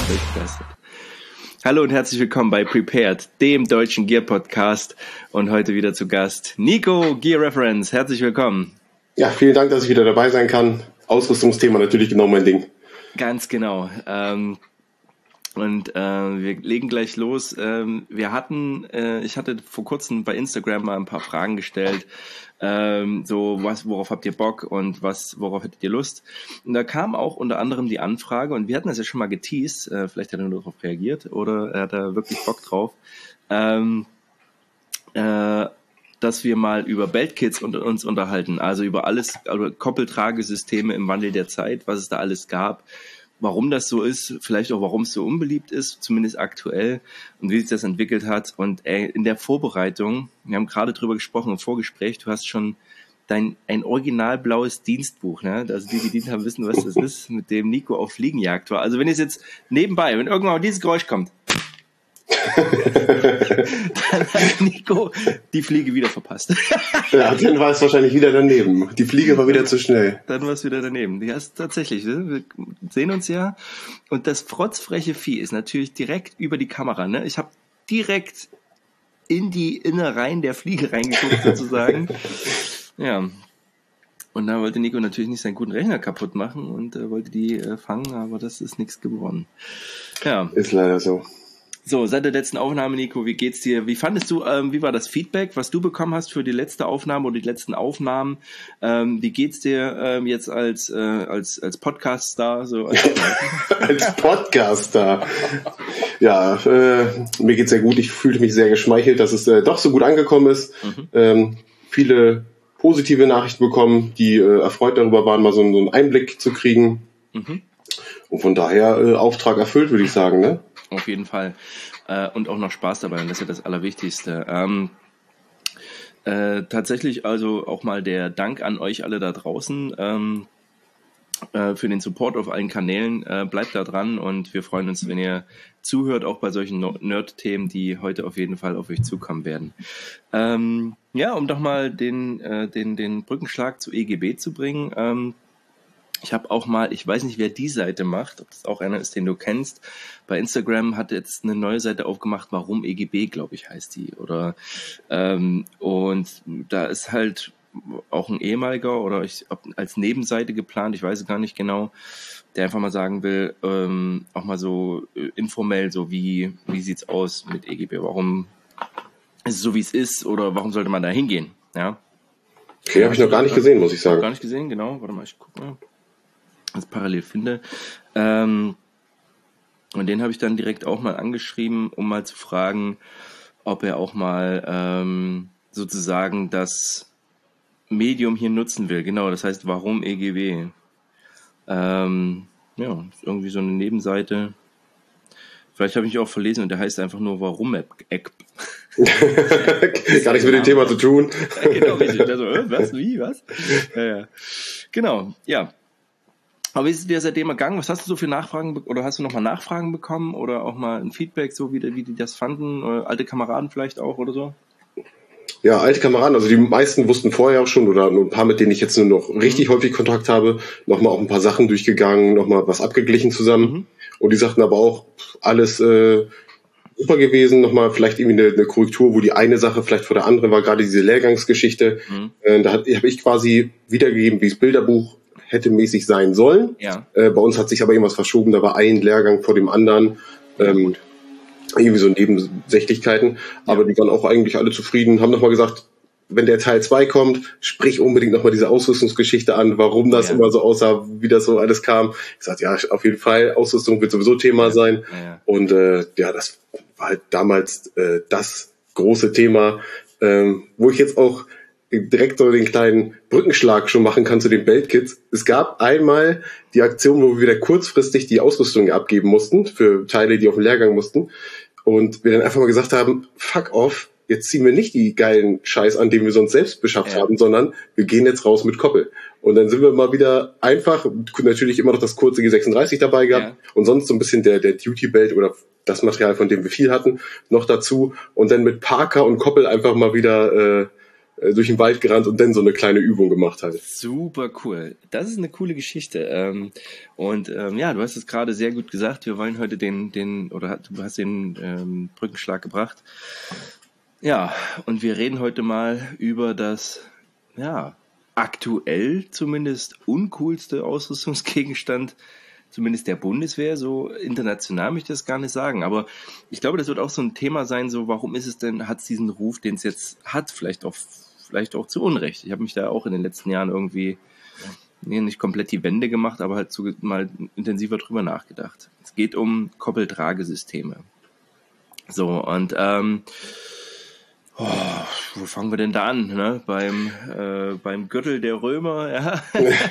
begeistert. Hallo und herzlich willkommen bei Prepared, dem deutschen Gear-Podcast. Und heute wieder zu Gast Nico, Gear Reference. Herzlich willkommen. Ja, vielen Dank, dass ich wieder dabei sein kann. Ausrüstungsthema natürlich genau mein Ding. Ganz genau. Wir legen gleich los. Ich hatte vor kurzem bei Instagram mal ein paar Fragen gestellt. Worauf habt ihr Bock und worauf hättet ihr Lust? Und da kam auch unter anderem die Anfrage, und wir hatten das ja schon mal geteased, vielleicht hat er nur darauf reagiert oder er hat da wirklich Bock drauf, dass wir mal über Beltkits uns unterhalten, also über alles, also Koppeltragesysteme im Wandel der Zeit, was es da alles gab, warum das so ist, vielleicht auch warum es so unbeliebt ist, zumindest aktuell, und wie sich das entwickelt hat. Und in der Vorbereitung, wir haben gerade drüber gesprochen im Vorgespräch, du hast schon ein original blaues Dienstbuch, ne? Also die gedient haben, wissen, was das ist, mit dem Nico auf Fliegenjagd war. Also wenn es jetzt nebenbei, wenn irgendwann mal dieses Geräusch kommt, dann hat Nico die Fliege wieder verpasst. Ja, dann war es wahrscheinlich wieder daneben. Die Fliege war wieder zu schnell. Dann war es wieder daneben. Ja, ist tatsächlich, ne? Wir sehen uns ja. Und das frotzfreche Vieh ist natürlich direkt über die Kamera. Ne? Ich habe direkt in die Innereien der Fliege reingeguckt, sozusagen. Ja. Und da wollte Nico natürlich nicht seinen guten Rechner kaputt machen und wollte die fangen, aber das ist nichts geworden. Ja. Ist leider so. So, seit der letzten Aufnahme, Nico, wie geht's dir? Wie fandest du, wie war das Feedback, was du bekommen hast für die letzte Aufnahme oder die letzten Aufnahmen? Wie geht's dir jetzt als Podcast-Star? So als Podcast-Star. Ja, mir geht's sehr gut. Ich fühlte mich sehr geschmeichelt, dass es doch so gut angekommen ist. Viele positive Nachrichten bekommen, die erfreut darüber waren, mal so einen Einblick zu kriegen. Und von daher Auftrag erfüllt, würde ich sagen, ne? Auf jeden Fall. Und auch noch Spaß dabei, und das ist ja das Allerwichtigste. Tatsächlich also auch mal der Dank an euch alle da draußen für den Support auf allen Kanälen. Bleibt da dran und wir freuen uns, wenn ihr zuhört, auch bei solchen Nerd-Themen, die heute auf jeden Fall auf euch zukommen werden. Um doch mal den Brückenschlag zu EGB zu bringen. Ich habe auch mal, ich weiß nicht, wer die Seite macht, ob das auch einer ist, den du kennst. Bei Instagram hat jetzt eine neue Seite aufgemacht, warum EGB, glaube ich, heißt die. Und da ist halt auch ein ehemaliger oder als Nebenseite geplant, ich weiß es gar nicht genau, der einfach mal sagen will, auch mal so informell, so wie sieht's aus mit EGB? Warum ist es so, wie es ist, oder warum sollte man da hingehen? Ja. Okay, habe ich noch gar nicht gesehen, muss ich sagen. Gar nicht gesehen, genau. Warte mal, ich gucke mal. Das parallel finde. Und den habe ich dann direkt auch mal angeschrieben, um mal zu fragen, ob er auch mal sozusagen das Medium hier nutzen will. Genau, das heißt, warum EGB? Ist irgendwie so eine Nebenseite. Vielleicht habe ich mich auch verlesen und der heißt einfach nur Warum-App. Gar nichts mit dem Thema zu tun. Ja, genau, richtig. Also, was, wie, was? Ja. Genau, ja. Aber wie ist es dir seitdem ergangen? Was hast du so für Nachfragen, oder hast du nochmal Nachfragen bekommen oder auch mal ein Feedback, so wie die das fanden? Oder alte Kameraden vielleicht auch oder so? Ja, alte Kameraden, also die meisten wussten vorher auch schon, oder nur ein paar, mit denen ich jetzt nur noch richtig häufig Kontakt habe, nochmal auch ein paar Sachen durchgegangen, nochmal was abgeglichen zusammen. Und die sagten aber auch, alles super gewesen, nochmal vielleicht irgendwie eine Korrektur, wo die eine Sache vielleicht vor der anderen war, gerade diese Lehrgangsgeschichte. Da habe ich quasi wiedergegeben, wie das Bilderbuch hätte mäßig sein sollen. Ja. Bei uns hat sich aber irgendwas verschoben, da war ein Lehrgang vor dem anderen. Irgendwie so Nebensächlichkeiten. Aber die waren auch eigentlich alle zufrieden, haben nochmal gesagt, wenn der Teil 2 kommt, sprich unbedingt nochmal diese Ausrüstungsgeschichte an, warum das immer so aussah, wie das so alles kam. Ich sagte, ja, auf jeden Fall, Ausrüstung wird sowieso Thema sein. Ja. Und das war halt damals das große Thema, wo ich jetzt auch direkt so den kleinen Brückenschlag schon machen kann zu den Beltkits. Es gab einmal die Aktion, wo wir wieder kurzfristig die Ausrüstung abgeben mussten für Teile, die auf den Lehrgang mussten. Und wir dann einfach mal gesagt haben, fuck off, jetzt ziehen wir nicht die geilen Scheiß an, den wir sonst selbst beschafft haben, sondern wir gehen jetzt raus mit Koppel. Und dann sind wir mal wieder einfach, natürlich immer noch das kurze G36 dabei gehabt und sonst so ein bisschen der Duty-Belt oder das Material, von dem wir viel hatten, noch dazu. Und dann mit Parker und Koppel einfach mal wieder durch den Wald gerannt und dann so eine kleine Übung gemacht halt. Super cool. Das ist eine coole Geschichte. Ja, du hast es gerade sehr gut gesagt. Wir wollen heute du hast den Brückenschlag gebracht. Ja, und wir reden heute mal über das, ja, aktuell zumindest uncoolste Ausrüstungsgegenstand, zumindest der Bundeswehr, so international möchte ich das gar nicht sagen, aber ich glaube, das wird auch so ein Thema sein, so warum hat es diesen Ruf, den es jetzt hat, vielleicht auch zu Unrecht. Ich habe mich da auch in den letzten Jahren irgendwie nicht komplett die Wende gemacht, aber halt mal intensiver drüber nachgedacht. Es geht um Koppeltragesysteme. So, und wo fangen wir denn da an? Ne? Beim Gürtel der Römer, ja.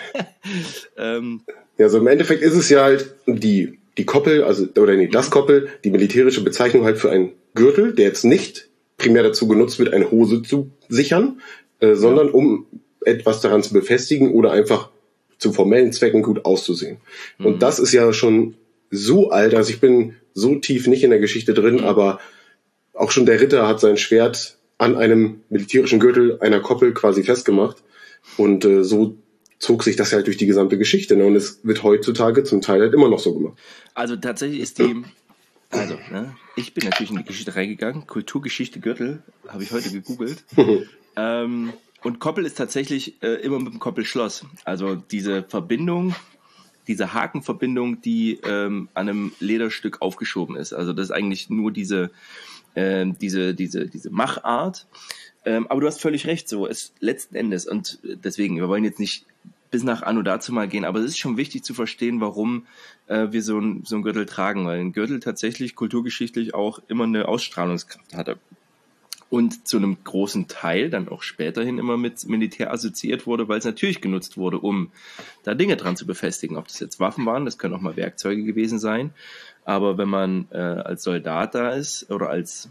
Ja, so im Endeffekt ist es ja halt die Koppel, das Koppel, die militärische Bezeichnung halt für einen Gürtel, der jetzt nicht primär dazu genutzt wird, eine Hose zu sichern, sondern um etwas daran zu befestigen oder einfach zu formellen Zwecken gut auszusehen. Und das ist ja schon so alt, also ich bin so tief nicht in der Geschichte drin, aber auch schon der Ritter hat sein Schwert an einem militärischen Gürtel einer Koppel quasi festgemacht. Und so zog sich das halt durch die gesamte Geschichte. Ne? Und es wird heutzutage zum Teil halt immer noch so gemacht. Also tatsächlich ist ich bin natürlich in die Geschichte reingegangen. Kulturgeschichte Gürtel, habe ich heute gegoogelt. Und Koppel ist tatsächlich immer mit dem Koppelschloss. Also diese Verbindung, diese Hakenverbindung, die an einem Lederstück aufgeschoben ist. Also das ist eigentlich nur diese Machart. Aber du hast völlig recht, so ist letzten Endes, und deswegen, wir wollen jetzt nicht bis nach Anno dazu mal gehen, aber es ist schon wichtig zu verstehen, warum wir so ein Gürtel tragen, weil ein Gürtel tatsächlich kulturgeschichtlich auch immer eine Ausstrahlungskraft hatte. Und zu einem großen Teil dann auch späterhin immer mit Militär assoziiert wurde, weil es natürlich genutzt wurde, um da Dinge dran zu befestigen. Ob das jetzt Waffen waren, das können auch mal Werkzeuge gewesen sein. Aber wenn man als Soldat da ist oder als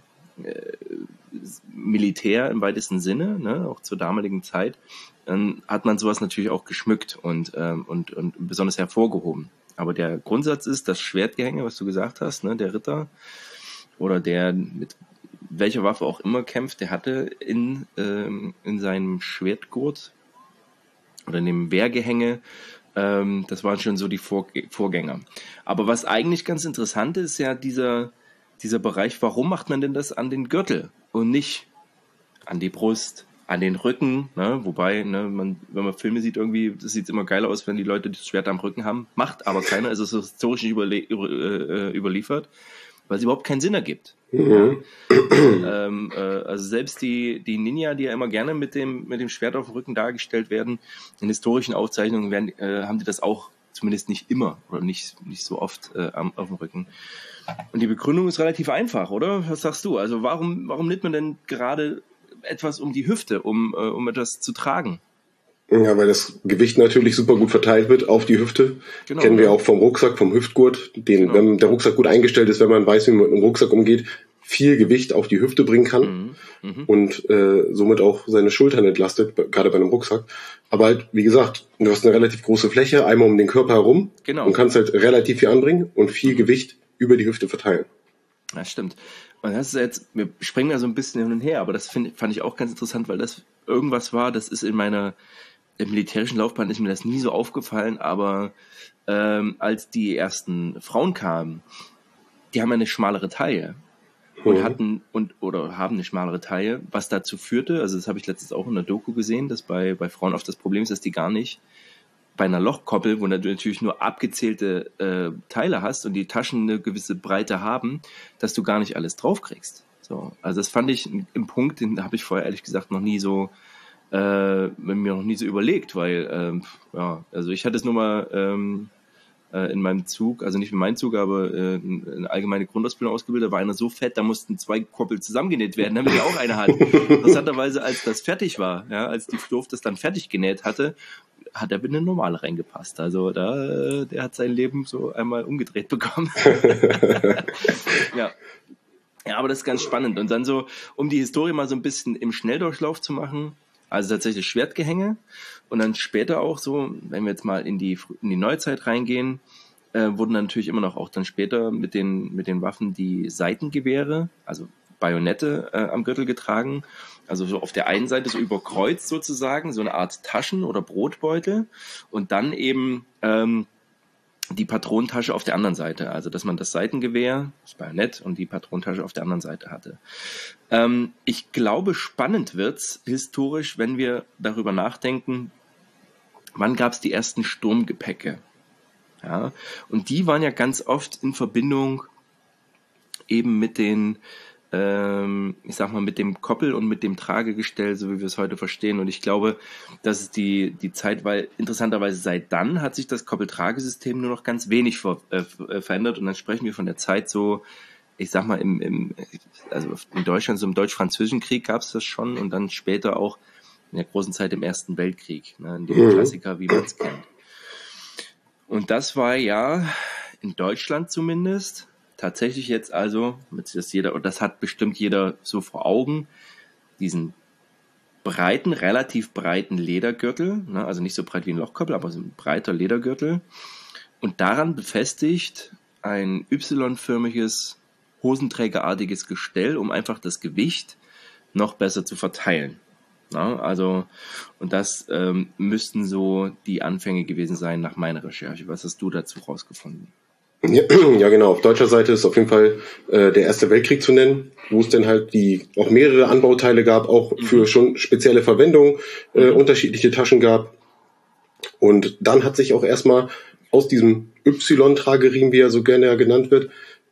Militär im weitesten Sinne, ne, auch zur damaligen Zeit, dann hat man sowas natürlich auch geschmückt und besonders hervorgehoben. Aber der Grundsatz ist, das Schwertgehänge, was du gesagt hast, ne, der Ritter oder der mit welcher Waffe auch immer kämpft, der hatte in seinem Schwertgurt oder in dem Wehrgehänge, das waren schon so die Vorgänger. Aber was eigentlich ganz interessant ist, ja dieser Bereich, warum macht man denn das an den Gürtel und nicht an die Brust, an den Rücken, ne? Wobei, ne, wenn man Filme sieht, irgendwie, das sieht immer geiler aus, wenn die Leute das Schwert am Rücken haben. Macht aber keiner, ist es historisch nicht überliefert, weil es überhaupt keinen Sinn ergibt. Mhm. Ja. Also selbst die Ninja, die ja immer gerne mit dem Schwert auf dem Rücken dargestellt werden, in historischen Aufzeichnungen haben die das auch zumindest nicht immer oder nicht so oft auf dem Rücken. Und die Begründung ist relativ einfach, oder? Was sagst du? Also warum nimmt man denn gerade etwas um die Hüfte, um etwas zu tragen? Ja, weil das Gewicht natürlich super gut verteilt wird auf die Hüfte. Genau, kennen wir auch vom Rucksack, vom Hüftgurt, wenn der Rucksack gut eingestellt ist, wenn man weiß, wie man mit einem Rucksack umgeht, viel Gewicht auf die Hüfte bringen kann und somit auch seine Schultern entlastet, gerade bei einem Rucksack. Aber halt, wie gesagt, du hast eine relativ große Fläche, einmal um den Körper herum und kannst halt relativ viel anbringen und viel Gewicht über die Hüfte verteilen. Das stimmt. Und das ist jetzt, wir springen da so ein bisschen hin und her, aber das fand ich auch ganz interessant, weil das irgendwas war, das ist in meiner militärischen Laufbahn ist mir das nie so aufgefallen, aber als die ersten Frauen kamen, die haben eine schmalere Taille und haben eine schmalere Taille, was dazu führte, also das habe ich letztens auch in der Doku gesehen, dass bei Frauen oft das Problem ist, dass die gar nicht bei einer Lochkoppel, wo du natürlich nur abgezählte Teile hast und die Taschen eine gewisse Breite haben, dass du gar nicht alles draufkriegst. So, also das fand ich im Punkt, den habe ich vorher ehrlich gesagt noch nie so mir noch nie so überlegt, weil also ich hatte es nur mal in meinem Zug, also nicht in meinem Zug, aber eine allgemeine Grundausbildung ausgebildet, da war einer so fett, da mussten 2 Koppel zusammengenäht werden, damit er auch eine hat. Interessanterweise, als das fertig war, ja, als die Stoff das dann fertig genäht hatte, hat er in eine normale reingepasst. Also der hat sein Leben so einmal umgedreht bekommen. Ja, aber das ist ganz spannend. Und dann so, um die Historie mal so ein bisschen im Schnelldurchlauf zu machen, also tatsächlich Schwertgehänge und dann später auch so, wenn wir jetzt mal in die Neuzeit reingehen, wurden dann natürlich immer noch auch dann später mit den Waffen die Seitengewehre, also Bajonette am Gürtel getragen Also so auf der einen Seite so überkreuzt sozusagen, so eine Art Taschen- oder Brotbeutel und dann eben die Patronentasche auf der anderen Seite. Also dass man das Seitengewehr, das Bajonett und die Patronentasche auf der anderen Seite hatte. Ich glaube, spannend wird's historisch, wenn wir darüber nachdenken, wann gab es die ersten Sturmgepäcke? Ja, und die waren ja ganz oft in Verbindung eben mit den, ich sag mal, mit dem Koppel und mit dem Tragegestell, so wie wir es heute verstehen. Und ich glaube, das ist die Zeit, weil interessanterweise seit dann hat sich das Koppeltragesystem nur noch ganz wenig verändert. Und dann sprechen wir von der Zeit so, ich sag mal, also in Deutschland, so im Deutsch-Französischen Krieg gab es das schon und dann später auch in der großen Zeit im Ersten Weltkrieg, ne, in dem Klassiker, wie man es kennt. Und das war ja in Deutschland zumindest tatsächlich jetzt also, das hat bestimmt jeder so vor Augen, diesen breiten, relativ breiten Ledergürtel, ne, also nicht so breit wie ein Lochkoppel, aber so ein breiter Ledergürtel und daran befestigt ein Y-förmiges, hosenträgerartiges Gestell, um einfach das Gewicht noch besser zu verteilen. Ja, also, und das müssten so die Anfänge gewesen sein nach meiner Recherche. Was hast du dazu rausgefunden? Ja, genau. Auf deutscher Seite ist auf jeden Fall der Erste Weltkrieg zu nennen, wo es dann halt auch mehrere Anbauteile gab, auch für schon spezielle Verwendung, unterschiedliche Taschen gab. Und dann hat sich auch erstmal aus diesem Y-Trageriemen, wie er so gerne ja genannt wird,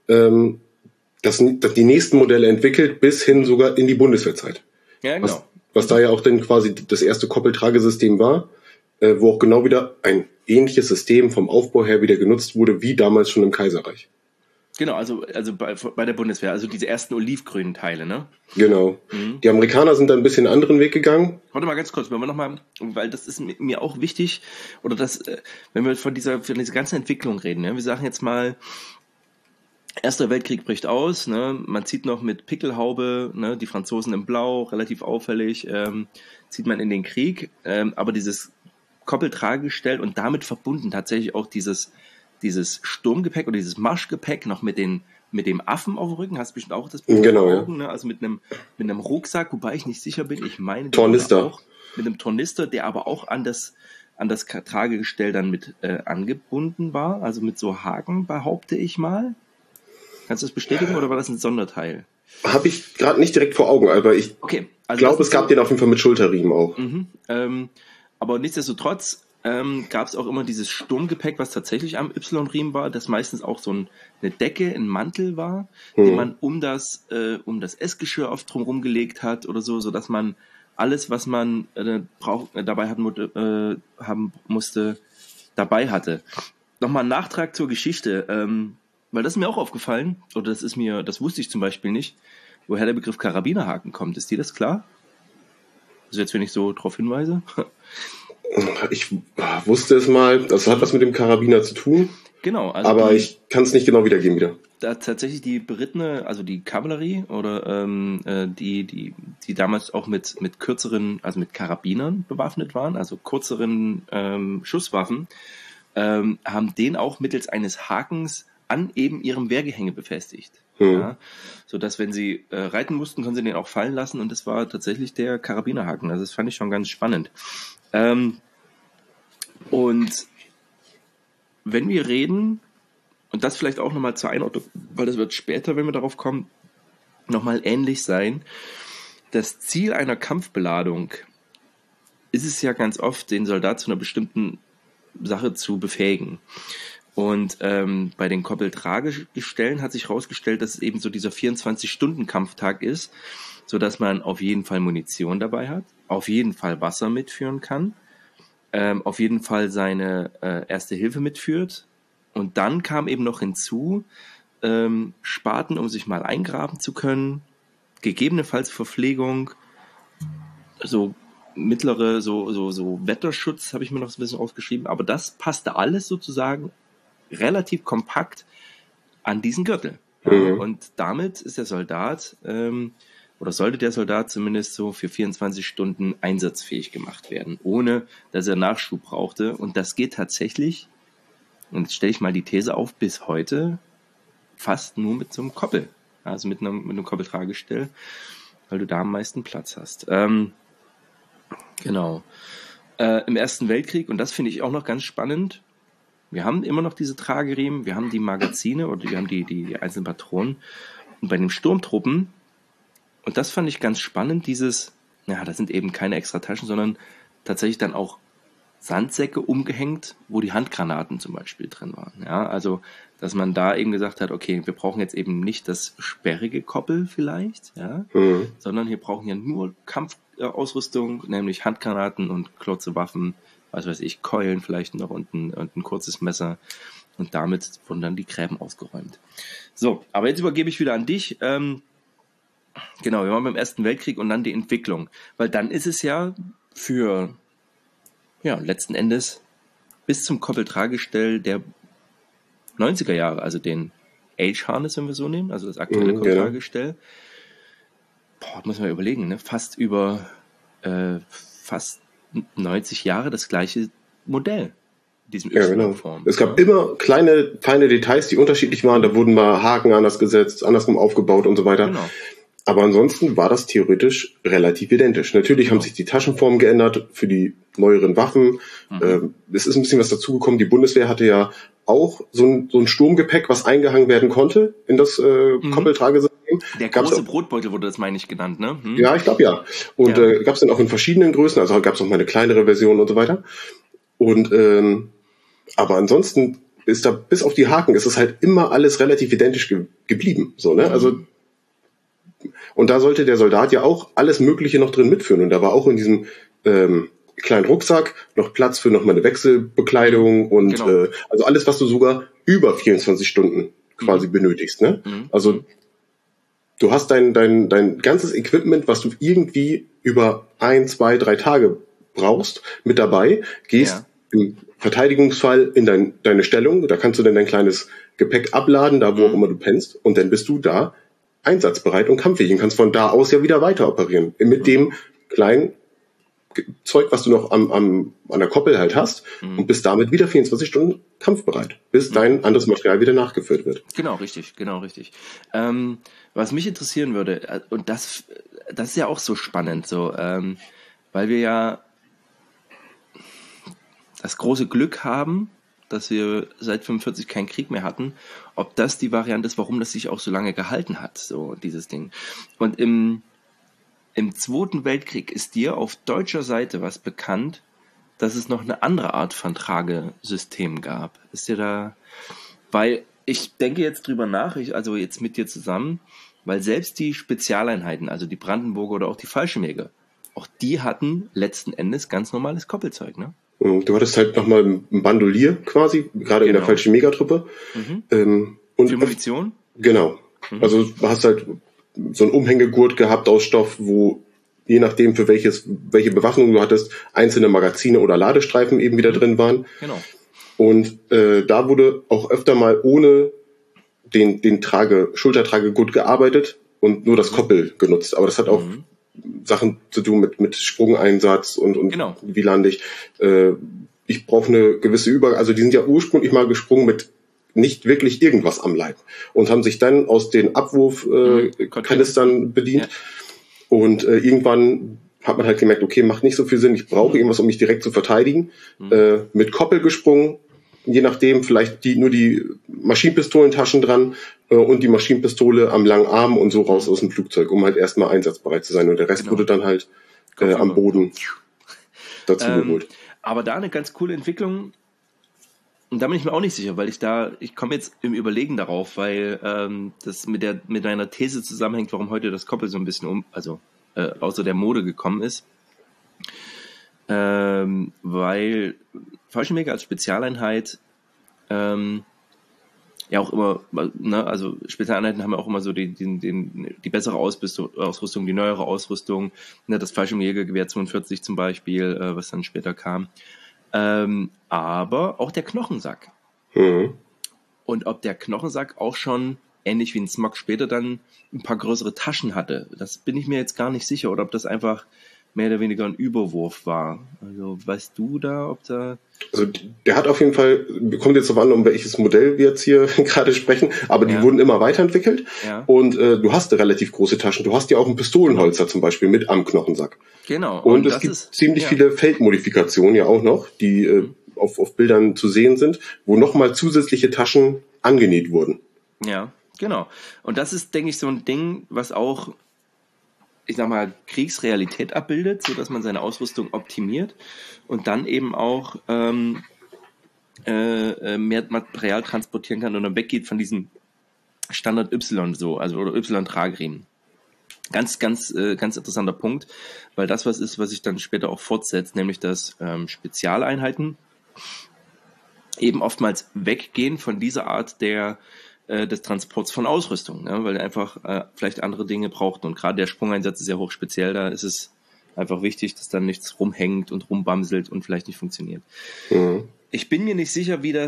die nächsten Modelle entwickelt, bis hin sogar in die Bundeswehrzeit. Ja, genau. Was da ja auch dann quasi das erste Koppeltragesystem war, wo auch genau wieder ein ähnliches System vom Aufbau her wieder genutzt wurde, wie damals schon im Kaiserreich. Genau, also bei der Bundeswehr, also diese ersten olivgrünen Teile, ne? Genau. Die Amerikaner sind da ein bisschen einen anderen Weg gegangen. Warte mal ganz kurz, wenn wir nochmal, weil das ist mir auch wichtig, oder das, wenn wir von dieser ganzen Entwicklung reden, ne? Wir sagen jetzt mal, Erster Weltkrieg bricht aus, ne? Man zieht noch mit Pickelhaube, ne? Die Franzosen in Blau, relativ auffällig, zieht man in den Krieg, aber dieses Koppeltragegestell und damit verbunden tatsächlich auch dieses Sturmgepäck oder dieses Marschgepäck noch mit dem Affen auf dem Rücken, hast du bestimmt auch das Bild genau, vor Augen, ne? Also mit einem Rucksack, wobei ich nicht sicher bin, ich meine Tornister. Auch mit einem Tornister, der aber auch an das Tragegestell dann mit angebunden war, also mit so Haken, behaupte ich mal. Kannst du das bestätigen oder war das ein Sonderteil? Habe ich gerade nicht direkt vor Augen, aber ich glaube, es gab den auf jeden Fall mit Schulterriemen auch. Aber nichtsdestotrotz gab es auch immer dieses Sturmgepäck, was tatsächlich am Y-Riemen war, das meistens auch so eine Decke, ein Mantel war, den man um das Essgeschirr oft drumherum gelegt hat oder so, sodass man alles, was man dabei haben musste, dabei hatte. Nochmal ein Nachtrag zur Geschichte, weil das ist mir auch aufgefallen, oder das wusste ich zum Beispiel nicht, woher der Begriff Karabinerhaken kommt. Ist dir das klar? Also jetzt, wenn ich so drauf hinweise. Ich wusste es mal, das hat was mit dem Karabiner zu tun. Genau. Also aber ich kann es nicht genau wiedergeben wieder. Da tatsächlich die berittene, also die Kavallerie oder die damals auch mit kürzeren, also mit Karabinern bewaffnet waren, also kürzeren Schusswaffen, haben den auch mittels eines Hakens an eben ihrem Wehrgehänge befestigt. Ja, so dass wenn sie reiten mussten, konnten sie den auch fallen lassen und das war tatsächlich der Karabinerhaken. Also das fand ich schon ganz spannend. Und wenn wir reden, und das vielleicht auch nochmal zur Einordnung, weil das wird später, wenn wir darauf kommen, nochmal ähnlich sein, das Ziel einer Kampfbeladung ist es ja ganz oft, den Soldat zu einer bestimmten Sache zu befähigen. Und bei den Koppeltragegestellen hat sich herausgestellt, dass es eben so dieser 24-Stunden-Kampftag ist, sodass man auf jeden Fall Munition dabei hat, auf jeden Fall Wasser mitführen kann, auf jeden Fall seine Erste Hilfe mitführt. Und dann kam eben noch hinzu, Spaten, um sich mal eingraben zu können, gegebenenfalls Verpflegung, so mittlere, so Wetterschutz habe ich mir noch so ein bisschen aufgeschrieben, aber das passte alles sozusagen relativ kompakt an diesen Gürtel. Ja, und damit ist der Soldat, oder sollte der Soldat zumindest so für 24 Stunden einsatzfähig gemacht werden, ohne dass er Nachschub brauchte. Und das geht tatsächlich, und jetzt stelle ich mal die These auf, bis heute fast nur mit so einem Koppel, also mit einem Koppeltragestell. weil du da am meisten Platz hast. Genau. Im Ersten Weltkrieg, und das finde ich auch noch ganz spannend, wir haben immer noch diese Trageriemen, wir haben die Magazine oder wir haben die einzelnen Patronen. Und bei den Sturmtruppen, und das fand ich ganz spannend, das sind eben keine extra Taschen, sondern tatsächlich dann auch Sandsäcke umgehängt, wo die Handgranaten zum Beispiel drin waren. Ja, also, dass man da eben gesagt hat, okay, wir brauchen jetzt eben nicht das sperrige Koppel vielleicht, ja, sondern wir brauchen ja nur Kampfausrüstung, nämlich Handgranaten und kurze Waffen, was weiß ich, Keulen vielleicht noch und ein kurzes Messer. Und damit wurden dann die Gräben ausgeräumt. So, aber jetzt übergebe ich wieder an dich. Genau, wir waren beim Ersten Weltkrieg und dann die Entwicklung. Weil dann ist es ja letzten Endes bis zum Koppeltragestell der 90er Jahre, also den Age-Harness, wenn wir so nehmen, also das aktuelle Koppeltragestell. Muss man überlegen, ne? Fast 90 Jahre das gleiche Modell. Diesem Y-Form. Es gab immer kleine, feine Details, die unterschiedlich waren. Da wurden mal Haken anders gesetzt, andersrum aufgebaut und so weiter. Genau. Aber ansonsten war das theoretisch relativ identisch. Natürlich haben sich die Taschenformen geändert für die neueren Waffen. Es ist ein bisschen was dazugekommen. Die Bundeswehr hatte ja auch so ein Sturmgepäck, was eingehangen werden konnte in das Koppeltragesystem. Der große Brotbeutel wurde das, meine ich, genannt, ne? Ja, ich glaube ja. Und gab es dann auch in verschiedenen Größen. Also gab es auch mal eine kleinere Version und so weiter. Und aber ansonsten ist da bis auf die Haken ist es halt immer alles relativ identisch geblieben. So, ne? Also und da sollte der Soldat ja auch alles Mögliche noch drin mitführen. Und da war auch in diesem kleinen Rucksack noch Platz für nochmal eine Wechselbekleidung und also alles, was du sogar über 24 Stunden quasi benötigst. Ne? Also du hast dein ganzes Equipment, was du irgendwie über 1, 2, 3 Tage brauchst, mit dabei, gehst im Verteidigungsfall in deine Stellung, da kannst du dann dein kleines Gepäck abladen, da wo auch immer du pennst, und dann bist du da einsatzbereit und kampffähig und kannst von da aus ja wieder weiter operieren. Mit dem kleinen Zeug, was du noch an der Koppel halt hast, und bist damit wieder 24 Stunden kampfbereit, bis dein anderes Material wieder nachgefüllt wird. Genau, richtig. Was mich interessieren würde, und das ist ja auch so spannend, weil wir ja das große Glück haben, dass wir seit 45 keinen Krieg mehr hatten, ob das die Variante ist, warum das sich auch so lange gehalten hat, so dieses Ding. Und im Zweiten Weltkrieg ist dir auf deutscher Seite was bekannt, dass es noch eine andere Art von Tragesystem gab. Ist dir da, weil ich denke jetzt drüber nach, also jetzt mit dir zusammen, weil selbst die Spezialeinheiten, also die Brandenburger oder auch die Fallschirmjäger, auch die hatten letzten Endes ganz normales Koppelzeug, ne? Du hattest halt nochmal ein Bandolier quasi, gerade in der Fallschirmjägertruppe. Und für Munition? Genau. Also du hast halt so einen Umhängegurt gehabt aus Stoff, wo je nachdem für welche Bewaffnung du hattest, einzelne Magazine oder Ladestreifen eben wieder drin waren. Genau. Und da wurde auch öfter mal ohne den Schultertragegurt gearbeitet und nur das Koppel genutzt. Aber das hat auch Sachen zu tun mit Sprungeinsatz und wie lande ich. Ich brauche eine gewisse also die sind ja ursprünglich mal gesprungen mit nicht wirklich irgendwas am Leib und haben sich dann aus den Abwurfkanistern bedient. Ja. Und irgendwann hat man halt gemerkt, okay, macht nicht so viel Sinn, ich brauche irgendwas, um mich direkt zu verteidigen. Mit Koppel gesprungen, je nachdem vielleicht nur die Maschinenpistolentaschen dran und die Maschinenpistole am langen Arm und so raus aus dem Flugzeug, um halt erstmal einsatzbereit zu sein. Und der Rest wurde dann halt am Boden dazu geholt. Aber da eine ganz coole Entwicklung, und da bin ich mir auch nicht sicher, weil ich komme jetzt im Überlegen darauf, weil das mit deiner These zusammenhängt, warum heute das Koppel so ein bisschen außer der Mode gekommen ist. Weil Fallschirmjäger als Spezialeinheit ja auch immer, ne, also Spezialeinheiten haben ja auch immer so die bessere Ausrüstung, die neuere Ausrüstung, ne, das Fallschirmjägergewehr 42 zum Beispiel, was dann später kam. Aber auch der Knochensack. Und ob der Knochensack auch schon, ähnlich wie ein Smog später dann, ein paar größere Taschen hatte, das bin ich mir jetzt gar nicht sicher. Oder ob das einfach mehr oder weniger ein Überwurf war. Also weißt du da, ob da... Also der hat auf jeden Fall, kommt jetzt darauf an, um welches Modell wir jetzt hier gerade sprechen, aber die wurden immer weiterentwickelt und du hast relativ große Taschen. Du hast ja auch einen Pistolenholster zum Beispiel mit am Knochensack. Genau. Und es gibt ziemlich viele Feldmodifikationen ja auch noch, die auf Bildern zu sehen sind, wo nochmal zusätzliche Taschen angenäht wurden. Ja, genau. Und das ist, denke ich, so ein Ding, was auch, ich sag mal, Kriegsrealität abbildet, so dass man seine Ausrüstung optimiert und dann eben auch mehr Material transportieren kann und dann weggeht von diesem Standard Y so, also oder Y-Tragriemen. Ganz interessanter Punkt, weil das was ist, was sich dann später auch fortsetzt, nämlich dass Spezialeinheiten eben oftmals weggehen von dieser Art des Transports von Ausrüstung, ne? Weil er einfach vielleicht andere Dinge braucht. Und gerade der Sprungeinsatz ist ja hochspeziell, da ist es einfach wichtig, dass dann nichts rumhängt und rumbamselt und vielleicht nicht funktioniert. Mhm. Ich bin mir nicht sicher, wir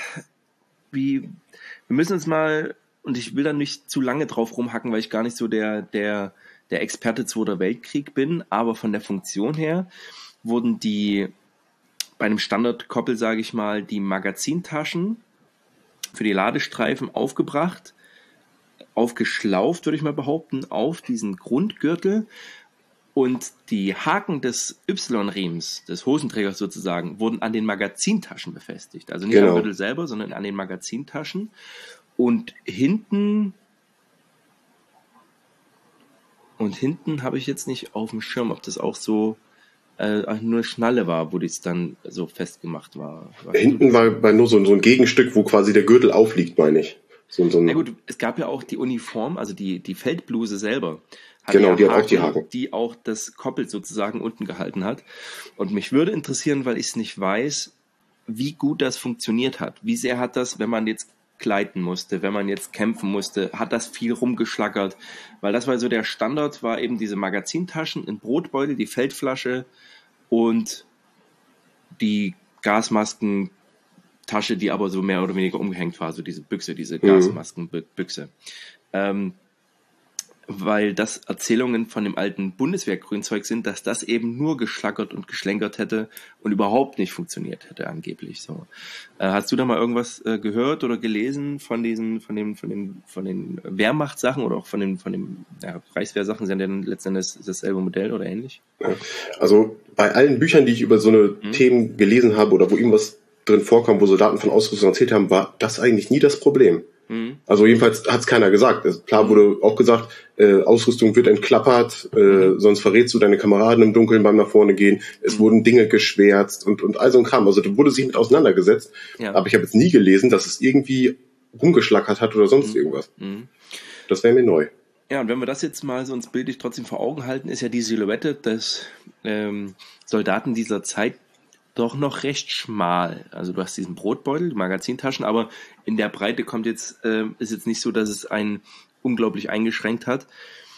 müssen uns mal, und ich will da nicht zu lange drauf rumhacken, weil ich gar nicht so der Experte Zweiter Weltkrieg bin, aber von der Funktion her wurden bei einem Standardkoppel, sage ich mal, die Magazintaschen für die Ladestreifen aufgebracht, aufgeschlauft, würde ich mal behaupten, auf diesen Grundgürtel und die Haken des Y-Riems, des Hosenträgers sozusagen, wurden an den Magazintaschen befestigt. Also nicht am Gürtel selber, sondern an den Magazintaschen und hinten habe ich jetzt nicht auf dem Schirm, ob das auch so nur eine Schnalle war, wo das dann so festgemacht war. Hinten war nur so ein Gegenstück, wo quasi der Gürtel aufliegt, meine ich. Na gut, es gab ja auch die Uniform, also die Feldbluse selber. Die hat auch die Haken. Die auch das Koppel sozusagen unten gehalten hat. Und mich würde interessieren, weil ich es nicht weiß, wie gut das funktioniert hat. Wie sehr hat das, wenn man jetzt gleiten musste, wenn man jetzt kämpfen musste, hat das viel rumgeschlackert. Weil das war so der Standard, war eben diese Magazintaschen, ein Brotbeutel, die Feldflasche und die Gasmaskentasche, die aber so mehr oder weniger umgehängt war, so diese Büchse, diese Gasmaskenbüchse. Weil das Erzählungen von dem alten Bundeswehrgrünzeug sind, dass das eben nur geschlackert und geschlenkert hätte und überhaupt nicht funktioniert hätte, angeblich so. Hast du da mal irgendwas gehört oder gelesen von den Wehrmachtssachen oder auch von den Reichswehrsachen? Sind denn letztendlich dasselbe Modell oder ähnlich? Also bei allen Büchern, die ich über so eine Themen gelesen habe oder wo irgendwas drin vorkam, wo Soldaten von Ausrüstung erzählt haben, war das eigentlich nie das Problem. Also jedenfalls hat es keiner gesagt. Klar wurde auch gesagt, Ausrüstung wird entklappert, sonst verrätst du deine Kameraden im Dunkeln beim nach vorne gehen. Es wurden Dinge geschwärzt und all so ein Kram. Also da wurde sich mit auseinandergesetzt. Ja. Aber ich habe jetzt nie gelesen, dass es irgendwie rumgeschlackert hat oder sonst irgendwas. Das wäre mir neu. Ja, und wenn wir das jetzt mal so uns bildlich trotzdem vor Augen halten, ist ja die Silhouette des Soldaten dieser Zeit doch noch recht schmal. Also du hast diesen Brotbeutel, die Magazintaschen, aber in der Breite ist jetzt nicht so, dass es einen unglaublich eingeschränkt hat.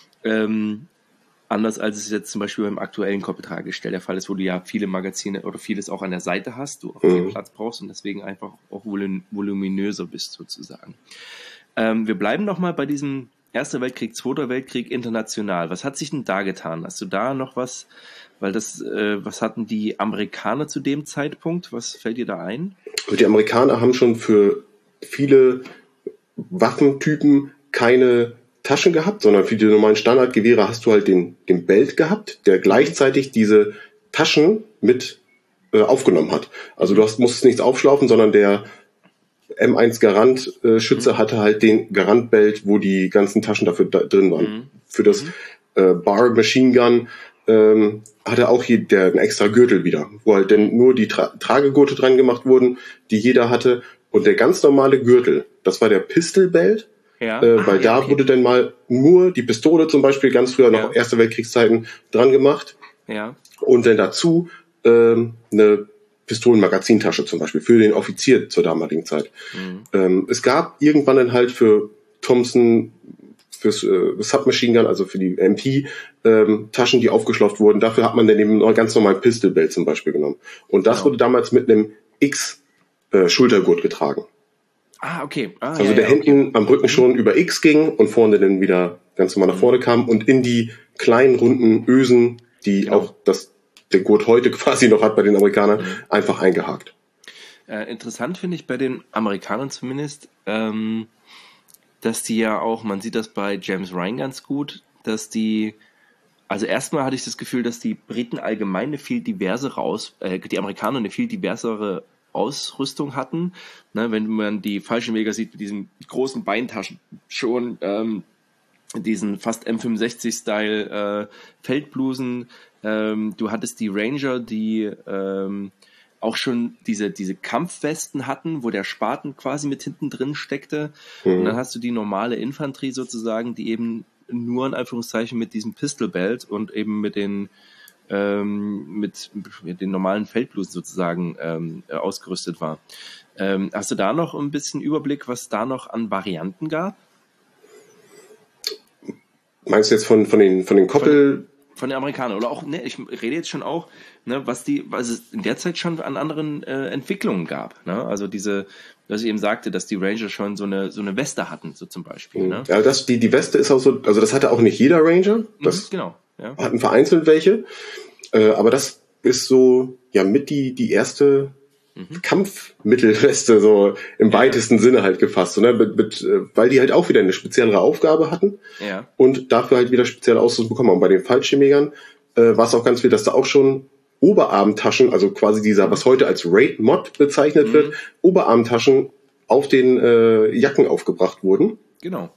Anders als es jetzt zum Beispiel beim aktuellen Koppeltragegestell der Fall ist, wo du ja viele Magazine oder vieles auch an der Seite hast, du auch viel Platz brauchst und deswegen einfach auch voluminöser bist sozusagen. Wir bleiben nochmal bei diesem Erster Weltkrieg, Zweiter Weltkrieg international. Was hat sich denn da getan? Hast du da noch was? Weil was hatten die Amerikaner zu dem Zeitpunkt? Was fällt dir da ein? Also die Amerikaner haben schon für viele Waffentypen keine Taschen gehabt, sondern für die normalen Standardgewehre hast du halt den Belt gehabt, der gleichzeitig diese Taschen mit aufgenommen hat. Also du musstest nichts aufschlaufen, sondern der M1 Garant Schütze hatte halt den Garant Belt, wo die ganzen Taschen dafür drin waren. Für das Bar Machine Gun hatte auch jeder einen extra Gürtel wieder, wo halt dann nur die Tragegurte dran gemacht wurden, die jeder hatte. Und der ganz normale Gürtel, das war der Pistol Belt, weil da wurde dann mal nur die Pistole zum Beispiel ganz früher noch Erste Weltkriegszeiten dran gemacht. Ja. Und dann dazu eine Pistolenmagazintasche zum Beispiel für den Offizier zur damaligen Zeit. Es gab irgendwann dann halt für Thompson fürs Submachine Gun, also für die MP, Taschen, die aufgeschlauft wurden. Dafür hat man dann eben einen ganz normalen Pistol Belt zum Beispiel genommen. Und das wurde damals mit einem X Schultergurt getragen. Ah, okay. Also der hinten am Rücken schon über X ging und vorne dann wieder ganz normal nach vorne kam und in die kleinen runden Ösen die Genau. auch der Gurt heute quasi noch hat bei den Amerikanern, einfach eingehakt. Interessant finde ich bei den Amerikanern zumindest, dass die ja auch, man sieht das bei James Ryan ganz gut, dass die, also erstmal hatte ich das Gefühl, dass die Briten allgemein eine viel diversere die Amerikaner eine viel diversere Ausrüstung hatten. Ne, wenn man die Fallschirmjäger sieht mit diesen großen Beintaschen schon, diesen fast M65-Style Feldblusen, du hattest die Ranger, die auch schon diese Kampfwesten hatten, wo der Spaten quasi mit hinten drin steckte. Und dann hast du die normale Infanterie sozusagen, die eben nur in Anführungszeichen mit diesem Pistol Belt und eben mit den normalen Feldblusen sozusagen ausgerüstet war. Hast du da noch ein bisschen Überblick, was da noch an Varianten gab? Meinst du jetzt von den Koppel... Von den Amerikanern oder auch, ne, ich rede jetzt schon auch, ne, was es in der Zeit schon an anderen Entwicklungen gab. Ne? Also was ich eben sagte, dass die Ranger schon so eine Weste hatten, so zum Beispiel. Ne? Ja, die Weste ist auch so, also das hatte auch nicht jeder Ranger. Das genau. Ja. hatten vereinzelt welche. Aber das ist so, ja, mit die erste Kampfmittelweste, so im weitesten Sinne halt gefasst, so, ne? Weil die halt auch wieder eine speziellere Aufgabe hatten und dafür halt wieder spezielle Ausrüstung bekommen. Und bei den Fallschirmjägern war es auch ganz viel, dass da auch schon Oberarmtaschen, also quasi dieser, was heute als Raid-Mod bezeichnet wird, Oberarmtaschen auf den Jacken aufgebracht wurden. Genau.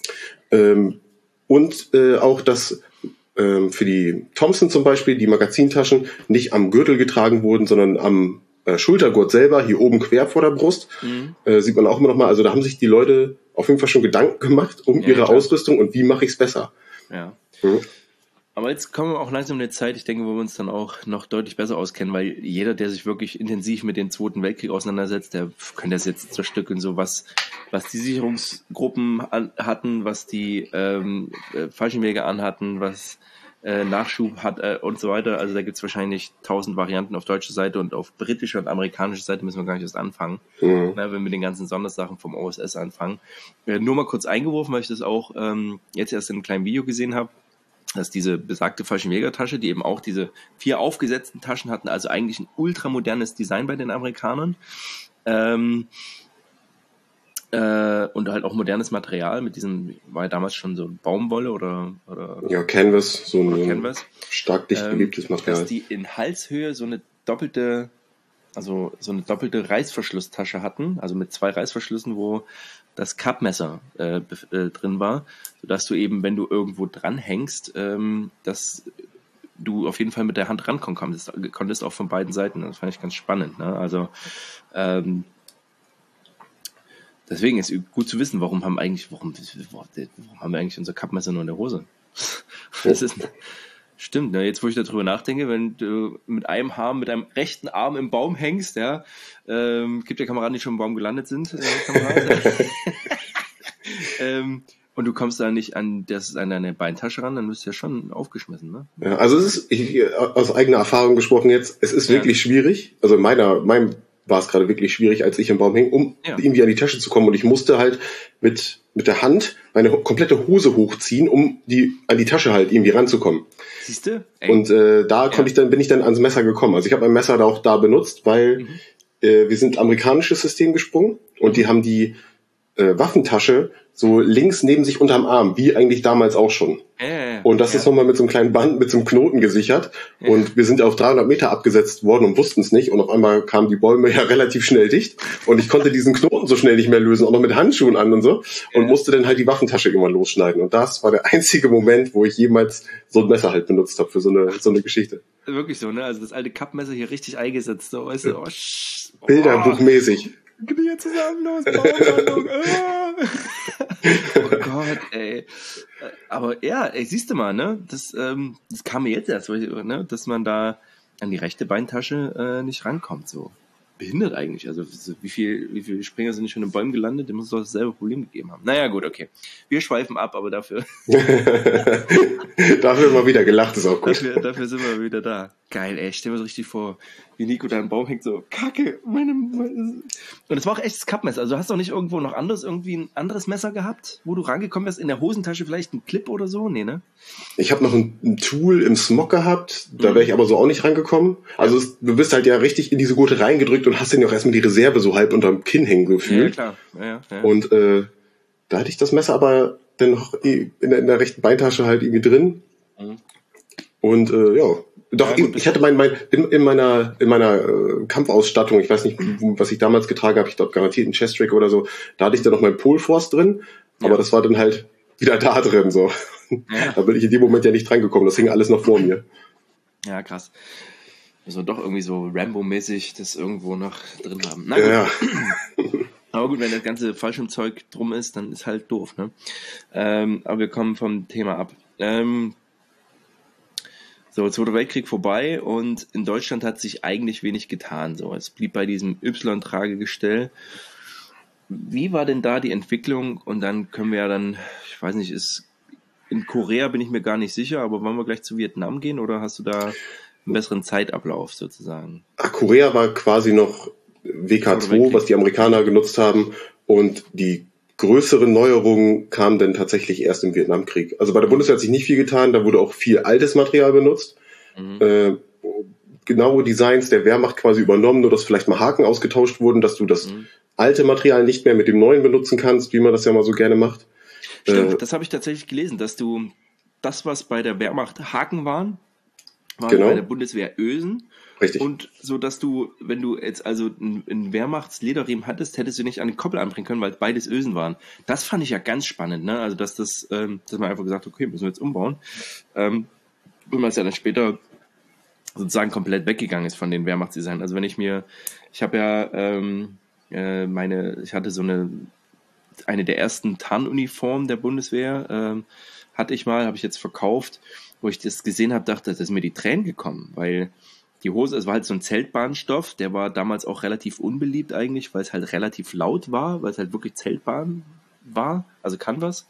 Und auch, dass für die Thompson zum Beispiel die Magazintaschen nicht am Gürtel getragen wurden, sondern am Schultergurt selber, hier oben quer vor der Brust. Sieht man auch immer noch mal. Also da haben sich die Leute auf jeden Fall schon Gedanken gemacht um ihre Ausrüstung und wie mache ich es besser. Ja. Aber jetzt kommen wir auch langsam in eine Zeit, ich denke, wo wir uns dann auch noch deutlich besser auskennen, weil jeder, der sich wirklich intensiv mit dem Zweiten Weltkrieg auseinandersetzt, der könnte das jetzt zerstückeln, so was die Sicherungsgruppen hatten, was die Fallschirmjäger anhatten, was Nachschub hat und so weiter. Also da gibt's wahrscheinlich 1000 Varianten auf deutscher Seite und auf britischer und amerikanischer Seite müssen wir gar nicht erst anfangen, wenn wir mit den ganzen Sondersachen vom OSS anfangen. Nur mal kurz eingeworfen, weil ich das auch jetzt erst in einem kleinen Video gesehen habe, dass diese besagte Fallschirmjägertasche, die eben auch diese 4 aufgesetzten Taschen hatten, also eigentlich ein ultramodernes Design bei den Amerikanern, und halt auch modernes Material mit diesem, war ja damals schon so Baumwolle oder ja, Canvas, so ein Canvas, stark dicht geliebtes Material. Dass die in Halshöhe so eine doppelte Reißverschlusstasche hatten, also mit 2 Reißverschlüssen, wo das Kappmesser drin war, sodass du eben, wenn du irgendwo dranhängst, dass du auf jeden Fall mit der Hand rankommen konntest, auch von beiden Seiten. Das fand ich ganz spannend. Ne? Also deswegen ist gut zu wissen, warum haben wir eigentlich unser Kappmesser nur in der Hose? Das ist, stimmt, ne? Jetzt wo ich darüber nachdenke, wenn du mit einem rechten Arm im Baum hängst, ja, gibt ja Kameraden, die schon im Baum gelandet sind, und du kommst da nicht an deine Beintasche ran, dann wirst du ja schon aufgeschmissen, ne? Ja, also es ist, aus eigener Erfahrung gesprochen jetzt, es ist wirklich schwierig, also meinem war es gerade wirklich schwierig, als ich im Baum hing, um irgendwie an die Tasche zu kommen. Und ich musste halt mit der Hand meine komplette Hose hochziehen, um an die Tasche halt irgendwie ranzukommen. Siehste? Und bin ich dann ans Messer gekommen. Also ich habe mein Messer da auch da benutzt, weil wir sind amerikanisches System gesprungen und die haben die Waffentasche so links neben sich unterm Arm, wie eigentlich damals auch schon. Und das ist nochmal mit so einem kleinen Band, mit so einem Knoten gesichert. Und wir sind auf 300 Meter abgesetzt worden und wussten es nicht. Und auf einmal kamen die Bäume ja relativ schnell dicht. Und ich konnte diesen Knoten so schnell nicht mehr lösen, auch noch mit Handschuhen an und so. Und musste dann halt die Waffentasche immer losschneiden. Und das war der einzige Moment, wo ich jemals so ein Messer halt benutzt habe für so eine Geschichte. Wirklich so, ne? Also das alte Kappmesser hier richtig eingesetzt. So, weißt du, Bilderbuchmäßig. Knie zusammen, los, Baulandung. Oh Gott, ey. Aber ja, ey, siehst du mal, ne? Das kam mir jetzt erst, ne? Dass man da an die rechte Beintasche nicht rankommt. So behindert eigentlich. Also wie viele Springer sind nicht schon in Bäumen gelandet? Dem muss es doch dasselbe Problem gegeben haben. Naja, gut, okay. Wir schweifen ab, aber dafür. Dafür mal wieder gelacht, ist auch gut. Dafür sind wir wieder da. Geil, ey, stell mir so richtig vor, wie Nico da im Baum hängt, so, Kacke, und es war auch echtes Cup-Messer, also du hast doch nicht irgendwo noch irgendwie ein anderes Messer gehabt, wo du rangekommen wärst, in der Hosentasche vielleicht ein Clip oder so? Nee, ne? Ich habe noch ein Tool im Smog gehabt, da wäre ich aber so auch nicht rangekommen. Also du bist halt ja richtig in diese Gurte reingedrückt und hast dann ja auch erstmal die Reserve so halb unterm Kinn hängen gefühlt. Ja, klar. Ja. Und da hatte ich das Messer aber dann noch in der rechten Beintasche halt irgendwie drin. Und ja, doch, ich hatte in meiner Kampfausstattung, ich weiß nicht, was ich damals getragen habe, ich glaube garantiert einen Chest-Trick oder so, da hatte ich dann noch mein Polforce drin, aber das war dann halt wieder da drin, so. Ja. Da bin ich in dem Moment ja nicht dran gekommen, das hing alles noch vor mir. Ja, krass. Also doch irgendwie so Rambo-mäßig das irgendwo noch drin haben. Na gut. Ja. Aber gut, wenn das ganze Fallschirmzeug drum ist, dann ist halt doof, ne? Aber wir kommen vom Thema ab. So, Zweiter Weltkrieg vorbei und in Deutschland hat sich eigentlich wenig getan. So, es blieb bei diesem Y-Tragegestell. Wie war denn da die Entwicklung? Und dann können wir ja dann, ich weiß nicht, in Korea bin ich mir gar nicht sicher, aber wollen wir gleich zu Vietnam gehen oder hast du da einen besseren Zeitablauf sozusagen? Korea war quasi noch WK2, was die Amerikaner genutzt haben, und die größere Neuerungen kamen dann tatsächlich erst im Vietnamkrieg. Also bei der Bundeswehr hat sich nicht viel getan, da wurde auch viel altes Material benutzt. Genaue Designs der Wehrmacht quasi übernommen, nur dass vielleicht mal Haken ausgetauscht wurden, dass du das alte Material nicht mehr mit dem neuen benutzen kannst, wie man das ja mal so gerne macht. Stimmt, das habe ich tatsächlich gelesen, dass du das, was bei der Wehrmacht Haken waren genau. Bei der Bundeswehr Ösen. Richtig. Und so, dass du, wenn du jetzt also einen Wehrmachtslederriemen hattest, hättest du nicht an die Koppel anbringen können, weil beides Ösen waren. Das fand ich ja ganz spannend, ne? Also, dass man einfach gesagt hat, okay, müssen wir jetzt umbauen. Und man es ja dann später sozusagen komplett weggegangen ist von den Wehrmachtsdesign. Also, ich hatte so eine der ersten Tarnuniformen der Bundeswehr, habe ich jetzt verkauft, wo ich das gesehen habe, dachte, da sind mir die Tränen gekommen, weil die Hose, es war halt so ein Zeltbahnstoff, der war damals auch relativ unbeliebt eigentlich, weil es halt relativ laut war, weil es halt wirklich Zeltbahn war, also Canvas.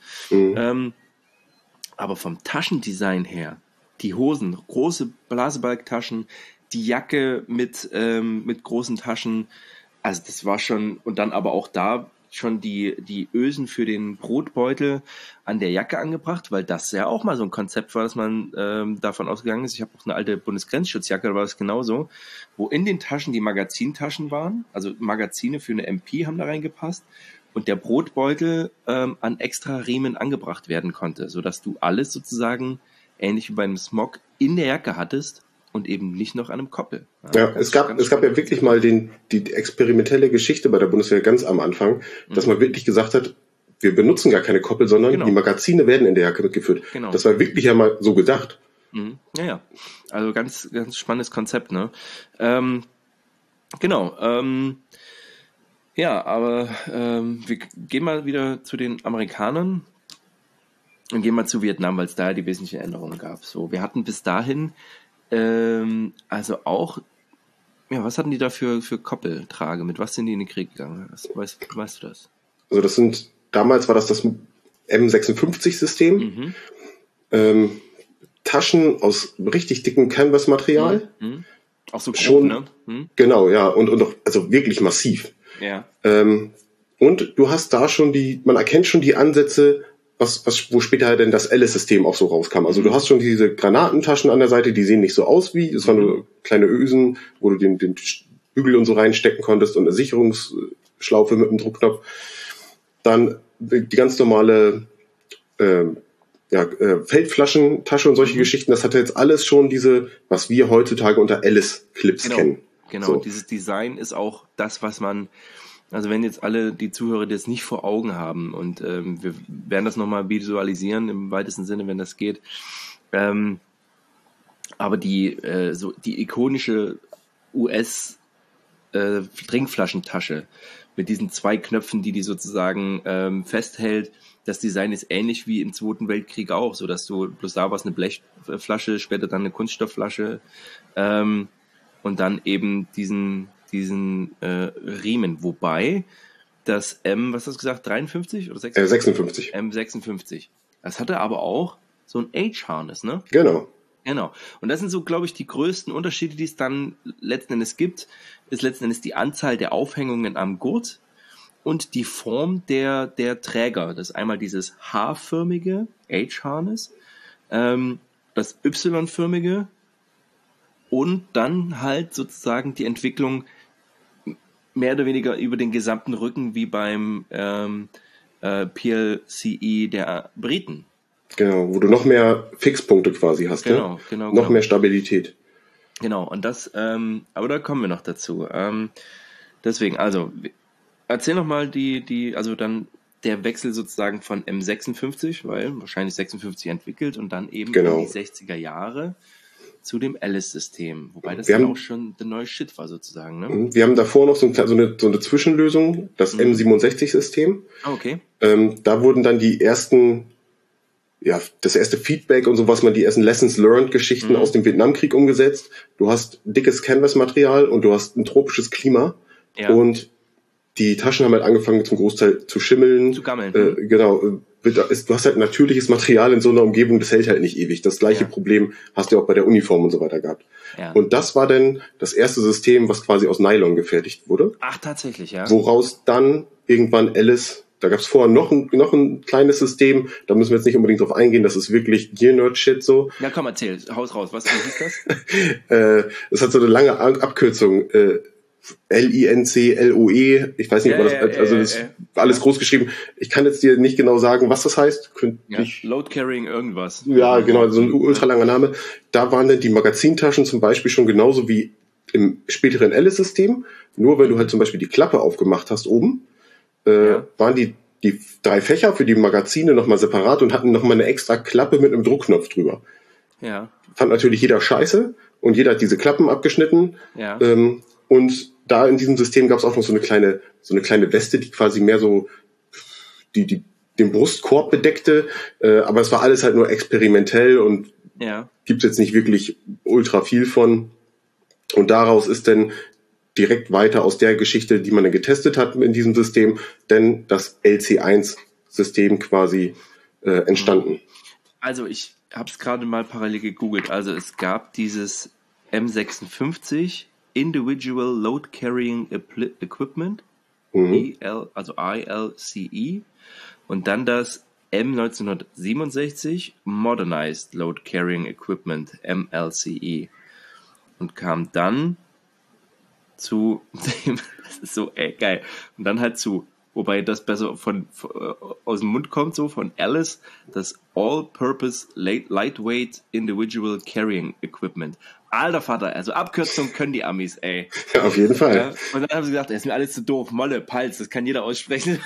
Aber vom Taschendesign her, die Hosen, große Blasebalgtaschen, die Jacke mit großen Taschen, also das war schon, und dann aber auch da schon die Ösen für den Brotbeutel an der Jacke angebracht, weil das ja auch mal so ein Konzept war, dass man davon ausgegangen ist. Ich habe auch eine alte Bundesgrenzschutzjacke, da war es genauso, wo in den Taschen die Magazintaschen waren, also Magazine für eine MP haben da reingepasst und der Brotbeutel an extra Riemen angebracht werden konnte, sodass du alles sozusagen ähnlich wie bei einem Smog in der Jacke hattest und eben nicht noch an einem Koppel. Ja, es gab ja wirklich mal die experimentelle Geschichte bei der Bundeswehr ganz am Anfang, dass man wirklich gesagt hat, wir benutzen gar keine Koppel, sondern die Magazine werden in der Jacke mitgeführt. Genau. Das war wirklich ja mal so gedacht. Ja. Also ganz, ganz spannendes Konzept, ne? Ja, aber wir gehen mal wieder zu den Amerikanern und gehen mal zu Vietnam, weil es da die wesentlichen Änderungen gab. So, wir hatten bis dahin also auch, ja, was hatten die da für Koppeltrage? Mit was sind die in den Krieg gegangen? Weißt du das? Also damals war das M56-System. Taschen aus richtig dickem Canvas-Material. Auch so grob, ne? Genau, ja, und auch, also wirklich massiv. Ja. Und du hast da schon man erkennt schon die Ansätze, wo später denn das Alice-System auch so rauskam. Also du hast schon diese Granatentaschen an der Seite, die sehen nicht so aus das waren nur kleine Ösen, wo du den Bügel und so reinstecken konntest und eine Sicherungsschlaufe mit einem Druckknopf. Dann die ganz normale Feldflaschentasche und solche Geschichten, das hatte jetzt alles schon was wir heutzutage unter Alice-Clips kennen. Genau, so. Dieses Design ist auch das, was man, also wenn jetzt alle die Zuhörer das nicht vor Augen haben und wir werden das nochmal visualisieren im weitesten Sinne, wenn das geht, aber die ikonische US Trinkflaschentasche mit diesen 2 Knöpfen, die sozusagen festhält, das Design ist ähnlich wie im Zweiten Weltkrieg auch, so dass du bloß da warst eine Blechflasche, später dann eine Kunststoffflasche und dann eben diesen Riemen, wobei das was hast du gesagt, 53 oder 56? M56. Das hatte aber auch so ein H-Harness, ne? Genau. Genau. Und das sind so, glaube ich, die größten Unterschiede, die es dann letzten Endes gibt, ist letzten Endes die Anzahl der Aufhängungen am Gurt und die Form der Träger. Das ist einmal dieses H-förmige, H-Harness, das Y-förmige und dann halt sozusagen die Entwicklung mehr oder weniger über den gesamten Rücken wie beim PLCE der Briten. Genau, wo du noch mehr Fixpunkte quasi hast, genau, ne? Noch mehr Stabilität. Genau, und das, aber da kommen wir noch dazu. Deswegen, also, erzähl noch mal also dann der Wechsel sozusagen von M56, weil wahrscheinlich 56 entwickelt und dann eben in die 60er Jahre zu dem Alice-System. Wobei das dann auch schon der neue Shit war sozusagen, ne? Wir haben davor noch so eine Zwischenlösung, das M67-System. Okay. Da wurden dann die ersten, das erste Feedback und so, was man die ersten Lessons Learned Geschichten aus dem Vietnamkrieg umgesetzt. Du hast dickes Canvas-Material und du hast ein tropisches Klima. Ja. Und die Taschen haben halt angefangen zum Großteil zu schimmeln. Zu gammeln. Genau. Du hast halt natürliches Material in so einer Umgebung, das hält halt nicht ewig. Das gleiche Problem hast du auch bei der Uniform und so weiter gehabt. Ja. Und das war dann das erste System, was quasi aus Nylon gefertigt wurde. Ach, tatsächlich, ja. Woraus dann irgendwann Alice, da gab es vorher noch ein kleines System, da müssen wir jetzt nicht unbedingt drauf eingehen, das ist wirklich Gear-Nerd-Shit so. Ja, komm, erzähl, haus raus, was hieß das? Das hat so eine lange Abkürzung, LINCLOE, ich weiß nicht, ob man das, also das ist alles groß geschrieben. Ich kann jetzt dir nicht genau sagen, was das heißt. Load Carrying irgendwas. Ja, genau, so ein ultralanger Name. Da waren dann die Magazintaschen zum Beispiel schon genauso wie im späteren Alice-System. Nur wenn du halt zum Beispiel die Klappe aufgemacht hast oben, waren die 3 Fächer für die Magazine nochmal separat und hatten nochmal eine extra Klappe mit einem Druckknopf drüber. Ja. Fand natürlich jeder scheiße und jeder hat diese Klappen abgeschnitten. Ja. Und da in diesem System gab es auch noch so eine kleine Weste, die quasi mehr so den Brustkorb bedeckte. Aber es war alles halt nur experimentell und gibt's jetzt nicht wirklich ultra viel von. Und daraus ist dann direkt weiter aus der Geschichte, die man dann getestet hat in diesem System, denn das LC1-System quasi entstanden. Also ich habe es gerade mal parallel gegoogelt. Also es gab dieses M56 Individual Load Carrying Equipment, also ILCE, und dann das M1967 Modernized Load Carrying Equipment, MLCE, und kam dann zu dem, das ist so geil, und dann halt zu, wobei das besser von aus dem Mund kommt, so von Alice, das All-Purpose Lightweight Individual Carrying Equipment. Alter Vater, also Abkürzung können die Amis, ey. Ja, auf jeden Fall. Ja, und dann haben sie gesagt, das ist mir alles zu doof, Molle, Palz, das kann jeder aussprechen.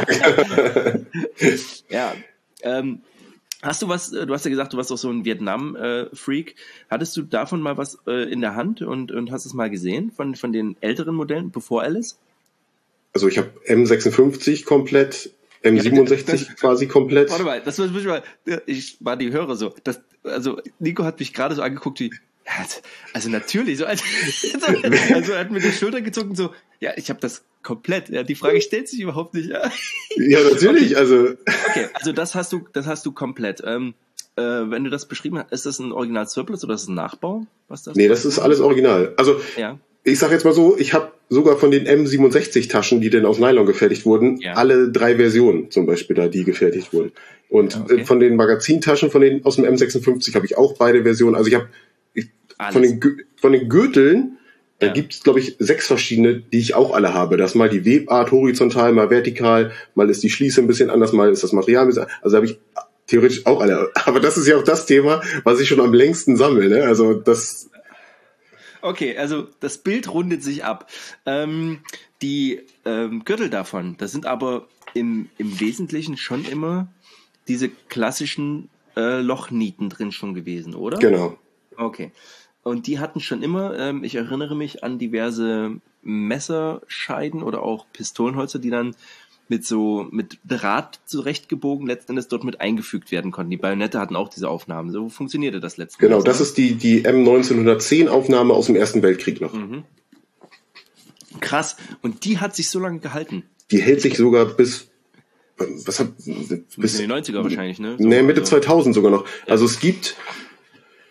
Ja, hast du was, du hast ja gesagt, du warst auch so ein Vietnam-Freak. Hattest du davon mal was in der Hand und hast es mal gesehen von den älteren Modellen, bevor Alice? Also ich habe M56 komplett, M67 quasi komplett. Warte mal, das muss ich mal, ich war die Hörer so. Also Nico hat mich gerade so angeguckt wie, also natürlich, so, also er hat mir die Schulter gezogen, so, ja, ich habe das komplett, ja, die Frage stellt sich überhaupt nicht. Ja, natürlich, okay. Also das hast du komplett. Wenn du das beschrieben hast, ist das ein Original Surplus oder ist das ein Nachbau? Nee, das ist alles original. Also, ich sag jetzt mal so, ich habe sogar von den M67-Taschen, die denn aus Nylon gefertigt wurden, alle 3 Versionen zum Beispiel da, die gefertigt wurden. Und von den Magazintaschen aus dem M56 habe ich auch beide Versionen. Also ich habe von den Gürteln, da gibt's, glaube ich, 6 verschiedene, die ich auch alle habe. Das ist mal die Webart horizontal, mal vertikal, mal ist die Schließe ein bisschen anders, mal ist das Material ein bisschen, also habe ich theoretisch auch alle. Aber das ist ja auch das Thema, was ich schon am längsten sammle, ne? Also das... Okay, also das Bild rundet sich ab. Die Gürtel davon, das sind aber im Wesentlichen schon immer diese klassischen Lochnieten drin schon gewesen, oder? Genau. Okay. Und die hatten schon immer, ich erinnere mich an diverse Messerscheiden oder auch Pistolenholzer, die dann mit Draht zurechtgebogen letzten Endes dort mit eingefügt werden konnten. Die Bajonette hatten auch diese Aufnahmen. So funktionierte das letzten Endes. Genau, das ist die M1910 Aufnahme aus dem Ersten Weltkrieg noch. Mhm. Krass. Und die hat sich so lange gehalten? Die hält sich sogar bis in die 90er wahrscheinlich, ne? So, Mitte 2000 sogar noch. Ja. Also es gibt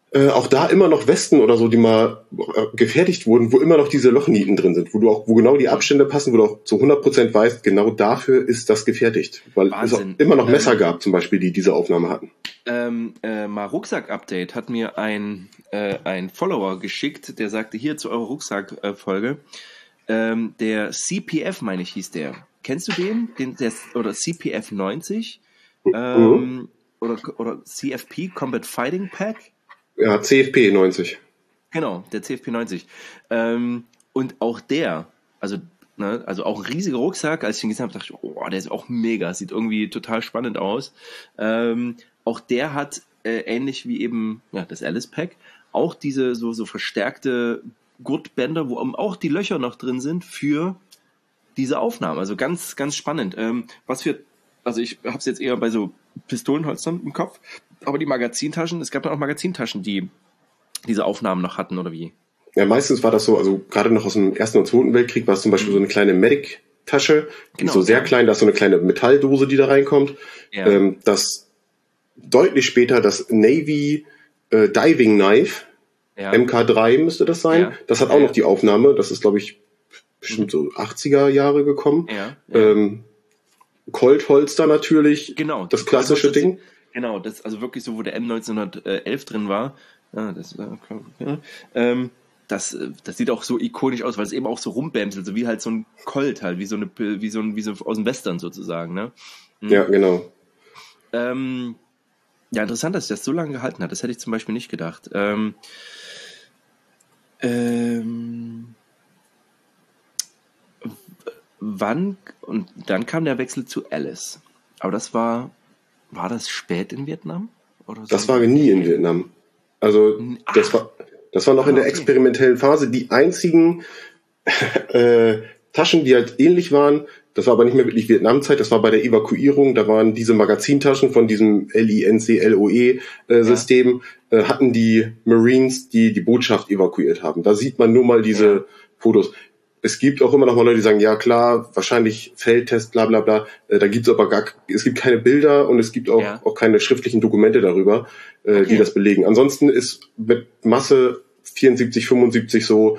Auch da immer noch Westen oder so, die mal gefertigt wurden, wo immer noch diese Lochnieten drin sind, wo genau die Abstände passen, wo du auch zu 100% weißt, genau dafür ist das gefertigt. Weil es auch immer noch Messer gab, zum Beispiel, die diese Aufnahme hatten. Mal Rucksack-Update hat mir ein Follower geschickt, der sagte, hier zu eurer Rucksack-Folge, der CPF, meine ich, hieß der. Kennst du den? Oder CPF 90? Oder CFP, Combat Fighting Pack? Ja, CFP 90. Genau, der CFP 90. Und auch der, also auch ein riesiger Rucksack, als ich ihn gesehen habe, dachte ich, oh, der ist auch mega, sieht irgendwie total spannend aus. Auch der hat, ähnlich wie eben das Alice Pack, auch diese so verstärkte Gurtbänder, wo auch die Löcher noch drin sind für diese Aufnahmen. Also ganz, ganz spannend. Also ich habe es jetzt eher bei so Pistolenholstern im Kopf, aber die Magazintaschen, es gab dann auch Magazintaschen, die diese Aufnahmen noch hatten, oder wie? Ja, meistens war das so, also gerade noch aus dem Ersten und Zweiten Weltkrieg war es zum Beispiel so eine kleine Medic-Tasche, die ist so sehr klein, da ist so eine kleine Metalldose, die da reinkommt. Ja. Das deutlich später das Navy Diving Knife, MK3 müsste das sein, das hat auch noch die Aufnahme, das ist, glaube ich, bestimmt so 80er Jahre gekommen. Colt-Holster natürlich, genau, das klassische Ding. Genau, das also wirklich so, wo der M1911 drin war. Ja, das sieht auch so ikonisch aus, weil es eben auch so rumbämselt, so wie halt so ein Colt halt, wie so aus dem Western sozusagen, ne? Ja, genau. Ja, interessant, dass sich das so lange gehalten hat. Das hätte ich zum Beispiel nicht gedacht. Wann, und dann kam der Wechsel zu Alice. Aber war das spät in Vietnam? Oder das war nie in Vietnam. Also, das war noch in der experimentellen Phase. Die einzigen Taschen, die halt ähnlich waren, das war aber nicht mehr wirklich Vietnamzeit, das war bei der Evakuierung, da waren diese Magazintaschen von diesem LINC-LOE-System, hatten die Marines, die Botschaft evakuiert haben. Da sieht man nur mal diese Fotos. Es gibt auch immer noch mal Leute, die sagen, ja klar, wahrscheinlich Feldtest, bla bla bla. Da gibt's aber es gibt keine Bilder und es gibt auch keine schriftlichen Dokumente darüber, die das belegen. Ansonsten ist mit Masse 74, 75 so,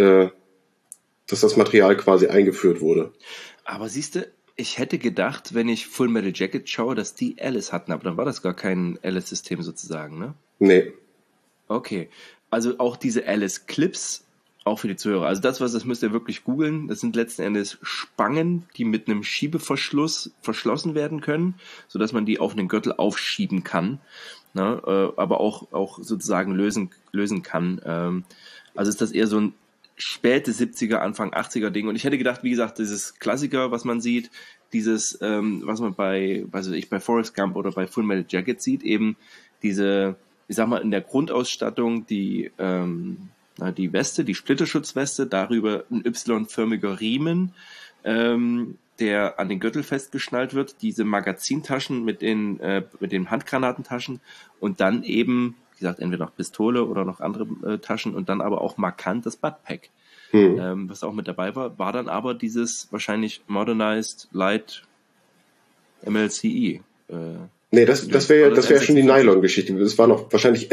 dass das Material quasi eingeführt wurde. Aber siehst du, ich hätte gedacht, wenn ich Full Metal Jacket schaue, dass die Alice hatten, aber dann war das gar kein Alice-System sozusagen, ne? Nee. Okay, also auch diese Alice-Clips, auch für die Zuhörer. Also das müsst ihr wirklich googeln. Das sind letzten Endes Spangen, die mit einem Schiebeverschluss verschlossen werden können, sodass man die auf einen Gürtel aufschieben kann, ne? Aber auch sozusagen lösen kann. Also ist das eher so ein späte 70er, Anfang 80er Ding. Und ich hätte gedacht, wie gesagt, dieses Klassiker, was man sieht, dieses, was man bei Forrest Gump oder bei Full Metal Jacket sieht, eben diese, ich sag mal, in der Grundausstattung die Weste, die Splitterschutzweste, darüber ein Y-förmiger Riemen, der an den Gürtel festgeschnallt wird, diese Magazintaschen mit den Handgranatentaschen und dann eben, wie gesagt, entweder noch Pistole oder noch andere Taschen und dann aber auch markant das Buttpack. Was auch mit dabei war dann aber dieses wahrscheinlich Modernized Light MLCE. Nee, das wäre schon die Nylon-Geschichte. Das war noch wahrscheinlich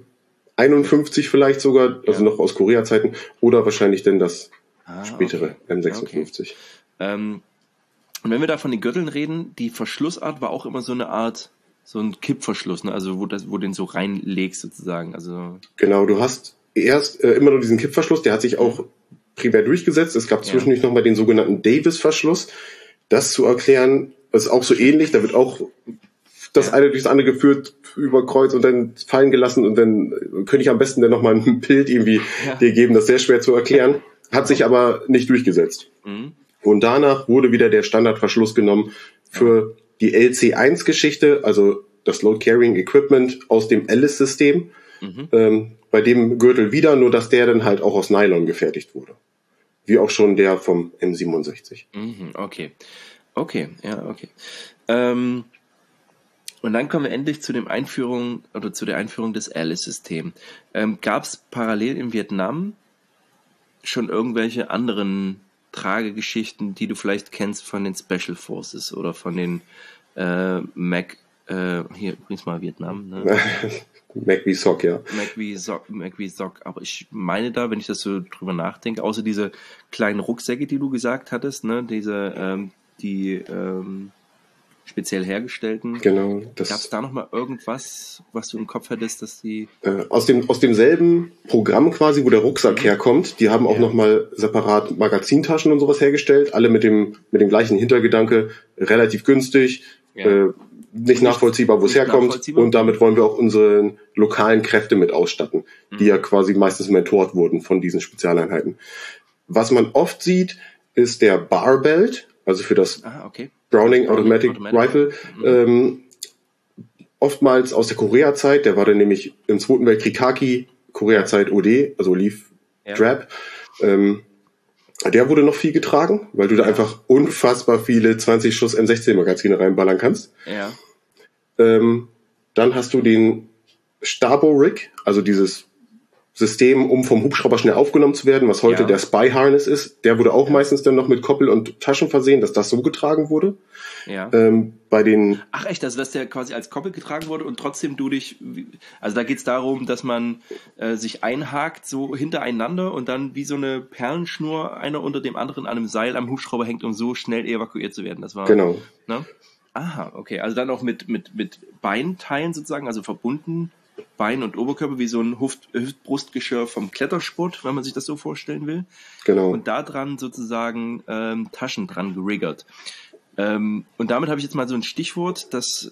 M51 vielleicht sogar, also noch aus Korea-Zeiten, oder wahrscheinlich denn das spätere M56. Und wenn wir da von den Gürteln reden, die Verschlussart war auch immer so eine Art, so ein Kippverschluss, ne? Also wo du den so reinlegst sozusagen. Also genau, du hast erst immer nur diesen Kippverschluss, der hat sich auch primär durchgesetzt. Es gab zwischendurch nochmal den sogenannten Davis-Verschluss. Das zu erklären, ist auch so ähnlich, da wird auch das eine durchs andere geführt, über Kreuz und dann fallen gelassen und dann könnte ich am besten dann nochmal ein Bild irgendwie dir geben, das ist sehr schwer zu erklären, hat sich aber nicht durchgesetzt. Und danach wurde wieder der Standardverschluss genommen für die LC1-Geschichte, also das Load Carrying Equipment aus dem Alice-System, bei dem Gürtel wieder, nur dass der dann halt auch aus Nylon gefertigt wurde. Wie auch schon der vom M67. Okay. Und dann kommen wir endlich zu der Einführung des Alice-Systems. Gab es parallel in Vietnam schon irgendwelche anderen Tragegeschichten, die du vielleicht kennst von den Special Forces oder von den Hier übrigens mal Vietnam, ne? McVie Sock, ja. McVie Sock, aber ich meine da, wenn ich das so drüber nachdenke, außer diese kleinen Rucksäcke, die du gesagt hattest, ne, die speziell hergestellten. Genau. Gab es da nochmal irgendwas, was du im Kopf hättest, dass die... Aus demselben Programm quasi, wo der Rucksack herkommt, die haben auch nochmal separat Magazintaschen und sowas hergestellt, alle mit dem gleichen Hintergedanke, relativ günstig, nicht nachvollziehbar, wo es herkommt, und damit wollen wir auch unsere lokalen Kräfte mit ausstatten, die ja quasi meistens mentort wurden von diesen Spezialeinheiten. Was man oft sieht, ist der Barbelt, also für das Browning Automatic Rifle, oftmals aus der Korea-Zeit, der war dann nämlich im Zweiten Weltkrieg Khaki, Korea-Zeit OD, also Olive Drab. Der wurde noch viel getragen, weil du da einfach unfassbar viele 20 Schuss M16-Magazine reinballern kannst. Ja. Dann hast du den Stabo-Rig, also dieses System, um vom Hubschrauber schnell aufgenommen zu werden, was heute der Spy-Harness ist. Der wurde auch meistens dann noch mit Koppel und Taschen versehen, dass das so getragen wurde. Ja. Bei den Ach echt, also dass der quasi als Koppel getragen wurde und trotzdem du dich... Also da geht es darum, dass man sich einhakt so hintereinander und dann wie so eine Perlenschnur einer unter dem anderen an einem Seil am Hubschrauber hängt, um so schnell evakuiert zu werden. Das war... Genau. Ne? Aha, okay. Also dann auch mit Beinteilen sozusagen, also verbunden, Bein und Oberkörper, wie so ein Hüft-Brustgeschirr vom Klettersport, wenn man sich das so vorstellen will. Genau. Und da dran sozusagen Taschen dran geriggert. Und damit habe ich jetzt mal so ein Stichwort, das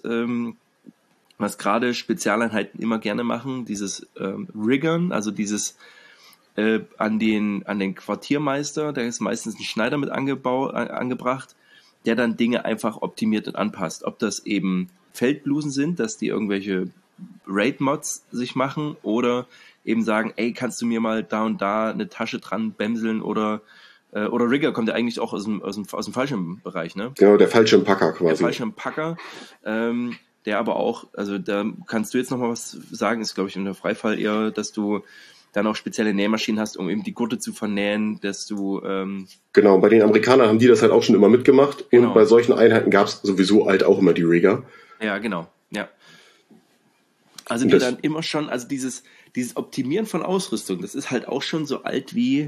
was gerade Spezialeinheiten immer gerne machen, dieses Riggern, also dieses an den Quartiermeister, da ist meistens ein Schneider mit angebracht, der dann Dinge einfach optimiert und anpasst. Ob das eben Feldblusen sind, dass die irgendwelche Raid-Mods sich machen oder eben sagen, ey, kannst du mir mal da und da eine Tasche dran bämseln oder Rigger kommt ja eigentlich auch aus dem Fallschirmbereich, ne? Genau, der Fallschirmpacker quasi. Der Fallschirmpacker, der aber auch, also da kannst du jetzt nochmal was sagen, ist glaube ich in der Freifall eher, dass du dann auch spezielle Nähmaschinen hast, um eben die Gurte zu vernähen, dass du... Genau, bei den Amerikanern haben die das halt auch schon immer mitgemacht. Genau. Und bei solchen Einheiten gab es sowieso halt auch immer die Rigger. Ja, genau, ja. Also wir dann immer schon, also dieses Optimieren von Ausrüstung, das ist halt auch schon so alt wie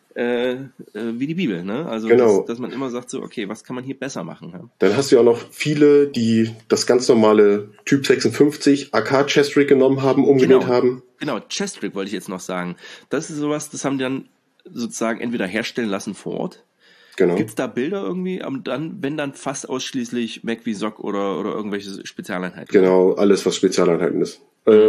die Bibel, ne? Also genau. dass man immer sagt so, okay, was kann man hier besser machen? Ja? Dann hast du ja auch noch viele, die das ganz normale Typ 56 AK Chest Rig genommen haben, umgenäht haben. Genau, Chest Rig wollte ich jetzt noch sagen. Das ist sowas, das haben die dann sozusagen entweder herstellen lassen vor Ort. Genau. Gibt es da Bilder irgendwie? Wenn dann fast ausschließlich McVie Sock oder irgendwelche Spezialeinheiten? Genau, alles was Spezialeinheiten ist.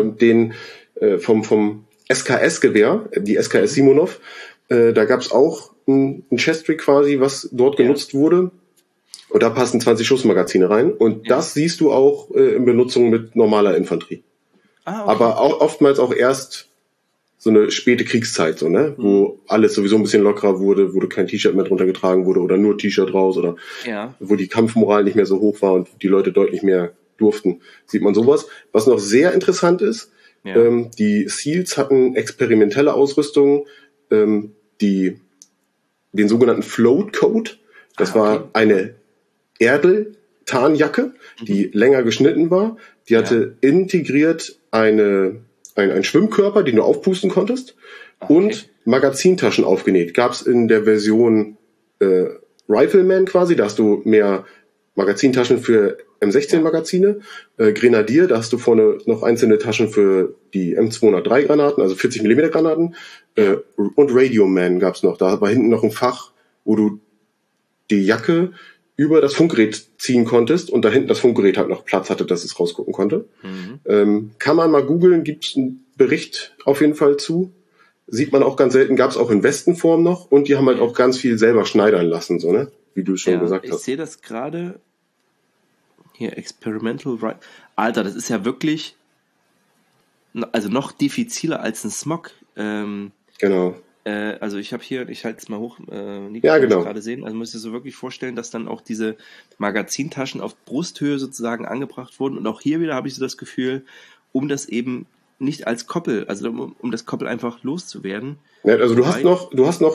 Vom SKS-Gewehr, die SKS Simonov, da gab es auch ein Chest Rig quasi, was dort genutzt wurde. Und da passen 20 Schussmagazine rein. Und das siehst du auch in Benutzung mit normaler Infanterie. Ah, okay. Aber auch, oftmals auch erst so eine späte Kriegszeit, so, ne? Wo alles sowieso ein bisschen lockerer wurde, wo kein T-Shirt mehr drunter getragen wurde oder nur T-Shirt raus oder wo die Kampfmoral nicht mehr so hoch war und die Leute deutlich mehr durften. Sieht man sowas. Was noch sehr interessant ist, die SEALs hatten experimentelle Ausrüstung, den sogenannten Float Coat. Das war eine Erdel-Tarnjacke, die länger geschnitten war. Die hatte integriert einen Schwimmkörper, den du aufpusten konntest, und Magazintaschen aufgenäht. Gab's in der Version Rifleman quasi, da hast du mehr Magazintaschen für M16-Magazine. Grenadier, da hast du vorne noch einzelne Taschen für die M203-Granaten, also 40mm Granaten. Und Radioman gab's noch. Da war hinten noch ein Fach, wo du die Jacke über das Funkgerät ziehen konntest und da hinten das Funkgerät halt noch Platz hatte, dass es rausgucken konnte. Kann man mal googeln, gibt's einen Bericht auf jeden Fall zu. Sieht man auch ganz selten, gab's auch in Westenform noch und die haben halt auch ganz viel selber schneidern lassen, so, ne? Wie du schon gesagt hast. Ich sehe das gerade hier, Experimental Rifle. Alter, das ist ja wirklich also noch diffiziler als ein Smog. Genau. Also ich habe hier, ich halte es mal hoch, Nico ja, kann genau. das gerade sehen, also müsst ihr so wirklich vorstellen, dass dann auch diese Magazintaschen auf Brusthöhe sozusagen angebracht wurden und auch hier wieder habe ich so das Gefühl, um das eben nicht als Koppel, also um das Koppel einfach loszuwerden. Ja, also du hast noch,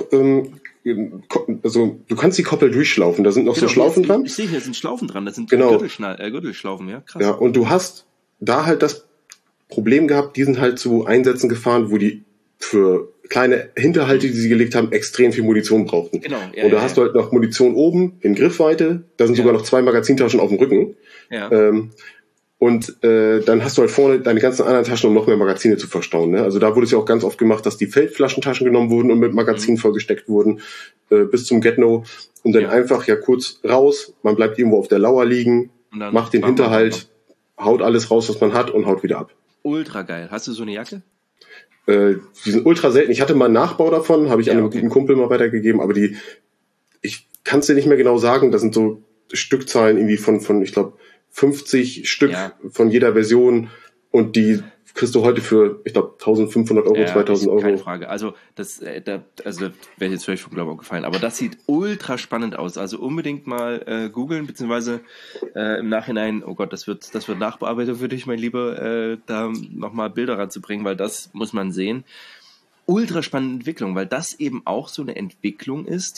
also du kannst die Koppel durchschlaufen, da sind noch so Schlaufen dran. Ich sehe hier sind Schlaufen dran, das sind Gürtelschlaufen, ja, krass. Ja, und du hast da halt das Problem gehabt, die sind halt zu Einsätzen gefahren, wo die für kleine Hinterhalte, die sie gelegt haben, extrem viel Munition brauchten. Genau. Ja, und da hast du halt noch Munition oben in Griffweite, da sind sogar noch 2 Magazintaschen auf dem Rücken. Ja. Und dann hast du halt vorne deine ganzen anderen Taschen, um noch mehr Magazine zu verstauen. Ne? Also da wurde es ja auch ganz oft gemacht, dass die Feldflaschentaschen genommen wurden und mit Magazinen vollgesteckt wurden, bis zum Get-No. Und dann einfach kurz raus, man bleibt irgendwo auf der Lauer liegen, macht den Hinterhalt, haut alles raus, was man hat und haut wieder ab. Ultra geil. Hast du so eine Jacke? Die sind ultra selten. Ich hatte mal einen Nachbau davon, habe ich an einem guten Kumpel mal weitergegeben, aber ich kann es dir nicht mehr genau sagen, das sind so Stückzahlen irgendwie von ich glaube, 50 Stück von jeder Version und die kriegst du heute für, ich glaube, 1.500 Euro, 2.000 Euro. Keine Frage. Also das wäre jetzt völlig vom Glauben gefallen. Aber das sieht ultra spannend aus. Also unbedingt mal googeln, beziehungsweise im Nachhinein, oh Gott, das wird nachbearbeitet für dich, mein Lieber, da nochmal Bilder ranzubringen, weil das muss man sehen. Ultra spannende Entwicklung, weil das eben auch so eine Entwicklung ist,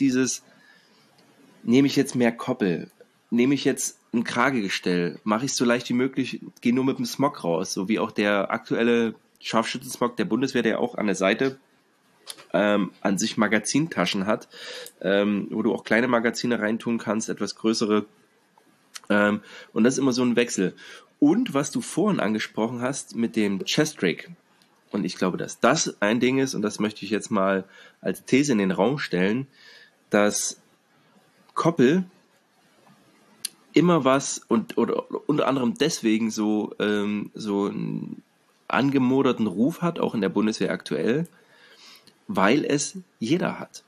nehme ich jetzt mehr Koppel, nehme ich jetzt ein Kragegestell, mache ich es so leicht wie möglich, gehe nur mit dem Smog raus, so wie auch der aktuelle Scharfschützen-Smog der Bundeswehr, der auch an der Seite an sich Magazintaschen hat, wo du auch kleine Magazine reintun kannst, etwas größere. Und das ist immer so ein Wechsel. Und was du vorhin angesprochen hast mit dem Chest-Rig, und ich glaube, dass das ein Ding ist, und das möchte ich jetzt mal als These in den Raum stellen, dass Koppel immer was oder unter anderem deswegen so einen angemoderten Ruf hat, auch in der Bundeswehr aktuell, weil es jeder hat.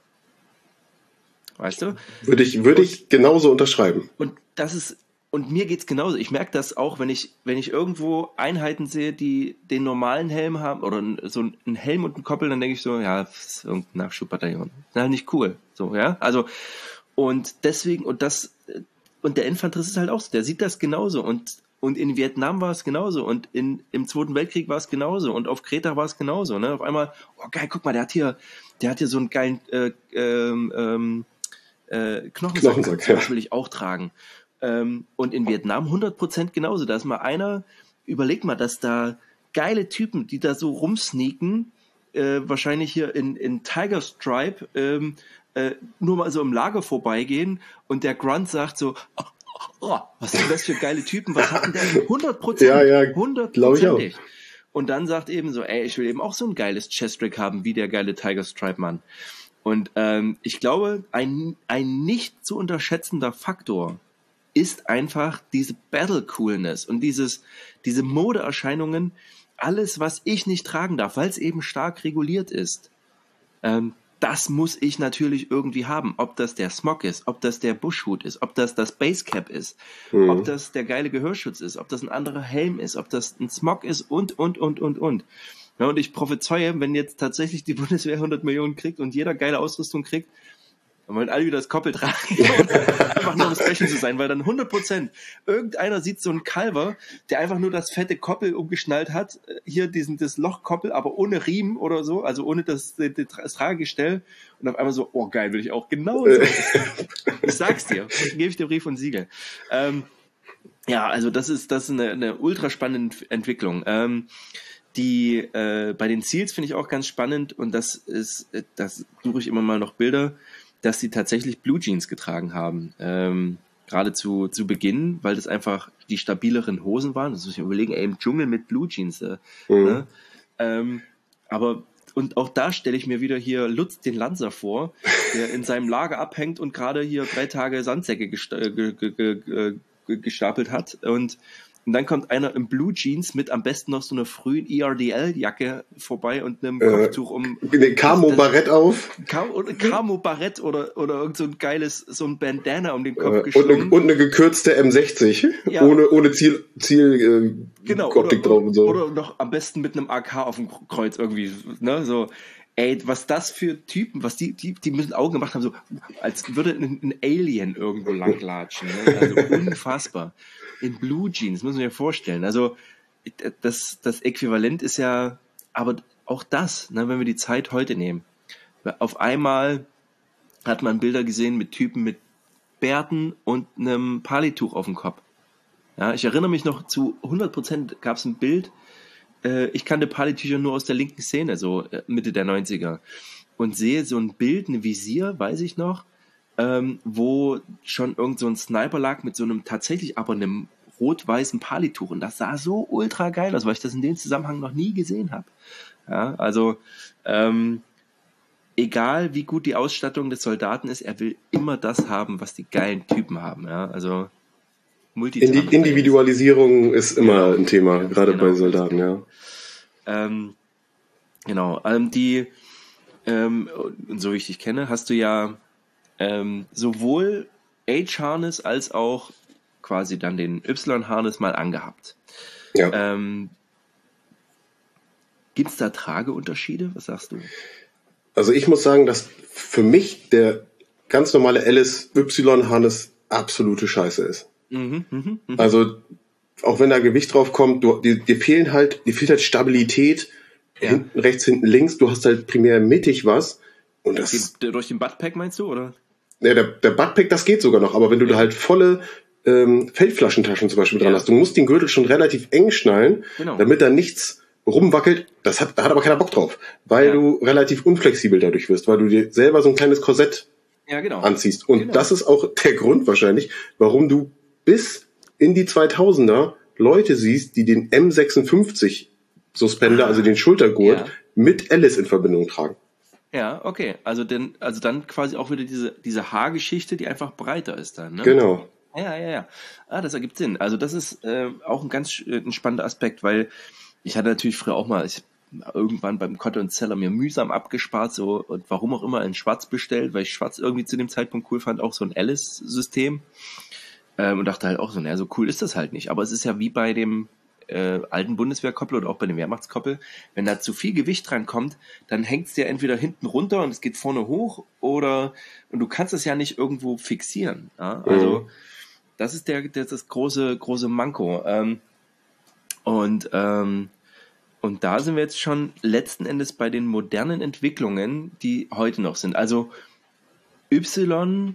Weißt du? Würde ich genauso unterschreiben. Und mir geht's genauso. Ich merke das auch, wenn ich irgendwo Einheiten sehe, die den normalen Helm haben oder so einen Helm und einen Koppel, dann denke ich so, ja, das ist irgendein Nachschub-Bataillon. Das ist halt nicht cool. So, ja. Also, und deswegen, und der Infanterist ist halt auch so, der sieht das genauso und in Vietnam war es genauso und im Zweiten Weltkrieg war es genauso und auf Kreta war es genauso, ne? Auf einmal, oh geil, guck mal, der hat hier so einen geilen Knochensack, das will ich auch tragen. Und in Vietnam 100% genauso, da ist mal einer, überleg mal, dass da geile Typen, die da so rumsneaken, wahrscheinlich hier in Tiger Stripe, nur mal so im Lager vorbeigehen und der Grunt sagt so, was sind das für geile Typen, was hat denn der? 100%, ja, 100%. Und dann sagt eben so, ich will eben auch so ein geiles Chest-Rig haben, wie der geile Tiger Stripe-Mann. Und ich glaube, ein nicht zu unterschätzender Faktor ist einfach diese Battle-Coolness und diese Modeerscheinungen, alles, was ich nicht tragen darf, weil es eben stark reguliert ist. Das muss ich natürlich irgendwie haben. Ob das der Smog ist, ob das der Bushhut ist, ob das Basecap ist, ob das der geile Gehörschutz ist, ob das ein anderer Helm ist, ob das ein Smog ist und. Ja, und ich prophezeie, wenn jetzt tatsächlich die Bundeswehr 100 Millionen kriegt und jeder geile Ausrüstung kriegt, dann wollen alle wieder das Koppel tragen. Einfach nur um special zu sein, weil dann 100% irgendeiner sieht so einen Calver, der einfach nur das fette Koppel umgeschnallt hat, hier das Lochkoppel, aber ohne Riemen oder so, also ohne das Tragegestell und auf einmal so, oh geil, will ich auch genau so. Ich sag's dir, gebe ich dir Brief und Siegel. Ja, also das ist eine ultra spannende Entwicklung. Bei den Seals finde ich auch ganz spannend und das suche ich immer mal noch Bilder, dass sie tatsächlich Blue Jeans getragen haben. Gerade zu Beginn, weil das einfach die stabileren Hosen waren. Das muss ich mir überlegen, im Dschungel mit Blue Jeans. Ne? Aber und auch da stelle ich mir wieder hier Lutz den Lanzer vor, der in seinem Lager abhängt und gerade hier 3 Tage Sandsäcke gestapelt hat und dann kommt einer im Blue Jeans mit am besten noch so einer frühen ERDL-Jacke vorbei und einem Kopftuch den Camo-Barett auf. Camo-Barett oder irgend so ein geiles, so ein Bandana um den Kopf geschlungen. Und eine gekürzte M60. Ja. Ohne Ziel genau, Optik drauf und so. Oder noch am besten mit einem AK auf dem Kreuz irgendwie, ne, so. Ey, was das für Typen, was die mit den Augen gemacht haben, so, als würde ein Alien irgendwo langlatschen, ne? Also unfassbar. In Blue Jeans, muss man sich vorstellen. Also das Äquivalent ist ja, aber auch das, ne, wenn wir die Zeit heute nehmen. Auf einmal hat man Bilder gesehen mit Typen mit Bärten und einem Palituch auf dem Kopf. Ja, ich erinnere mich noch zu 100% gab es ein Bild, ich kannte Palitücher nur aus der linken Szene, so Mitte der 90er. Und sehe so ein Bild, ein Visier, weiß ich noch, wo schon irgend so ein Sniper lag mit so einem tatsächlich aber einem rot-weißen Palituch. Und das sah so ultra geil aus, weil ich das in dem Zusammenhang noch nie gesehen habe. Ja, also egal wie gut die Ausstattung des Soldaten ist, er will immer das haben, was die geilen Typen haben. Ja, also Individualisierung ist immer ein Thema, gerade bei Soldaten, ja. Genau. Und so wie ich dich kenne, hast du ja sowohl H-Harness als auch quasi dann den Y-Harness mal angehabt. Ja. Gibt es da Trageunterschiede? Was sagst du? Also ich muss sagen, dass für mich der ganz normale LS-Y-Harness absolute Scheiße ist. Also auch wenn da Gewicht drauf kommt, dir fehlt halt Stabilität, hinten rechts, hinten links, du hast halt primär mittig was. Und das durch den Buttpack meinst du, oder? Ja, der Buttpack, das geht sogar noch, aber wenn du da halt volle Feldflaschentaschen zum Beispiel dran hast, du musst den Gürtel schon relativ eng schnallen, damit da nichts rumwackelt, da hat aber keiner Bock drauf, weil du relativ unflexibel dadurch wirst, weil du dir selber so ein kleines Korsett anziehst. Und das ist auch der Grund wahrscheinlich, warum du bis in die 2000er Leute siehst, die den M56 Suspender, also den Schultergurt, mit Alice in Verbindung tragen. Ja, okay. Also dann quasi auch wieder diese Haargeschichte, die einfach breiter ist dann, ne? Genau. Ja. Das ergibt Sinn. Also das ist auch ein spannender Aspekt, weil ich hatte natürlich früher auch mal, irgendwann beim Kotte und Zeller mir mühsam abgespart, so, und warum auch immer in Schwarz bestellt, weil ich Schwarz irgendwie zu dem Zeitpunkt cool fand, auch so ein Alice-System. Und dachte halt auch so, naja, so cool ist das halt nicht. Aber es ist ja wie bei dem alten Bundeswehrkoppel oder auch bei dem Wehrmachtskoppel, wenn da zu viel Gewicht dran kommt, dann hängt es dir entweder hinten runter und es geht vorne hoch und du kannst es ja nicht irgendwo fixieren. Ja? Also das ist das große Manko. Und da sind wir jetzt schon letzten Endes bei den modernen Entwicklungen, die heute noch sind. Also Y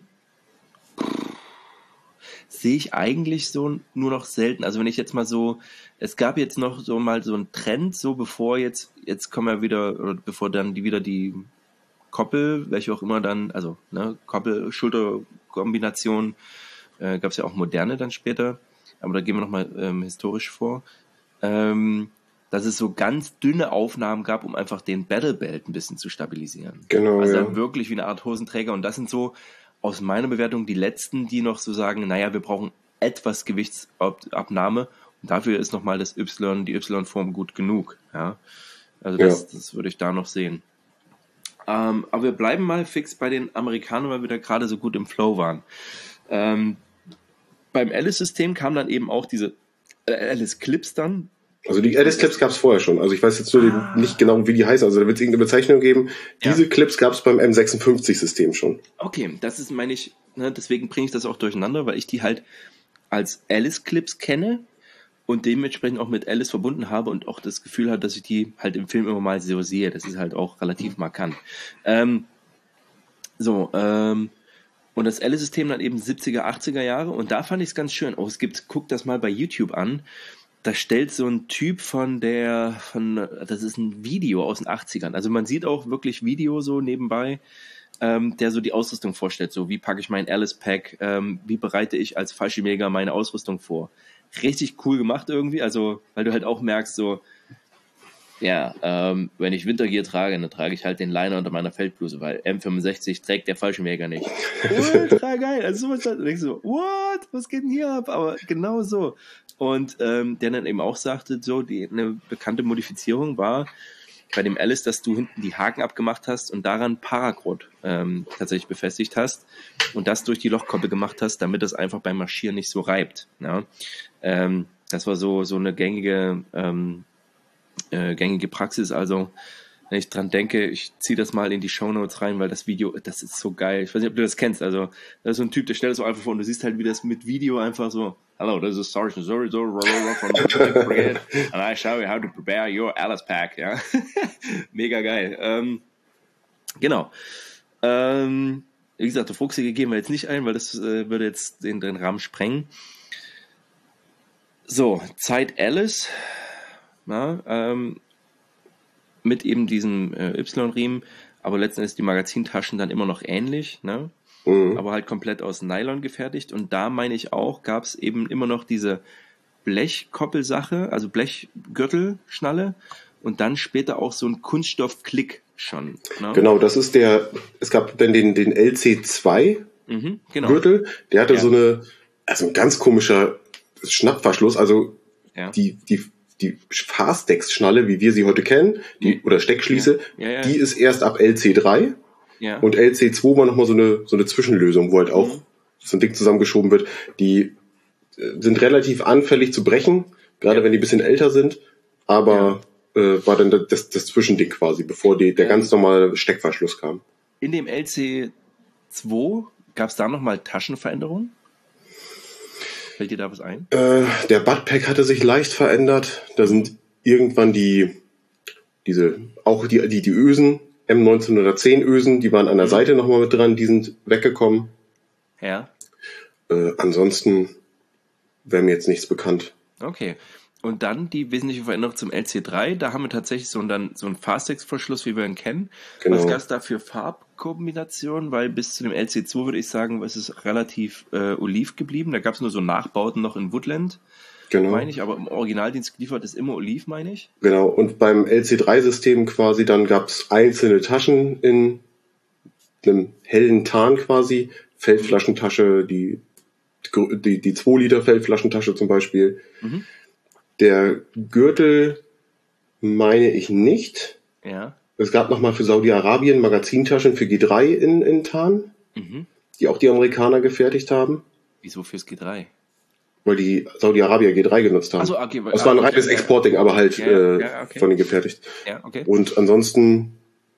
sehe ich eigentlich so nur noch selten. Also wenn ich jetzt mal so, es gab jetzt noch so mal so einen Trend, so bevor jetzt kommen wir wieder, oder bevor dann wieder die Koppel, welche auch immer dann, also Koppel-Schulter-Kombination, gab es ja auch moderne dann später, aber da gehen wir nochmal historisch vor, dass es so ganz dünne Aufnahmen gab, um einfach den Battle Belt ein bisschen zu stabilisieren. Genau, also dann wirklich wie eine Art Hosenträger, und das sind so aus meiner Bewertung die letzten, die noch so sagen, naja, wir brauchen etwas Gewichtsabnahme und dafür ist nochmal die Y-Form gut genug. Ja? Also das würde ich da noch sehen. Aber wir bleiben mal fix bei den Amerikanern, weil wir da gerade so gut im Flow waren. Beim Alice-System kamen dann eben auch diese Alice-Clips dann. Also die Alice-Clips gab es vorher schon. Also ich weiß jetzt nur nicht genau, wie die heißen. Also da wird es irgendeine Bezeichnung geben. Diese Clips gab es beim M56-System schon. Okay, das ist, meine ich, deswegen bringe ich das auch durcheinander, weil ich die halt als Alice-Clips kenne und dementsprechend auch mit Alice verbunden habe und auch das Gefühl habe, dass ich die halt im Film immer mal so sehe. Das ist halt auch relativ markant. Und das Alice-System dann eben 70er, 80er Jahre, und da fand ich es ganz schön. Guck das mal bei YouTube an. Da stellt so ein Typ das ist ein Video aus den 80ern. Also man sieht auch wirklich Video so nebenbei, der so die Ausrüstung vorstellt. So, wie packe ich mein Alice-Pack? Wie bereite ich als Fallschirmjäger meine Ausrüstung vor? Richtig cool gemacht irgendwie. Also, weil du halt auch merkst, so, wenn ich Wintergear trage, dann trage ich halt den Liner unter meiner Feldbluse, weil M65 trägt der Fallschirmjäger nicht. Ultra geil. Also sowas, da denkst du so, what? Was geht denn hier ab? Aber genau so. Und der dann eben auch sagte, so, eine bekannte Modifizierung war bei dem Alice, dass du hinten die Haken abgemacht hast und daran Paracord tatsächlich befestigt hast und das durch die Lochkoppel gemacht hast, damit das einfach beim Marschieren nicht so reibt. Ja? Das war so eine gängige Praxis. Also wenn ich dran denke, ich ziehe das mal in die Shownotes rein, weil das Video, das ist so geil. Ich weiß nicht, ob du das kennst. Also, da ist so ein Typ, der stellt das so einfach vor und du siehst halt, wie das mit Video einfach so, hello, this is Sergeant Zoro from the Brigade and I show you how to prepare your Alice Pack. Ja? Mega geil. Genau. Wie gesagt, der Fuchsige gehen wir jetzt nicht ein, weil das würde jetzt den Rahmen sprengen. So, Zeit Alice. Na, mit eben diesem Y-Riemen, aber letztendlich die Magazintaschen dann immer noch ähnlich, ne? Aber halt komplett aus Nylon gefertigt. Und da meine ich auch, gab es eben immer noch diese Blechkoppelsache, also Blechgürtelschnalle und dann später auch so ein Kunststoffklick schon. Ne? Genau, das ist es gab dann den LC2 genau. Gürtel, der hatte also ein ganz komischer Schnappverschluss, also die Fastex-Schnalle, wie wir sie heute kennen, oder Steckschließe, die ist erst ab LC3 und LC2 war nochmal so eine Zwischenlösung, wo halt auch so ein Ding zusammengeschoben wird. Die sind relativ anfällig zu brechen, gerade wenn die ein bisschen älter sind, aber war dann das Zwischending quasi, bevor der ganz normale Steckverschluss kam. In dem LC2 gab es da nochmal Taschenveränderungen? Fällt dir da was ein? Der Buttpack hatte sich leicht verändert. Da sind irgendwann die Ösen, M1910 Ösen, die waren an der Seite nochmal mit dran, die sind weggekommen. Ja. Ansonsten wäre mir jetzt nichts bekannt. Okay. Und dann die wesentliche Veränderung zum LC3. Da haben wir tatsächlich so einen Fastex-Verschluss, wie wir ihn kennen. Genau. Was gab es da für Farbkombinationen? Weil bis zu dem LC2 würde ich sagen, es ist relativ oliv geblieben. Da gab es nur so Nachbauten noch in Woodland, meine ich. Aber im Originaldienst geliefert ist immer oliv, meine ich. Genau. Und beim LC3-System quasi, dann gab es einzelne Taschen in einem hellen Tarn quasi. Feldflaschentasche, die 2 Liter Feldflaschentasche zum Beispiel. Der Gürtel meine ich nicht. Ja. Es gab nochmal für Saudi-Arabien Magazintaschen für G3 in Tarn, die auch die Amerikaner gefertigt haben. Wieso fürs G3? Weil die Saudi-Arabier G3 genutzt haben. Also, okay, das war ein reines Exporting, aber halt von denen gefertigt. Ja, okay. Und ansonsten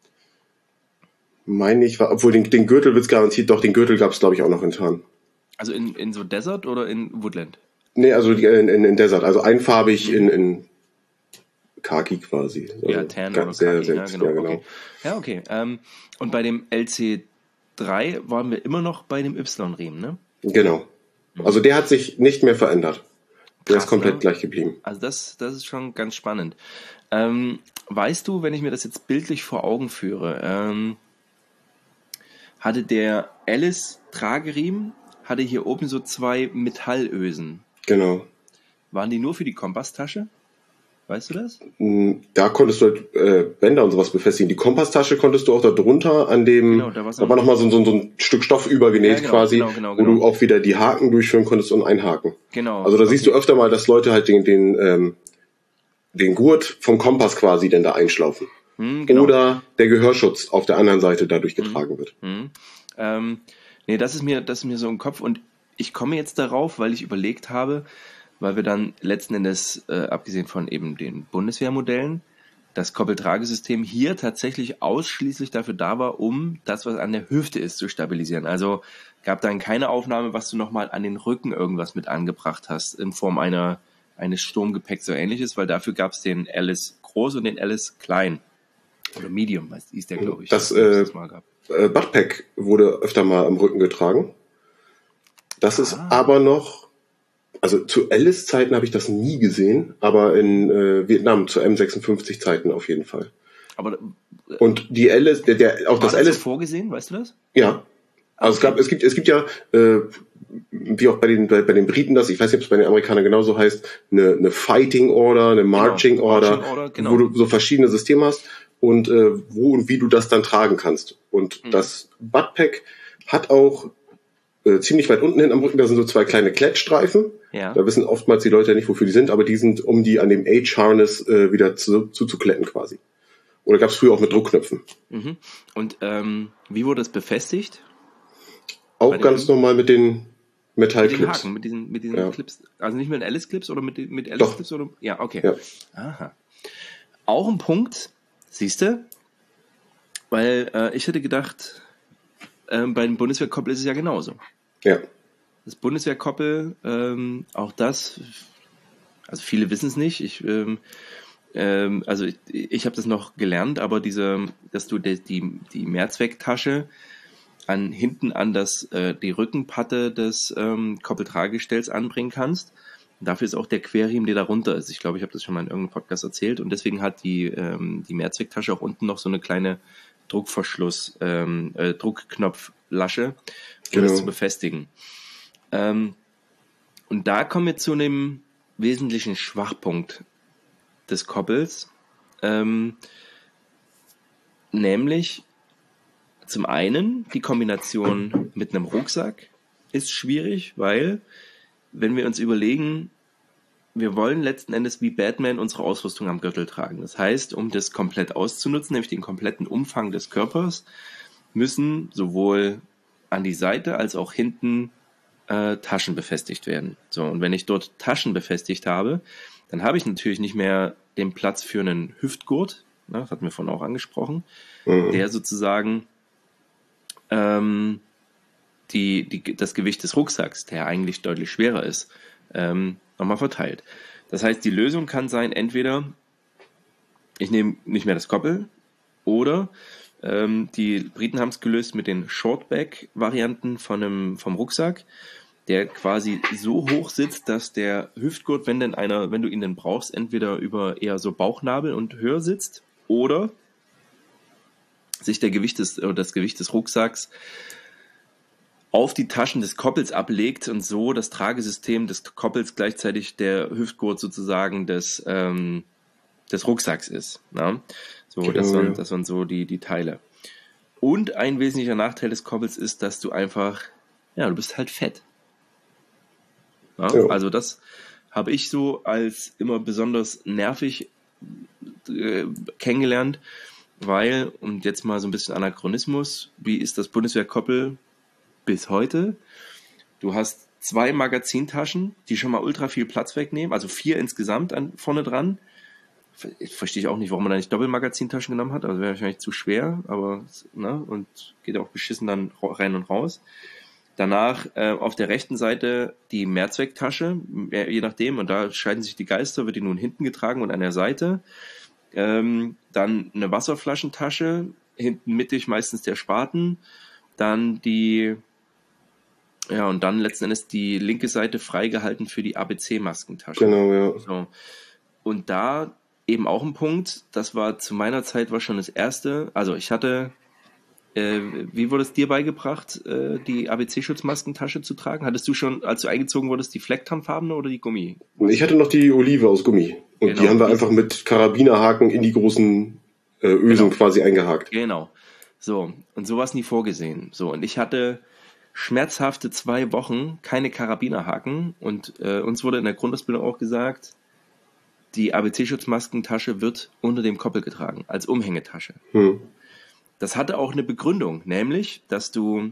meine ich, obwohl den Gürtel wird es garantiert, doch den Gürtel gab es glaube ich auch noch in Tarn. Also in so Desert oder in Woodland? Nee, also in Desert, also einfarbig in Khaki quasi. Also ja, Tan oder Khaki, genau. Okay. Ja, okay. Und bei dem LC3 waren wir immer noch bei dem Y-Riemen, ne? Genau. Also der hat sich nicht mehr verändert. Der ist komplett gleich geblieben. Also das ist schon ganz spannend. Weißt du, wenn ich mir das jetzt bildlich vor Augen führe, hatte der Alice-Trageriemen, hatte hier oben so 2 Metallösen. Genau. Waren die nur für die Kompasstasche? Weißt du das? Da konntest du halt Bänder und sowas befestigen. Die Kompasstasche konntest du auch da drunter an dem, da war nochmal so ein Stück Stoff übergenäht quasi, wo du auch wieder die Haken durchführen konntest und einhaken. Genau. Also da siehst du öfter mal, dass Leute halt den Gurt vom Kompass quasi denn da einschlaufen. Oder der Gehörschutz auf der anderen Seite dadurch getragen wird. Nee, das ist mir so im Kopf und ich komme jetzt darauf, weil ich überlegt habe, weil wir dann letzten Endes, abgesehen von eben den Bundeswehrmodellen, das Koppeltragesystem hier tatsächlich ausschließlich dafür da war, um das, was an der Hüfte ist, zu stabilisieren. Also gab dann keine Aufnahme, was du nochmal an den Rücken irgendwas mit angebracht hast, in Form eines Sturmgepäcks oder ähnliches, weil dafür gab es den Alice Groß und den Alice Klein. Oder Medium, hieß der, glaube ich. Das mal gab. Buttpack wurde öfter mal am Rücken getragen. Das ist aber noch, also zu Alice-Zeiten habe ich das nie gesehen, aber in Vietnam zu M56-Zeiten auf jeden Fall. Aber und die Alice, auch das Alice so vorgesehen, weißt du das? Ja, also es gibt ja wie auch bei den Briten das, ich weiß nicht, ob es bei den Amerikanern genauso heißt, eine Fighting Order, eine Marching Order, wo du so verschiedene Systeme hast und wo und wie du das dann tragen kannst. Und das Buttpack hat auch ziemlich weit unten hin am Rücken, da sind so 2 kleine Klettstreifen. Ja. Da wissen oftmals die Leute ja nicht, wofür die sind, aber die sind, um die an dem H-Harness wieder zuzukletten quasi. Oder gab es früher auch mit Druckknöpfen. Und wie wurde das befestigt? Auch ganz normal mit den Metallclips. Mit diesen Clips. Also nicht mit den Alice-Clips oder mit Alice-Clips? Oder? Ja, okay. Ja. Aha. Auch ein Punkt, siehst du, Weil ich hätte gedacht, bei dem Bundeswehrkoppel ist es ja genauso. Ja. Das Bundeswehrkoppel, auch das, also viele wissen es nicht. Ich habe das noch gelernt, aber dass du die Mehrzwecktasche hinten an die Rückenpatte des Koppeltragestells anbringen kannst. Und dafür ist auch der Querriemen, der darunter ist. Ich glaube, ich habe das schon mal in irgendeinem Podcast erzählt. Und deswegen hat die Mehrzwecktasche auch unten noch so eine kleine Druckknopflasche, um das zu befestigen. Und da kommen wir zu einem wesentlichen Schwachpunkt des Koppels, nämlich zum einen die Kombination mit einem Rucksack ist schwierig, weil wenn wir uns überlegen, wir wollen letzten Endes wie Batman unsere Ausrüstung am Gürtel tragen. Das heißt, um das komplett auszunutzen, nämlich den kompletten Umfang des Körpers, müssen sowohl an die Seite als auch hinten Taschen befestigt werden. So, und wenn ich dort Taschen befestigt habe, dann habe ich natürlich nicht mehr den Platz für einen Hüftgurt, ne, das hatten wir vorhin auch angesprochen, der sozusagen das Gewicht des Rucksacks, der eigentlich deutlich schwerer ist, nochmal verteilt. Das heißt, die Lösung kann sein, entweder ich nehme nicht mehr das Koppel oder die Briten haben es gelöst mit den Shortback-Varianten vom Rucksack, der quasi so hoch sitzt, dass der Hüftgurt, wenn du ihn denn brauchst, entweder über eher so Bauchnabel und höher sitzt oder sich das Gewicht des Rucksacks auf die Taschen des Koppels ablegt und so das Tragesystem des Koppels gleichzeitig der Hüftgurt sozusagen des Rucksacks ist. Na? So, genau, das waren so die Teile. Und ein wesentlicher Nachteil des Koppels ist, dass du einfach, du bist halt fett. Ja? Ja. Also das habe ich so als immer besonders nervig kennengelernt, weil, und jetzt mal so ein bisschen Anachronismus, wie ist das Bundeswehrkoppel bis heute? Du hast 2 Magazintaschen, die schon mal ultra viel Platz wegnehmen, also 4 insgesamt vorne dran. Verstehe ich auch nicht, warum man da nicht Doppelmagazintaschen genommen hat, also wäre wahrscheinlich zu schwer, aber und geht auch beschissen dann rein und raus. Danach auf der rechten Seite die Mehrzwecktasche, je nachdem, und da scheiden sich die Geister, wird die nun hinten getragen und an der Seite. Dann eine Wasserflaschentasche, hinten mittig meistens der Spaten, dann und dann letzten Endes die linke Seite freigehalten für die ABC-Maskentasche. Genau, ja. So. Und da eben auch ein Punkt, das war zu meiner Zeit war schon das erste, also ich hatte, wie wurde es dir beigebracht, die ABC-Schutzmaskentasche zu tragen? Hattest du schon, als du eingezogen wurdest, die Flecktarnfarbene oder die Gummi? Ich hatte noch die Olive aus Gummi. Und genau, die haben wir einfach mit Karabinerhaken in die großen Ösen quasi eingehakt. Genau. So, und sowas nie vorgesehen. So, und ich hatte schmerzhafte 2 Wochen keine Karabinerhaken und uns wurde in der Grundausbildung auch gesagt, die ABC-Schutzmaskentasche wird unter dem Koppel getragen, als Umhängetasche. Das hatte auch eine Begründung, nämlich, dass du,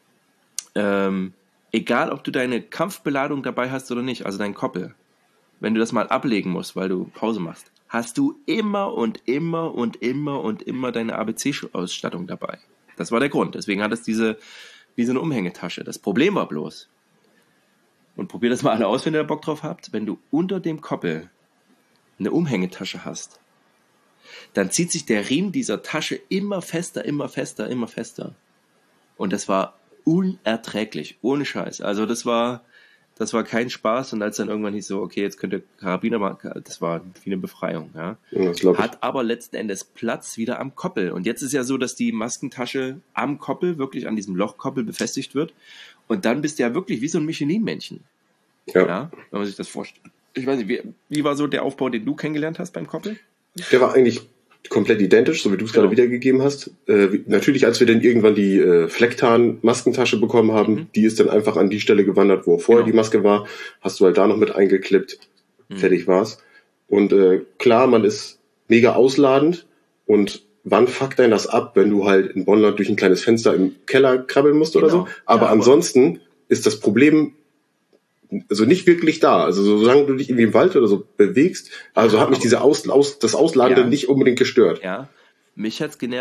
egal ob du deine Kampfbeladung dabei hast oder nicht, also dein Koppel, wenn du das mal ablegen musst, weil du Pause machst, hast du immer und immer und immer und immer deine ABC-Ausstattung dabei. Das war der Grund. Deswegen hat es wie so eine Umhängetasche. Das Problem war bloß, und probiert das mal alle aus, wenn ihr da Bock drauf habt, wenn du unter dem Koppel eine Umhängetasche hast, dann zieht sich der Riemen dieser Tasche immer fester, immer fester, immer fester. Und das war unerträglich, ohne Scheiß. Also das war kein Spaß. Und als dann irgendwann hieß so, okay, jetzt könnt ihr Karabiner machen, das war wie eine Befreiung. Ja. Hat aber letzten Endes Platz wieder am Koppel. Und jetzt ist ja so, dass die Maskentasche am Koppel, wirklich an diesem Lochkoppel befestigt wird. Und dann bist du ja wirklich wie so ein Michelin-Männchen. Ja, wenn man sich das vorstellt. Ich weiß nicht, wie war so der Aufbau, den du kennengelernt hast beim Koppel? Der war eigentlich komplett identisch, so wie du es gerade wiedergegeben hast. Natürlich, als wir dann irgendwann die Flecktarn-Maskentasche bekommen haben, die ist dann einfach an die Stelle gewandert, wo vorher die Maske war. Hast du halt da noch mit eingeklippt. Fertig war's. Und klar, man ist mega ausladend. Und wann fuckt einen das ab, wenn du halt in Bonnland durch ein kleines Fenster im Keller krabbeln musst oder so? Aber ansonsten ist das Problem also nicht wirklich da. Also solange du dich irgendwie im Wald oder so bewegst, also hat mich das Ausladende nicht unbedingt gestört. Ja, mich hat's genervt,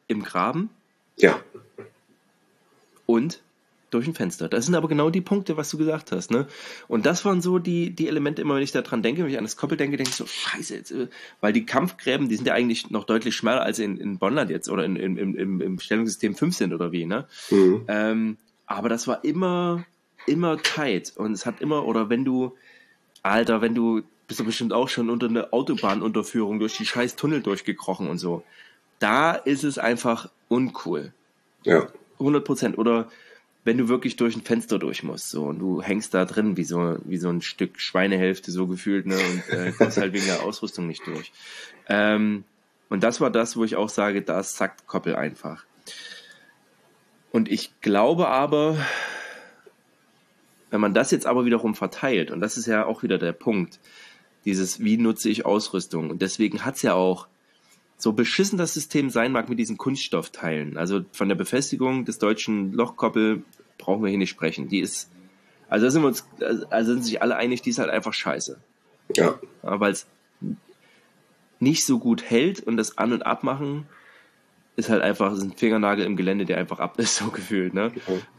im Graben Ja. und durch ein Fenster. Das sind aber genau die Punkte, was du gesagt hast, ne? Und das waren so die Elemente, immer wenn ich da dran denke, wenn ich an das Koppel denke, denke ich so, scheiße, jetzt, weil die Kampfgräben, die sind ja eigentlich noch deutlich schmaler als in Bonnland jetzt oder im Stellungssystem 5 sind oder wie, ne? Aber das war immer tight und es hat immer, oder wenn du bist du bestimmt auch schon unter eine Autobahnunterführung durch die scheiß Tunnel durchgekrochen und so. Da ist es einfach uncool. Ja. 100%. Oder wenn du wirklich durch ein Fenster durch musst, so, und du hängst da drin wie so ein Stück Schweinehälfte, so gefühlt, ne, und kommst halt wegen der Ausrüstung nicht durch. Und das war das, wo ich auch sage, da sackt Koppel einfach. Und ich glaube aber, wenn man das jetzt aber wiederum verteilt, und das ist ja auch wieder der Punkt, dieses, wie nutze ich Ausrüstung? Und deswegen hat's ja auch, so beschissen das System sein mag mit diesen Kunststoffteilen, also von der Befestigung des deutschen Lochkoppel brauchen wir hier nicht sprechen. Die ist, also sind sich alle einig, die ist halt einfach scheiße. Ja. Weil es nicht so gut hält und das An- und Abmachen ist halt einfach, ist ein Fingernagel im Gelände, der einfach ab ist, so gefühlt, ne?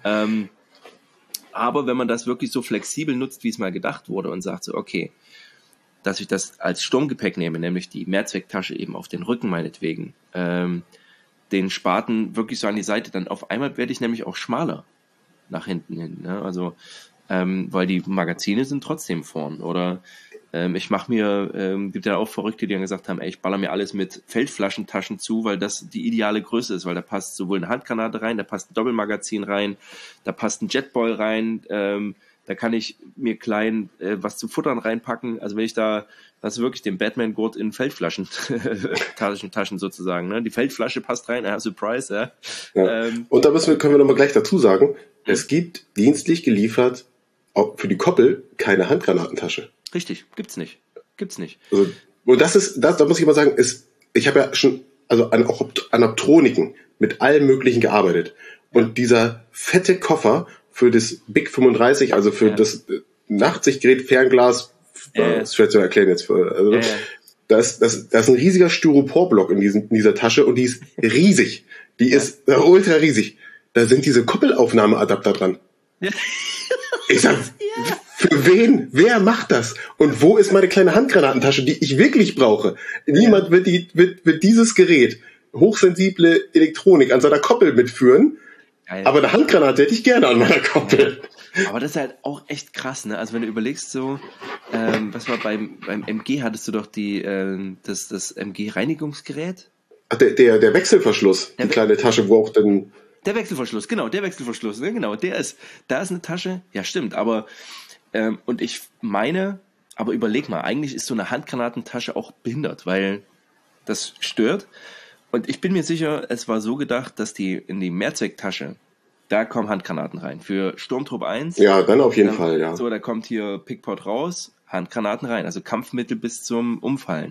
Aber wenn man das wirklich so flexibel nutzt, wie es mal gedacht wurde und sagt so, okay, dass ich das als Sturmgepäck nehme, nämlich die Mehrzwecktasche eben auf den Rücken meinetwegen, den Spaten wirklich so an die Seite, dann auf einmal werde ich nämlich auch schmaler nach hinten hin, ne? Also, weil die Magazine sind trotzdem vorn, oder ich mache mir, gibt ja auch Verrückte, die dann gesagt haben, ey, ich baller mir alles mit Feldflaschentaschen zu, weil das die ideale Größe ist, weil da passt sowohl eine Handgranate rein, da passt ein Doppelmagazin rein, da passt ein Jetboil rein, da kann ich mir klein was zum Futtern reinpacken. Also wenn ich da, das ist wirklich den Batman-Gurt in Feldflaschentaschen sozusagen, ne? Die Feldflasche passt rein, Surprise, ja. Und da können wir nochmal gleich dazu sagen, es gibt dienstlich geliefert, auch für die Koppel, keine Handgranatentasche. Richtig, gibt's nicht. Also, und da muss ich mal sagen, ich habe ja schon, also auch an Optroniken mit allem Möglichen gearbeitet. Und dieser fette Koffer für das Big 35, also für das Nachtsichtgerät, Fernglas, ist schwer zu erklären jetzt. Da ist ein riesiger Styroporblock in dieser Tasche und die ist riesig. Die ist ultra riesig. Da sind diese Kuppelaufnahmeadapter dran. Ja. Ich sag, für wen? Wer macht das? Und wo ist meine kleine Handgranatentasche, die ich wirklich brauche? Niemand wird dieses Gerät, hochsensible Elektronik, an seiner Koppel mitführen. Geil. Aber eine Handgranate hätte ich gerne an meiner Koppel. Ja. Aber das ist halt auch echt krass, ne? Also wenn du überlegst so, was war beim MG, hattest du doch das MG-Reinigungsgerät? Ach, der Wechselverschluss, die kleine Tasche, wo auch dann... Der Wechselverschluss, ne? Genau, da ist eine Tasche, ja stimmt, aber und ich meine, aber überleg mal, eigentlich ist so eine Handgranatentasche auch behindert, weil das stört. Und ich bin mir sicher, es war so gedacht, dass in die Mehrzwecktasche, da kommen Handgranaten rein. Für Sturmtrupp 1. Ja, dann auf jeden Fall, ja. So, da kommt hier Pickpot raus, Handgranaten rein, also Kampfmittel bis zum Umfallen.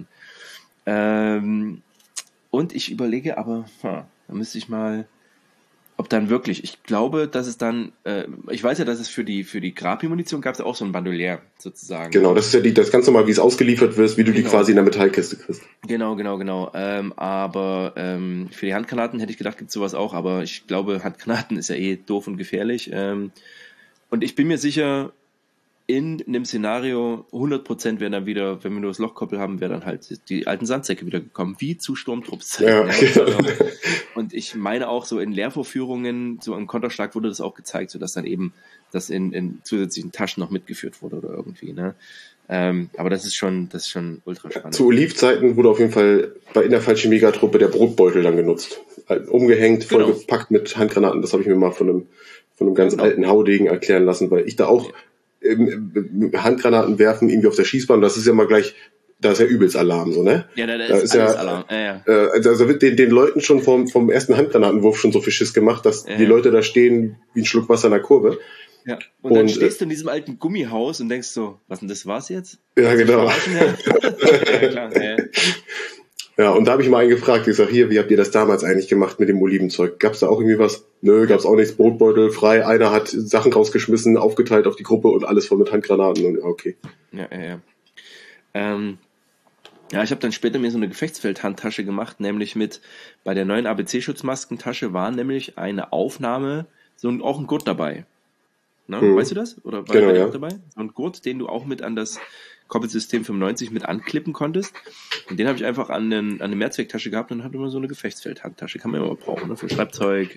Und ich überlege aber, da müsste ich mal, ob dann wirklich, ich glaube, dass es dann, ich weiß ja, dass es für die Grapi-Munition gab es ja auch so ein Bandolier, sozusagen. Genau, das ist ja das ganz normal, wie es ausgeliefert wird, wie du die quasi in der Metallkiste kriegst. Genau. Aber für die Handgranaten hätte ich gedacht, gibt es sowas auch, aber ich glaube, Handgranaten ist ja eh doof und gefährlich. Und ich bin mir sicher, in einem Szenario 100% wären dann wieder, wenn wir nur das Lochkoppel haben, wären dann halt die alten Sandsäcke wieder gekommen, wie zu Sturmtruppszeiten. Ja. Und ich meine auch so in Lehrvorführungen, so im Konterschlag wurde das auch gezeigt, sodass dann eben das in zusätzlichen Taschen noch mitgeführt wurde oder irgendwie, ne? Aber das ist schon ultra spannend. Zu Olivzeiten wurde auf jeden Fall in der falschen Megatruppe der Brotbeutel dann genutzt. Umgehängt, vollgepackt mit Handgranaten. Das habe ich mir mal von einem ganz alten Haudegen erklären lassen, weil ich da auch Handgranaten werfen, irgendwie auf der Schießbahn, das ist ja mal gleich, da ist ja übelst Alarm, so, ne? Ja, da ist alles Alarm. Also wird den Leuten schon vom ersten Handgranatenwurf schon so viel Schiss gemacht, dass die Leute da stehen wie ein Schluck Wasser in der Kurve. Ja. Und dann stehst du in diesem alten Gummihaus und denkst so, was denn das war's jetzt? Ja, genau. Ja, klar. Ja, und da habe ich mal einen gefragt, ich sag, hier, wie habt ihr das damals eigentlich gemacht mit dem Olivenzeug? Gab's da auch irgendwie was? Nö, gab's auch nichts, Brotbeutel frei, einer hat Sachen rausgeschmissen, aufgeteilt auf die Gruppe und alles voll mit Handgranaten und okay. Ja. Ja, ich habe dann später mir so eine Gefechtsfeldhandtasche gemacht, nämlich bei der neuen ABC-Schutzmaskentasche war nämlich eine Aufnahme, auch ein Gurt dabei. Ne? Weißt du das? Oder war Genau, bei dir ja. auch dabei? So ein Gurt, den du auch mit an das Koppelsystem 95 mit anklippen konntest. Und den habe ich einfach an eine Mehrzwecktasche gehabt und hatte immer so eine Gefechtsfeldhandtasche. Kann man immer brauchen, ne? Für Schreibzeug,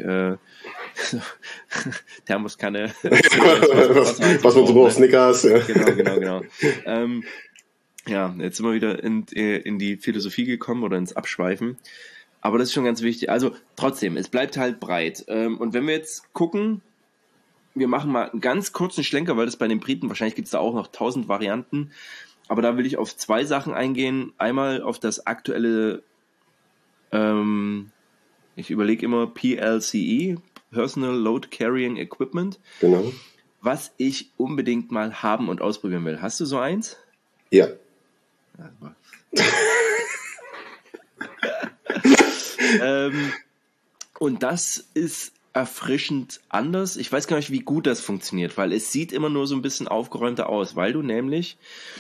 Thermoskanne. Was man so braucht, Snickers. Ja. Genau. Ja, jetzt sind wir wieder in die Philosophie gekommen oder ins Abschweifen. Aber das ist schon ganz wichtig. Also trotzdem, es bleibt halt breit. Und wenn wir jetzt gucken, wir machen mal einen ganz kurzen Schlenker, weil das bei den Briten, wahrscheinlich gibt es da auch noch 1000 Varianten, aber da will ich auf 2 Sachen eingehen. Einmal auf das aktuelle, ich überlege immer PLCE, Personal Load Carrying Equipment, Genau. was ich unbedingt mal haben und ausprobieren will. Hast du so eins? Ja. Und das ist erfrischend anders. Ich weiß gar nicht, wie gut das funktioniert, weil es sieht immer nur so ein bisschen aufgeräumter aus, weil du nämlich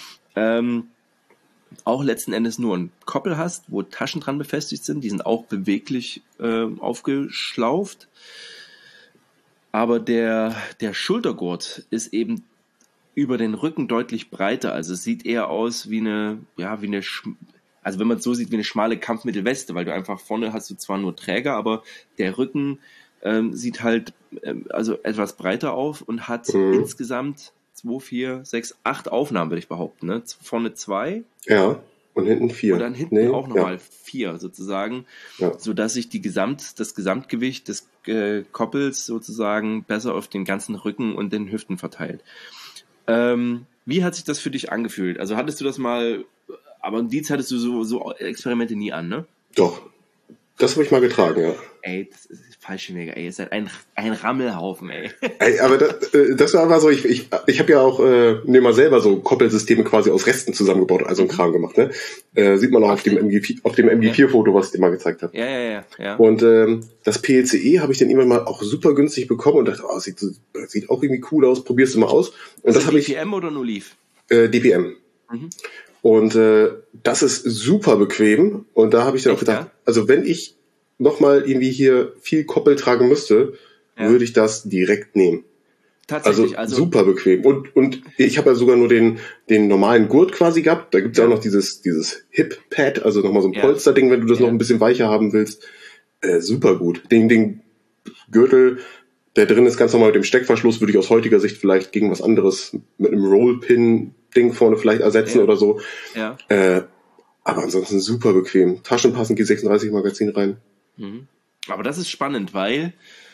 auch letzten Endes nur einen Koppel hast, wo Taschen dran befestigt sind. Die sind auch beweglich aufgeschlauft. Aber der Schultergurt ist eben über den Rücken deutlich breiter. Also es sieht eher aus wie also wenn man es so sieht, wie eine schmale Kampfmittelweste, weil du einfach vorne hast du zwar nur Träger, aber der Rücken sieht halt also etwas breiter auf und hat insgesamt 2, 4, 6, 8 Aufnahmen, würde ich behaupten. Ne? Vorne 2. Ja, und hinten 4. Und dann hinten auch nochmal 4 sozusagen, sodass sich das Gesamtgewicht des Koppels sozusagen besser auf den ganzen Rücken und den Hüften verteilt. Wie hat sich das für dich angefühlt? Also hattest du das mal, aber im Dienst hattest du so Experimente nie an, ne? Doch. Das habe ich mal getragen, ja. Ey, das ist falsch, mega. Ey, ist halt ein Rammelhaufen, ey. Ey, aber das war aber so, ich habe ja auch mir mal selber so Koppelsysteme quasi aus Resten zusammengebaut, also einen Kram gemacht, ne? Sieht man auch auf dem MG4-Foto, was ich dir mal gezeigt habe. Ja. Und das PLCE habe ich dann irgendwann mal auch super günstig bekommen und dachte, sieht auch irgendwie cool aus, probierst du mal aus. Und das habe ich. DPM oder nur Leaf? DPM. Und das ist super bequem. Und da habe ich dann auch gedacht, also wenn ich nochmal irgendwie hier viel Koppel tragen müsste, würde ich das direkt nehmen. Tatsächlich, also super bequem. Und ich habe ja sogar nur den normalen Gurt quasi gehabt. Da gibt's ja auch noch dieses Hip-Pad, also nochmal so ein Polsterding, wenn du das noch ein bisschen weicher haben willst. Super gut. Den Gürtel, der drin ist, ganz normal mit dem Steckverschluss, würde ich aus heutiger Sicht vielleicht gegen was anderes mit einem Rollpin-Ding vorne vielleicht ersetzen oder so. Ja. Aber ansonsten super bequem. Taschen passen, G36 Magazin rein. Aber das ist spannend, weil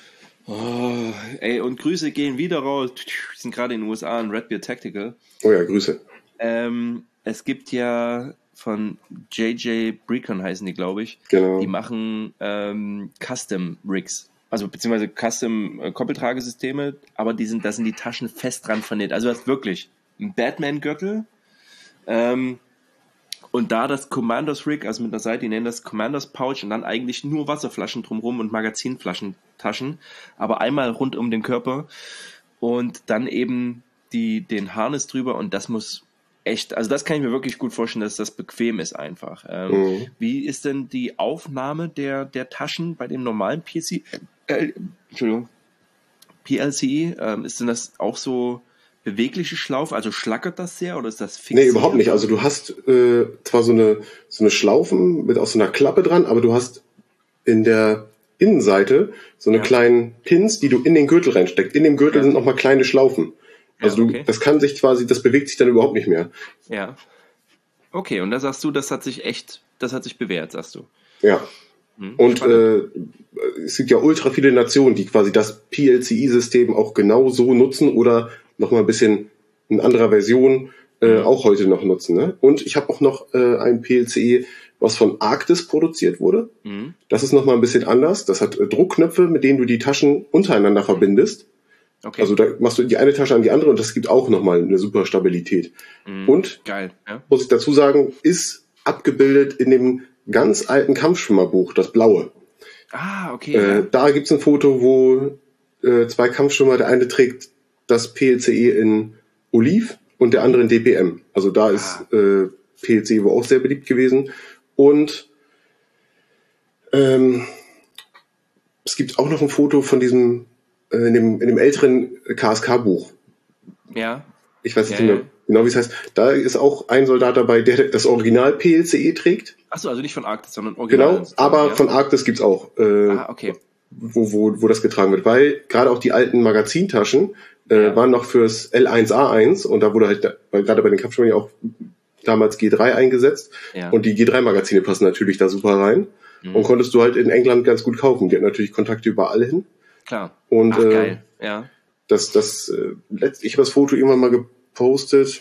und Grüße gehen wieder raus. Wir sind gerade in den USA in Red Beard Tactical. Oh ja, Grüße. Es gibt ja von JJ Brecon heißen die, glaube ich. Genau. Die machen Custom Rigs. Also beziehungsweise Custom Koppeltragesysteme, aber da sind die Taschen fest dran vernäht. Also du hast wirklich einen Batman-Gürtel, und da das Commanders Rig, also mit der Seite, die nennen das Commanders Pouch und dann eigentlich nur Wasserflaschen drumherum und Magazinflaschentaschen, aber einmal rund um den Körper und dann eben den Harness drüber und das muss echt, also das kann ich mir wirklich gut vorstellen, dass das bequem ist einfach. Wie ist denn die Aufnahme der Taschen bei dem normalen PLCE? Ist denn das auch so bewegliche Schlaufe, also schlackert das sehr oder ist das fix? Nee, überhaupt nicht. Also du hast zwar so eine Schlaufen mit auch so einer Klappe dran, aber du hast in der Innenseite so eine kleinen Pins, die du in den Gürtel reinsteckst. In dem Gürtel sind nochmal kleine Schlaufen. Also das bewegt sich dann überhaupt nicht mehr. Ja. Okay, und da sagst du, das hat sich bewährt, sagst du. Ja. Und es gibt ja ultra viele Nationen, die quasi das PLCE-System auch genau so nutzen oder nochmal ein bisschen in anderer Version auch heute noch nutzen. Ne? Und ich habe auch noch ein PLCE, was von Arktis produziert wurde. Das ist nochmal ein bisschen anders. Das hat Druckknöpfe, mit denen du die Taschen untereinander verbindest. Okay. Also da machst du die eine Tasche an die andere und das gibt auch nochmal eine super Stabilität. Und, geil, ja. Muss ich dazu sagen, ist abgebildet in dem ganz alten Kampfschwimmerbuch, das blaue. Ah, okay. Da gibt's ein Foto, wo 2 Kampfschwimmer, der eine trägt das PLCE in Oliv und der andere in DPM. Also da ist PLC wohl auch sehr beliebt gewesen. Und es gibt auch noch ein Foto von diesem, in dem älteren KSK-Buch. Ja. Ich weiß nicht mehr genau, wie es heißt. Da ist auch ein Soldat dabei, der das Original PLCE trägt. Achso, also nicht von Arktis, sondern Original. Genau, aber von Arktis gibt's auch. Okay. Wo das getragen wird. Weil gerade auch die alten Magazintaschen waren noch fürs L1A1 und da wurde halt, weil gerade bei den Kampfschwimmen ja auch damals G3 eingesetzt. Ja. Und die G3-Magazine passen natürlich da super rein. Und konntest du halt in England ganz gut kaufen. Die hatten natürlich Kontakte überall hin. Klar. Und geil. Ja. Ich habe das Foto irgendwann mal gepostet,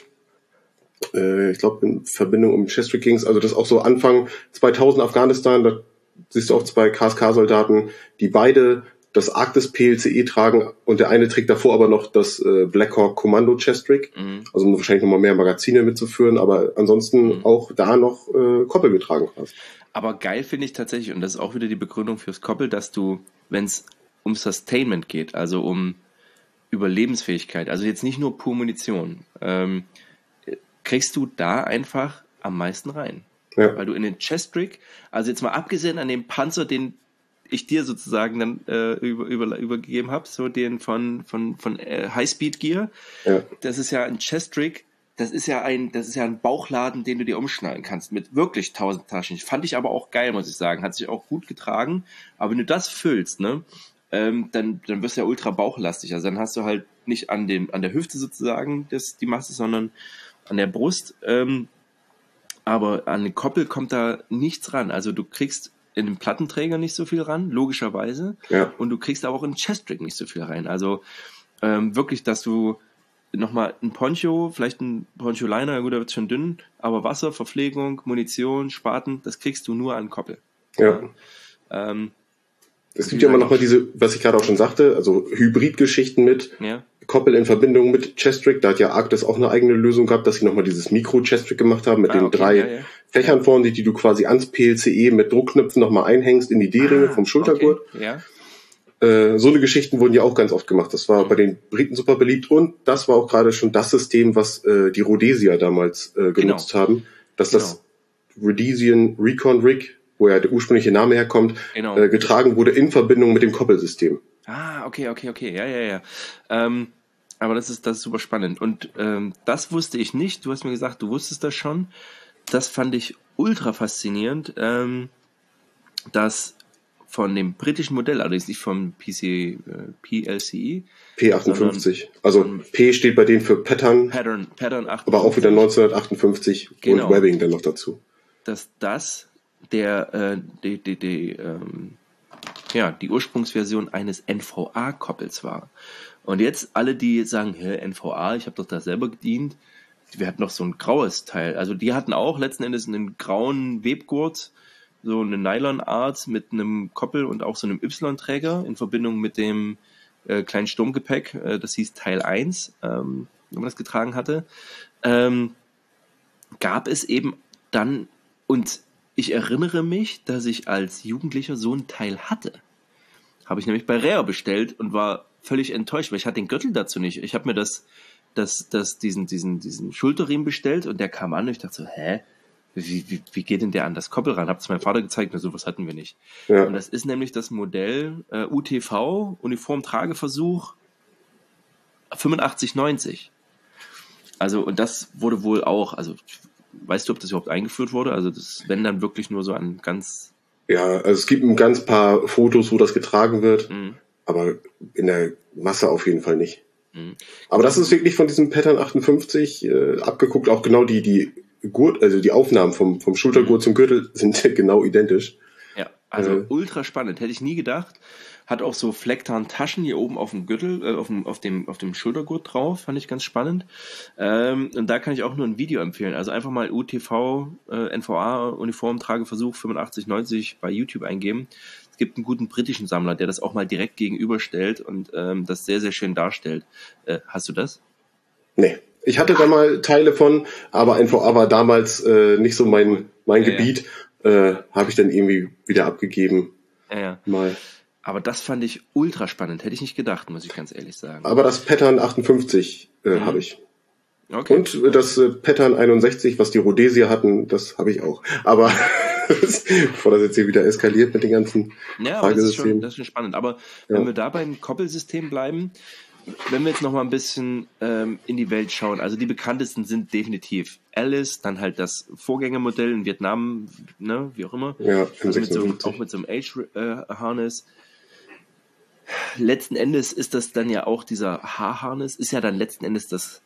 ich glaube in Verbindung mit Chester Kings, also das auch so Anfang 2000 Afghanistan, da siehst du auch 2 KSK-Soldaten, die beide das Arktis PLCE tragen und der eine trägt davor aber noch das Black Hawk Kommando Chestrick, also um wahrscheinlich nochmal mehr Magazine mitzuführen, aber ansonsten auch da noch Koppel getragen hast. Aber geil finde ich tatsächlich, und das ist auch wieder die Begründung fürs Koppel, dass du, wenn es um Sustainment geht, also um Überlebensfähigkeit, also jetzt nicht nur pur Munition, kriegst du da einfach am meisten rein. Ja. Weil du in den Chestrick, also jetzt mal abgesehen an dem Panzer, den ich dir sozusagen dann übergegeben habe, so den von High-Speed Gear, das ist ja ein Chestrick, das ist ja ein Bauchladen, den du dir umschnallen kannst mit wirklich 1000 Taschen. Fand ich aber auch geil, muss ich sagen. Hat sich auch gut getragen. Aber wenn du das füllst, ne, dann wirst du ja ultra bauchlastig. Also dann hast du halt nicht an der Hüfte sozusagen die Masse, sondern an der Brust. Aber an den Koppel kommt da nichts ran. Also du kriegst in den Plattenträger nicht so viel ran, logischerweise. Ja. Und du kriegst aber auch in den Chestrick nicht so viel rein. Also wirklich, dass du nochmal ein Poncho, vielleicht ein Poncho-Liner, gut, da wird schon dünn, aber Wasser, Verpflegung, Munition, Spaten, das kriegst du nur an Koppel. Ja. Es gibt ja immer nochmal diese, was ich gerade auch schon sagte, also Hybrid-Geschichten mit Koppel in Verbindung mit Chestrick. Da hat ja Arktis auch eine eigene Lösung gehabt, dass sie nochmal dieses Mikro-Chestrick gemacht haben mit den 3 Fächern vorne, die du quasi ans PLCE mit Druckknöpfen nochmal einhängst in die D-Ringe vom Schultergurt. Okay. Ja. So eine Geschichten wurden ja auch ganz oft gemacht. Das war bei den Briten super beliebt und das war auch gerade schon das System, was die Rhodesier damals genutzt haben. Dass das Rhodesian Recon Rig, wo ja der ursprüngliche Name herkommt, getragen wurde in Verbindung mit dem Koppelsystem. Okay. Ja. Aber das ist super spannend. Und das wusste ich nicht. Du hast mir gesagt, du wusstest das schon. Das fand ich ultra faszinierend, dass von dem britischen Modell, allerdings nicht vom PLCE. P58. Also P steht bei denen für Pattern 58. Aber auch wieder 1958 und Webbing dann noch dazu. Dass das die Ursprungsversion eines NVA-Koppels war. Und jetzt alle, die sagen, NVA, ich habe doch da selber gedient, wir hatten noch so ein graues Teil. Also die hatten auch letzten Endes einen grauen Webgurt, so eine Nylon-Art mit einem Koppel und auch so einem Y-Träger in Verbindung mit dem kleinen Sturmgepäck, das hieß Teil 1, wenn man das getragen hatte, gab es eben dann, und ich erinnere mich, dass ich als Jugendlicher so ein Teil hatte. Habe ich nämlich bei Rare bestellt und war völlig enttäuscht, weil ich hatte den Gürtel dazu nicht. Ich habe mir diesen Schulterriemen bestellt und der kam an und ich dachte so, wie geht denn der an das Koppel ran? Hab's meinem Vater gezeigt, na sowas hatten wir nicht. Ja. Und das ist nämlich das Modell UTV, Uniformtrageversuch 8590. Also, und das wurde wohl auch, also weißt du, ob das überhaupt eingeführt wurde? Also das, wenn dann wirklich nur so an ganz... Ja, also es gibt ein ganz paar Fotos, wo das getragen wird, aber in der Masse auf jeden Fall nicht. Aber das ist wirklich von diesem Pattern 58 abgeguckt, auch genau die Gurt, also die Aufnahmen vom Schultergurt zum Gürtel sind genau identisch. Ja, also ultra spannend, hätte ich nie gedacht. Hat auch so Flecktarn-Taschen hier oben auf dem Gürtel, auf dem Schultergurt drauf, fand ich ganz spannend. Und da kann ich auch nur ein Video empfehlen. Also einfach mal UTV, NVA, Uniformtrageversuch 8590 bei YouTube eingeben. Es gibt einen guten britischen Sammler, der das auch mal direkt gegenüberstellt und das sehr, sehr schön darstellt. Hast du das? Nee. Ich hatte da mal Teile von, aber NVA war damals nicht so mein Gebiet. Habe ich dann irgendwie wieder abgegeben. Mal. Aber das fand ich ultra spannend. Hätte ich nicht gedacht, muss ich ganz ehrlich sagen. Aber das Pattern 58 habe ich. Okay. Und das Pattern 61, was die Rhodesier hatten, das habe ich auch. Aber bevor das jetzt hier wieder eskaliert mit den ganzen Ja, aber Tragesystemen. das ist schon spannend. Aber wenn wir da beim Koppelsystem bleiben, wenn wir jetzt noch mal ein bisschen in die Welt schauen, also die bekanntesten sind definitiv Alice, dann halt das Vorgängermodell in Vietnam, ne, wie auch immer. Ja, also auch mit so einem H-Harness. Letzten Endes ist das dann ja auch dieser H-Harness, ist ja dann letzten Endes das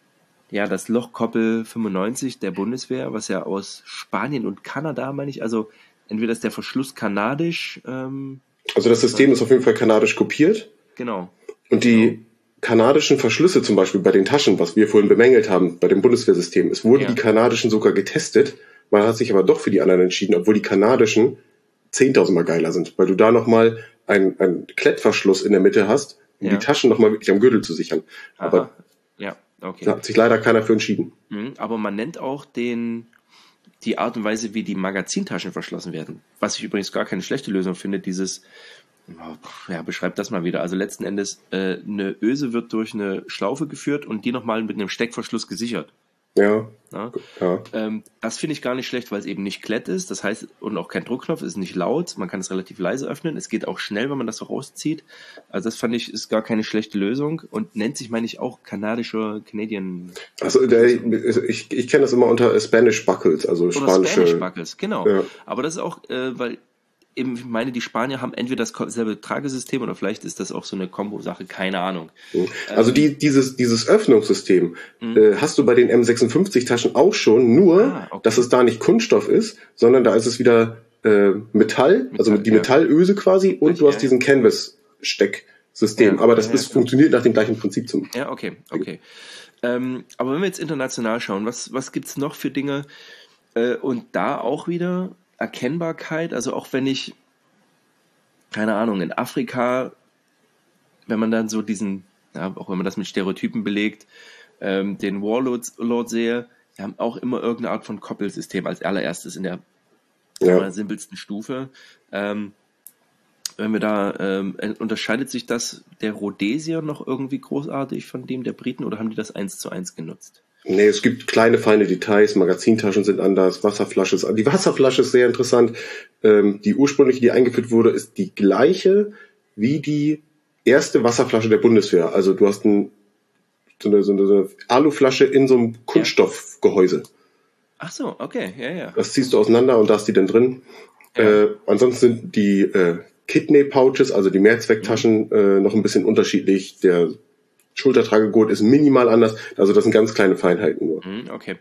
Lochkoppel 95 der Bundeswehr, was ja aus Spanien und Kanada, meine ich, also entweder ist der Verschluss kanadisch. Also das System ist auf jeden Fall kanadisch kopiert. Genau. Und die kanadischen Verschlüsse zum Beispiel bei den Taschen, was wir vorhin bemängelt haben, bei dem Bundeswehrsystem, es wurden die kanadischen sogar getestet. Man hat sich aber doch für die anderen entschieden, obwohl die kanadischen 10.000 Mal geiler sind, weil du da nochmal einen Klettverschluss in der Mitte hast, um die Taschen nochmal wirklich am Gürtel zu sichern. Aha. Aber okay. Da hat sich leider keiner für entschieden. Aber man nennt auch die Art und Weise, wie die Magazintaschen verschlossen werden. Was ich übrigens gar keine schlechte Lösung finde, beschreibt das mal wieder. Also letzten Endes, eine Öse wird durch eine Schlaufe geführt und die nochmal mit einem Steckverschluss gesichert. Ja. Das finde ich gar nicht schlecht, weil es eben nicht klett ist. Das heißt, und auch kein Druckknopf, ist nicht laut. Man kann es relativ leise öffnen. Es geht auch schnell, wenn man das so rauszieht. Also das fand ich, ist gar keine schlechte Lösung und nennt sich, meine ich, auch Canadian. Also ich kenne das immer unter Spanish Buckles, also spanische. Spanish Buckles, genau. Ja. Aber das ist auch, weil eben, ich meine, die Spanier haben entweder dasselbe Tragesystem oder vielleicht ist das auch so eine Kombo-Sache, keine Ahnung. Also dieses Öffnungssystem hast du bei den M56-Taschen auch schon, nur dass es da nicht Kunststoff ist, sondern da ist es wieder Metall, also die Metallöse quasi, und du hast diesen Canvas-Stecksystem. Aber das funktioniert nach dem gleichen Prinzip zum. Ja, okay. Aber wenn wir jetzt international schauen, was gibt's noch für Dinge? Und da auch wieder Erkennbarkeit, also auch wenn ich, keine Ahnung, in Afrika, wenn man dann so auch wenn man das mit Stereotypen belegt, den Warlord sehe, die haben auch immer irgendeine Art von Koppelsystem als allererstes in der simpelsten Stufe. Wenn wir da, unterscheidet sich der Rhodesier noch irgendwie großartig von dem der Briten oder haben die das 1:1 genutzt? Nee, es gibt kleine, feine Details, Magazintaschen sind anders, die Wasserflasche ist sehr interessant. Die ursprüngliche, die eingeführt wurde, ist die gleiche wie die erste Wasserflasche der Bundeswehr. Also du hast so eine Aluflasche in so einem Kunststoffgehäuse. Ach so, okay, ja. Das ziehst du auseinander und da ist die dann drin. Ansonsten sind die Kidney-Pouches, also die Mehrzwecktaschen, noch ein bisschen unterschiedlich. Der Schultertragegurt ist minimal anders, also das sind ganz kleine Feinheiten nur. Okay.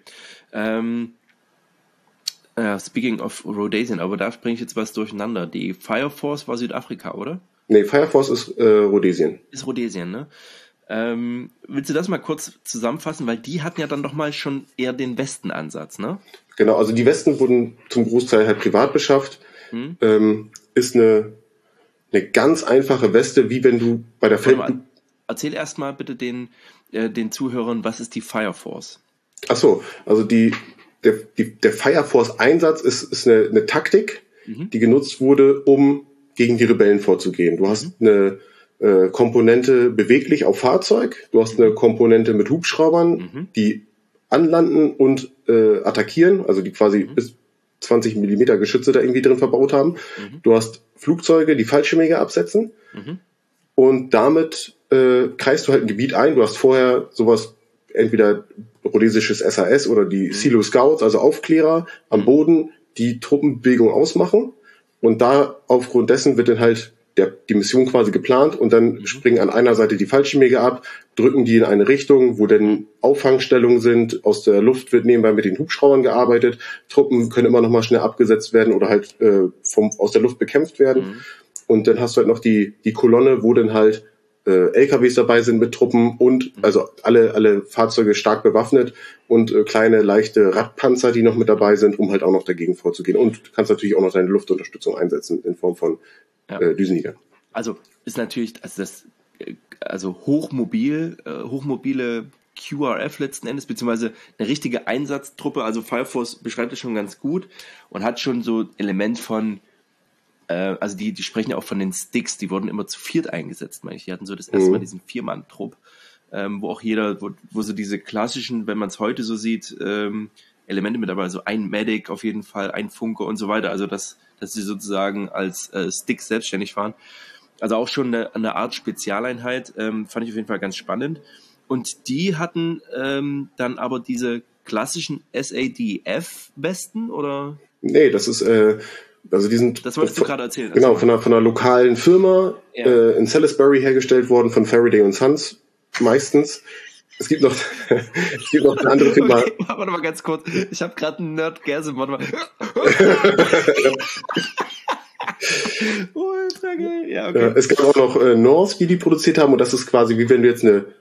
Speaking of Rhodesian, aber da bringe ich jetzt was durcheinander. Die Fire Force war Südafrika, oder? Nee, Fire Force ist Rhodesien. Ist Rhodesien, ne? Willst du das mal kurz zusammenfassen? Weil die hatten ja dann doch mal schon eher den Westen-Ansatz, ne? Genau, also die Westen wurden zum Großteil halt privat beschafft. Ist eine ganz einfache Weste, wie wenn du bei der Erzähl erstmal bitte den Zuhörern, was ist die Fire Force? Ach so, also der Fire Force Einsatz ist eine Taktik, die genutzt wurde, um gegen die Rebellen vorzugehen. Du hast eine Komponente beweglich auf Fahrzeug, du hast eine Komponente mit Hubschraubern, die anlanden und attackieren, also die quasi bis 20 Millimeter Geschütze da irgendwie drin verbaut haben. Du hast Flugzeuge, die Fallschirmjäger absetzen. Und damit kreist du halt ein Gebiet ein. Du hast vorher sowas, entweder rhodesisches SAS oder die Silo Scouts, also Aufklärer am Boden, die Truppenbewegung ausmachen. Und da aufgrund dessen wird dann halt die Mission quasi geplant und dann springen an einer Seite die Fallschirmjäger ab, drücken die in eine Richtung, wo dann Auffangstellungen sind. Aus der Luft wird nebenbei mit den Hubschraubern gearbeitet. Truppen können immer noch mal schnell abgesetzt werden oder halt aus der Luft bekämpft werden. Und dann hast du halt noch die Kolonne, wo dann halt LKWs dabei sind mit Truppen und also alle Fahrzeuge stark bewaffnet und kleine, leichte Radpanzer, die noch mit dabei sind, um halt auch noch dagegen vorzugehen. Und du kannst natürlich auch noch deine Luftunterstützung einsetzen in Form von Düsenjägern. Also ist natürlich, hochmobile QRF letzten Endes, beziehungsweise eine richtige Einsatztruppe, also Fire Force beschreibt das schon ganz gut und hat schon so Element von also die sprechen ja auch von den Sticks, die wurden immer zu viert eingesetzt, meine ich. Die hatten so das erste Mal diesen 4-Mann-Trupp. wo auch jeder, wo so diese klassischen, wenn man es heute so sieht, Elemente mit dabei, also ein Medic auf jeden Fall, ein Funker und so weiter, also dass sie sozusagen als Stick selbstständig fahren. Also auch schon eine Art Spezialeinheit, fand ich auf jeden Fall ganz spannend. Und die hatten dann aber diese klassischen SADF-Westen, oder? Nee, das ist, also die sind... Das wolltest du gerade erzählen. Genau, von einer lokalen Firma in Salisbury hergestellt worden, von Faraday und Sons meistens. Es gibt noch eine andere Firma. Okay, warte mal ganz kurz. Ich habe gerade einen Nerdgasm. Warte mal. Ultra geil. Ja, okay. Es gab auch noch North, die produziert haben, und das ist quasi wie wenn du jetzt eine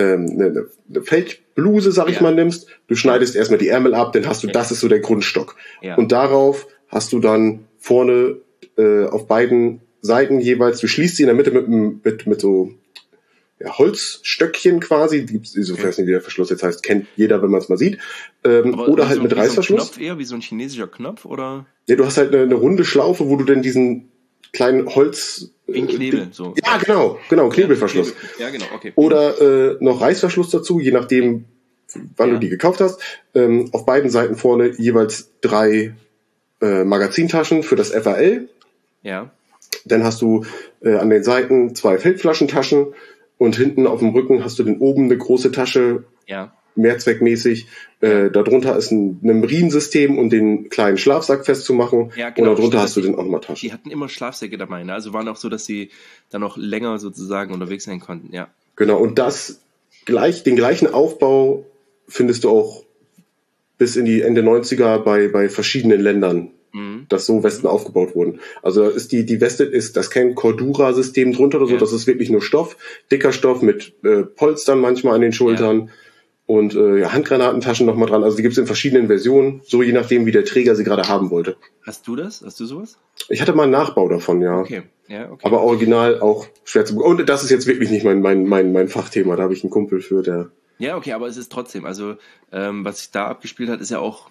Feldbluse, sag ich mal, nimmst. Du schneidest erstmal die Ärmel ab, dann hast du, das ist so der Grundstock. Ja. Und darauf hast du dann vorne auf beiden Seiten jeweils, du schließt sie in der Mitte mit so Holzstöckchen quasi, ich weiß nicht, wie der Verschluss jetzt heißt, kennt jeder, wenn man es mal sieht. Oder halt mit Reißverschluss. So ein Knopf eher, wie so ein chinesischer Knopf, oder? Ja, du hast halt eine runde Schlaufe, wo du denn diesen kleinen Holz... In Knebel, so. Ja, genau, Knebelverschluss. Ja, genau, okay. Oder noch Reißverschluss dazu, je nachdem, wann du die gekauft hast. Auf beiden Seiten vorne jeweils 3 Magazintaschen für das FAL. Ja. Dann hast du an den Seiten 2 Feldflaschentaschen und hinten auf dem Rücken hast du dann oben eine große Tasche, mehrzweckmäßig. Darunter ist ein Riemen-System, um den kleinen Schlafsack festzumachen. Ja, genau. Und darunter hast du dann auch nochmal Taschen. Die hatten immer Schlafsäcke dabei, ne? Also waren auch so, dass sie dann noch länger sozusagen unterwegs sein konnten, ja. Genau, und den gleichen Aufbau findest du auch bis in die Ende 90er bei verschiedenen Ländern, dass so Westen aufgebaut wurden. Also ist die Weste ist das kein Cordura-System drunter oder so, das ist wirklich nur Stoff, dicker Stoff mit Polstern manchmal an den Schultern und Handgranatentaschen nochmal dran. Also die gibt es in verschiedenen Versionen, so je nachdem, wie der Träger sie gerade haben wollte. Hast du das? Hast du sowas? Ich hatte mal einen Nachbau davon, ja. Okay. Ja, okay. Aber original auch schwer zu bekommen. Und das ist jetzt wirklich nicht mein Fachthema, da habe ich einen Kumpel für, der... Ja, okay, aber es ist trotzdem, also was sich da abgespielt hat, ist ja auch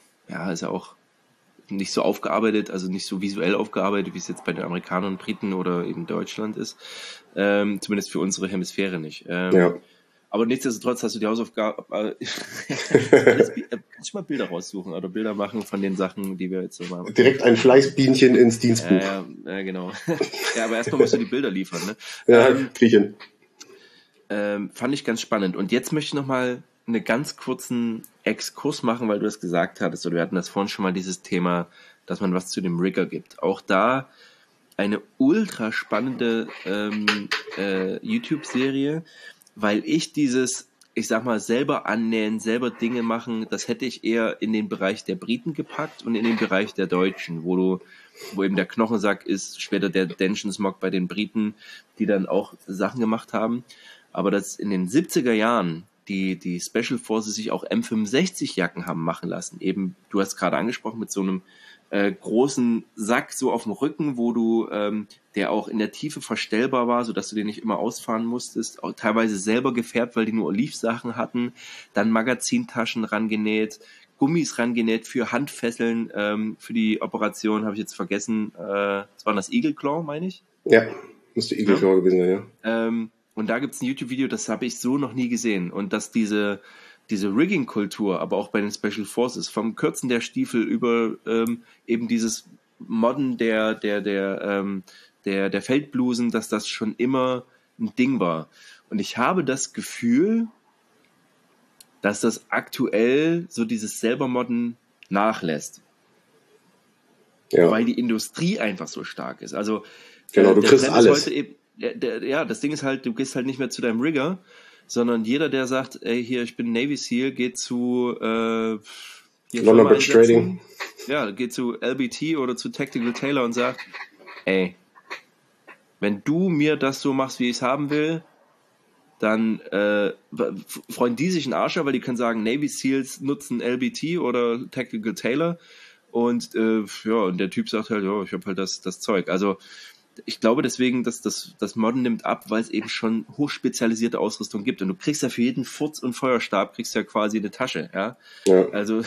nicht so aufgearbeitet, also nicht so visuell aufgearbeitet, wie es jetzt bei den Amerikanern und Briten oder eben Deutschland ist. Zumindest für unsere Hemisphäre nicht. Aber nichtsdestotrotz hast du die Hausaufgabe. Kannst du mal Bilder raussuchen oder Bilder machen von den Sachen, die wir jetzt so machen? Direkt ein Fleißbienchen ins Dienstbuch. Ja, genau. Ja, aber erstmal musst du die Bilder liefern, ne? Ja, krieg ich hin. Fand ich ganz spannend. Und jetzt möchte ich nochmal einen ganz kurzen Exkurs machen, weil du das gesagt hattest, oder wir hatten das vorhin schon mal, dieses Thema, dass man was zu dem Rigger gibt. Auch da eine ultra spannende YouTube-Serie, weil ich dieses, ich sag mal, selber annähen, selber Dinge machen, das hätte ich eher in den Bereich der Briten gepackt und in den Bereich der Deutschen, wo eben der Knochensack ist, später der Dension Smog bei den Briten, die dann auch Sachen gemacht haben. Aber dass in den 70er Jahren die Special Forces sich auch M65-Jacken haben machen lassen. Eben, du hast gerade angesprochen, mit so einem großen Sack so auf dem Rücken, wo du, der auch in der Tiefe verstellbar war, sodass du den nicht immer ausfahren musstest, auch teilweise selber gefärbt, weil die nur Olivsachen hatten, dann Magazintaschen rangenäht, Gummis rangenäht für Handfesseln, für die Operation, habe ich jetzt vergessen, das war das Eagle Claw, meine ich? Ja, müsste Eagle Claw gewesen sein, ja. Und da gibt's ein YouTube-Video, das habe ich so noch nie gesehen. Und dass diese Rigging-Kultur, aber auch bei den Special Forces, vom Kürzen der Stiefel über eben dieses Modden der Feldblusen, dass das schon immer ein Ding war. Und ich habe das Gefühl, dass das aktuell so dieses Selber-Modden nachlässt. Ja. Weil die Industrie einfach so stark ist. Also genau, du kriegst alles. Das Ding ist halt, du gehst halt nicht mehr zu deinem Rigger, sondern jeder, der sagt, ey, hier, ich bin Navy SEAL, geht zu London Bridge Trading. Ja, geht zu LBT oder zu Tactical Tailor und sagt, ey, wenn du mir das so machst, wie ich es haben will, dann freuen die sich einen Arsch, weil die können sagen, Navy SEALs nutzen LBT oder Tactical Tailor und und der Typ sagt halt, ja, ich habe halt das Zeug. Also ich glaube deswegen, dass das Modden nimmt ab, weil es eben schon hochspezialisierte Ausrüstung gibt. Und du kriegst ja für jeden Furz und Feuerstab kriegst ja quasi eine Tasche, ja. Also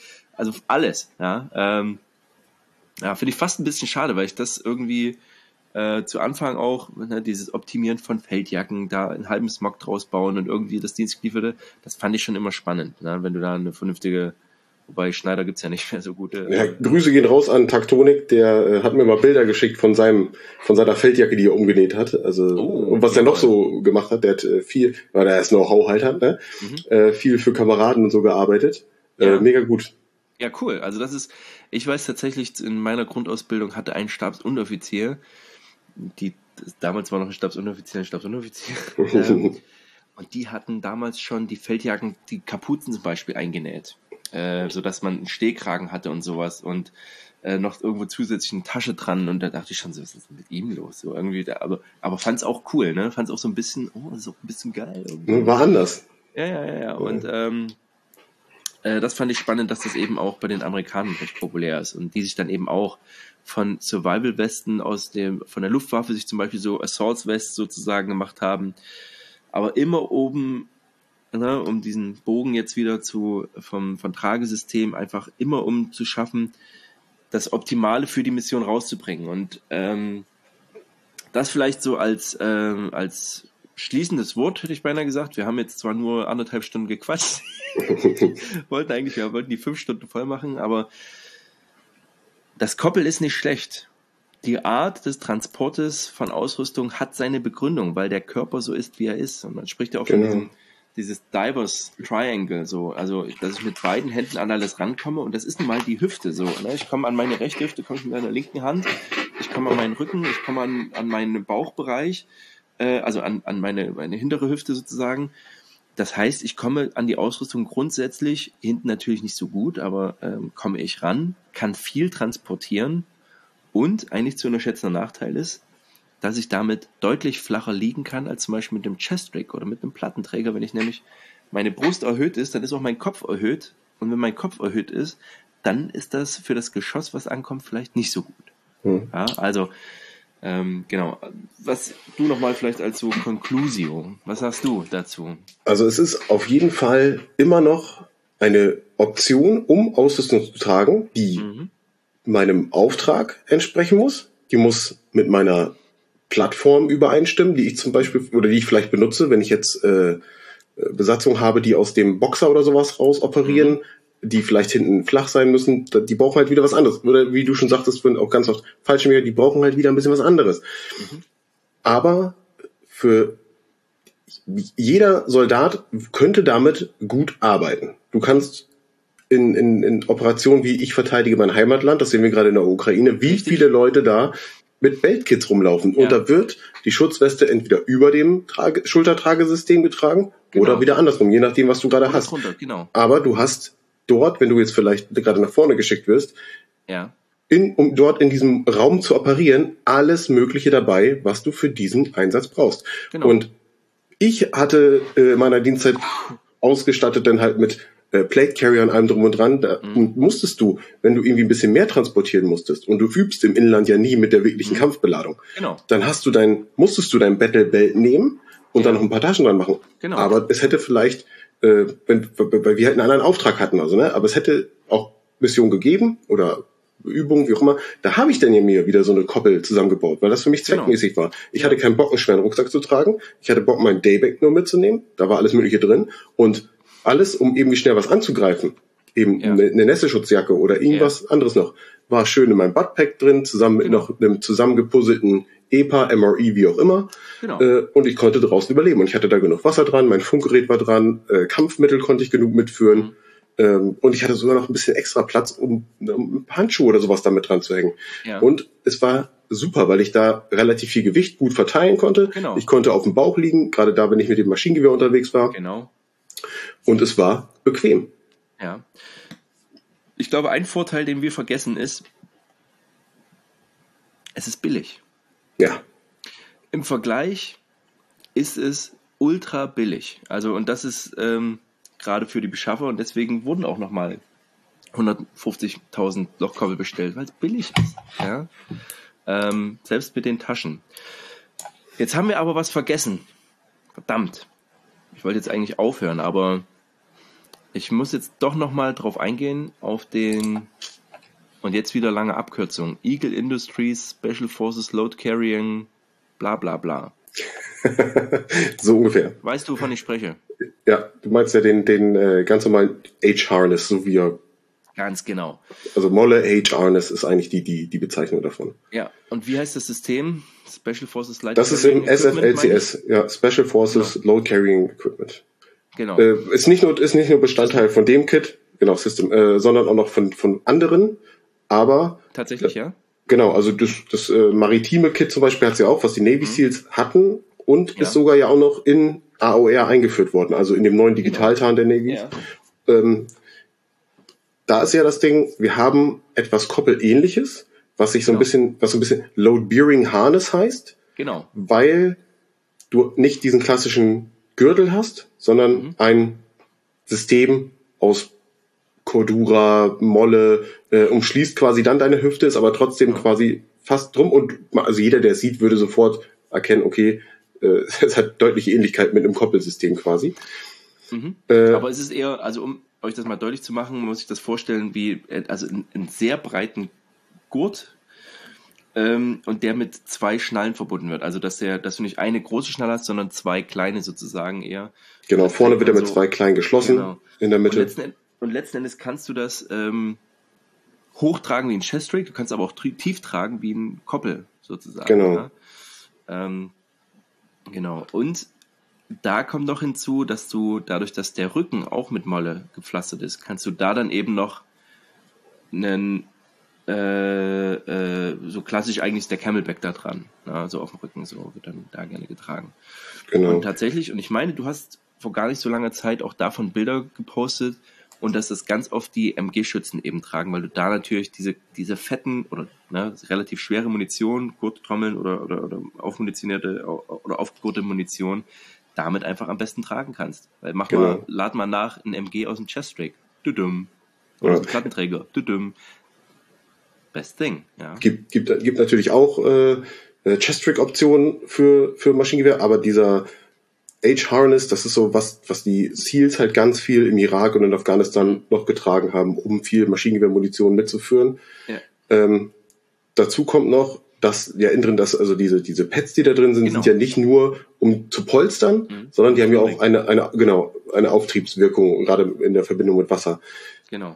also alles, ja. Finde ich fast ein bisschen schade, weil ich das irgendwie zu Anfang auch, ne, dieses Optimieren von Feldjacken, da einen halben Smog draus bauen und irgendwie das Dienstgelieferte, das fand ich schon immer spannend, ne, wenn du da eine vernünftige, wobei Schneider gibt's ja nicht mehr so gute. Ja, Grüße gehen raus an Taktonik, der hat mir mal Bilder geschickt von seiner Feldjacke, die er umgenäht hat. Also, und was er noch so gemacht hat, der hat viel, weil er erst Know-how halt hat, ne? Viel für Kameraden und so gearbeitet. Mega gut. Ja, cool. Also das ist, ich weiß tatsächlich, in meiner Grundausbildung hatte ein Stabsunteroffizier, damals war noch ein Stabsunteroffizier, und die hatten damals schon die Feldjacken, die Kapuzen zum Beispiel eingenäht, sodass man einen Stehkragen hatte und sowas und noch irgendwo zusätzlich eine Tasche dran, und da dachte ich schon so, was ist denn mit ihm los? So irgendwie, aber fand es auch cool, ne? Fand es auch so ein bisschen, das ist auch ein bisschen geil. Irgendwie. War anders. Ja. Und das fand ich spannend, dass das eben auch bei den Amerikanern recht populär ist und die sich dann eben auch von Survival-Westen von der Luftwaffe sich zum Beispiel so Assault-Vests sozusagen gemacht haben, aber immer oben, ne, um diesen Bogen jetzt wieder vom Tragesystem einfach immer um zu schaffen, das Optimale für die Mission rauszubringen. Und das vielleicht so als schließendes Wort, hätte ich beinahe gesagt. Wir haben jetzt zwar nur 1,5 Stunden gequatscht, wir wollten die 5 Stunden voll machen, aber das Koppel ist nicht schlecht. Die Art des Transportes von Ausrüstung hat seine Begründung, weil der Körper so ist, wie er ist. Und man spricht ja auch von dieses Divers Triangle, so, also dass ich mit beiden Händen an alles rankomme, und das ist nun mal die Hüfte so. Ne? Ich komme an meine rechte Hüfte, komme ich mit meiner linken Hand, ich komme an meinen Rücken, ich komme an meinen Bauchbereich, also an meine hintere Hüfte sozusagen. Das heißt, ich komme an die Ausrüstung grundsätzlich, hinten natürlich nicht so gut, aber komme ich ran, kann viel transportieren, und eigentlich zu unterschätzender Nachteil ist, dass ich damit deutlich flacher liegen kann als zum Beispiel mit dem Chest-Rig oder mit einem Plattenträger. Wenn ich nämlich meine Brust erhöht ist, dann ist auch mein Kopf erhöht, und wenn mein Kopf erhöht ist, dann ist das für das Geschoss, was ankommt, vielleicht nicht so gut. Ja, also genau. Was du nochmal vielleicht als so Conclusio, was sagst du dazu? Also es ist auf jeden Fall immer noch eine Option, um Ausrüstung zu tragen, die meinem Auftrag entsprechen muss. Die muss mit meiner Plattform übereinstimmen, die ich zum Beispiel, oder die ich vielleicht benutze, wenn ich jetzt Besatzung habe, die aus dem Boxer oder sowas raus operieren, die vielleicht hinten flach sein müssen, die brauchen halt wieder was anderes. Oder wie du schon sagtest, auch ganz oft Fallschirmjäger, die brauchen halt wieder ein bisschen was anderes. Aber für jeder Soldat könnte damit gut arbeiten. Du kannst in Operationen wie ich verteidige mein Heimatland, das sehen wir gerade in der Ukraine, wie viele Leute da mit Beltkits rumlaufen. Und da wird die Schutzweste entweder über dem Schultertragesystem getragen oder wieder andersrum, je nachdem, was du gerade hast. Drunter, genau. Aber du hast dort, wenn du jetzt vielleicht gerade nach vorne geschickt wirst, um dort in diesem Raum zu operieren, alles Mögliche dabei, was du für diesen Einsatz brauchst. Genau. Und ich hatte meiner Dienstzeit ausgestattet dann halt mit Plate Carrier und allem drum und dran. Da musstest du, wenn du irgendwie ein bisschen mehr transportieren musstest, und du übst im Inland ja nie mit der wirklichen Kampfbeladung, dann musstest du dein Battle Belt nehmen und dann noch ein paar Taschen dran machen. Genau. Aber es hätte vielleicht, weil wir halt einen anderen Auftrag hatten, also, ne, aber es hätte auch Missionen gegeben oder Übungen, wie auch immer, da habe ich dann ja mir wieder so eine Koppel zusammengebaut, weil das für mich zweckmäßig war. Ich hatte keinen Bock, einen schweren Rucksack zu tragen. Ich hatte Bock, meinen Dayback nur mitzunehmen. Da war alles Mögliche drin. Und alles, um irgendwie schnell was anzugreifen, eben eine Nässeschutzjacke oder irgendwas anderes noch, war schön in meinem Buttpack drin, zusammen mit noch einem zusammengepuzzelten EPA, MRE, wie auch immer. Und ich konnte draußen überleben. Und ich hatte da genug Wasser dran, mein Funkgerät war dran, Kampfmittel konnte ich genug mitführen. Und ich hatte sogar noch ein bisschen extra Platz, um Handschuhe oder sowas damit dran zu hängen. Und es war super, weil ich da relativ viel Gewicht gut verteilen konnte. Ich konnte auf dem Bauch liegen, gerade da, wenn ich mit dem Maschinengewehr unterwegs war. Und es war bequem. Ja. Ich glaube, ein Vorteil, den wir vergessen, ist, es ist billig. Ja. Im Vergleich ist es ultra billig. Also, und das ist gerade für die Beschaffer, und deswegen wurden auch nochmal 150.000 Lochkoppel bestellt, weil es billig ist. Ja? Selbst mit den Taschen. Jetzt haben wir aber was vergessen. Verdammt. Ich wollte jetzt eigentlich aufhören, aber ich muss jetzt doch nochmal drauf eingehen, auf den Und jetzt wieder lange Abkürzung. Eagle Industries, Special Forces Load Carrying, bla bla bla. So ungefähr. Weißt du, wovon ich spreche? Ja, du meinst ja den ganz normalen H-Harness, so wie er. Ganz genau. Also Molle H-Harness ist eigentlich die Bezeichnung davon. Ja, und wie heißt das System? Special Forces Load Das ist im SFLCS, ja, Special Forces Load Carrying Equipment. Genau. Ist nicht nur Bestandteil von dem Kit, genau, System, sondern auch noch von anderen, aber... Tatsächlich, ja? Genau, also das maritime Kit zum Beispiel hat es ja auch, was die Navy Seals hatten und ist sogar ja auch noch in AOR eingeführt worden, also in dem neuen Digitaltarn der Navy. Ja. Da ist ja das Ding, wir haben etwas Koppelähnliches, was so ein bisschen Load-Bearing Harness heißt. Genau. Weil du nicht diesen klassischen Gürtel hast, sondern ein System aus Cordura, Molle, umschließt quasi dann deine Hüfte, ist aber trotzdem quasi fast drum und also jeder, der es sieht, würde sofort erkennen, okay, es hat deutliche Ähnlichkeit mit einem Koppelsystem quasi. Aber es ist eher, also um euch das mal deutlich zu machen, muss ich das vorstellen wie also einen sehr breiten Gurt und der mit 2 Schnallen verbunden wird. Also dass du nicht eine große Schnalle hast, sondern 2 kleine sozusagen eher. Genau, vorne wird er mit 2 kleinen geschlossen, in der Mitte. Und letzten Endes kannst du das hochtragen wie ein Chest-Rig, du kannst aber auch tief tragen wie ein Koppel sozusagen. Genau. Ja? Genau. Und da kommt noch hinzu, dass du dadurch, dass der Rücken auch mit Molle gepflastert ist, kannst du da dann eben noch einen so klassisch eigentlich ist der Camelback da dran, ja, so auf dem Rücken, so wird dann da gerne getragen. Genau. Und tatsächlich, und ich meine, du hast vor gar nicht so langer Zeit auch davon Bilder gepostet und dass das ganz oft die MG-Schützen eben tragen, weil du da natürlich diese fetten oder relativ schwere Munition, Gurttrommeln oder aufmunitionierte oder aufgegurte Munition damit einfach am besten tragen kannst. Weil lad mal nach ein MG aus dem Chest-Rig. Oder aus dem Plattenträger. Best thing, ja. Gibt natürlich auch Chest-Rig-Optionen für Maschinengewehr, aber dieser H-Harness, das ist so was die Seals halt ganz viel im Irak und in Afghanistan noch getragen haben, um viel Maschinengewehrmunition mitzuführen. Ja. Dazu kommt noch, dass ja innen drin, also diese Pads, die da drin sind, sind ja nicht nur um zu polstern, sondern die haben ja auch eine Auftriebswirkung, gerade in der Verbindung mit Wasser. Genau.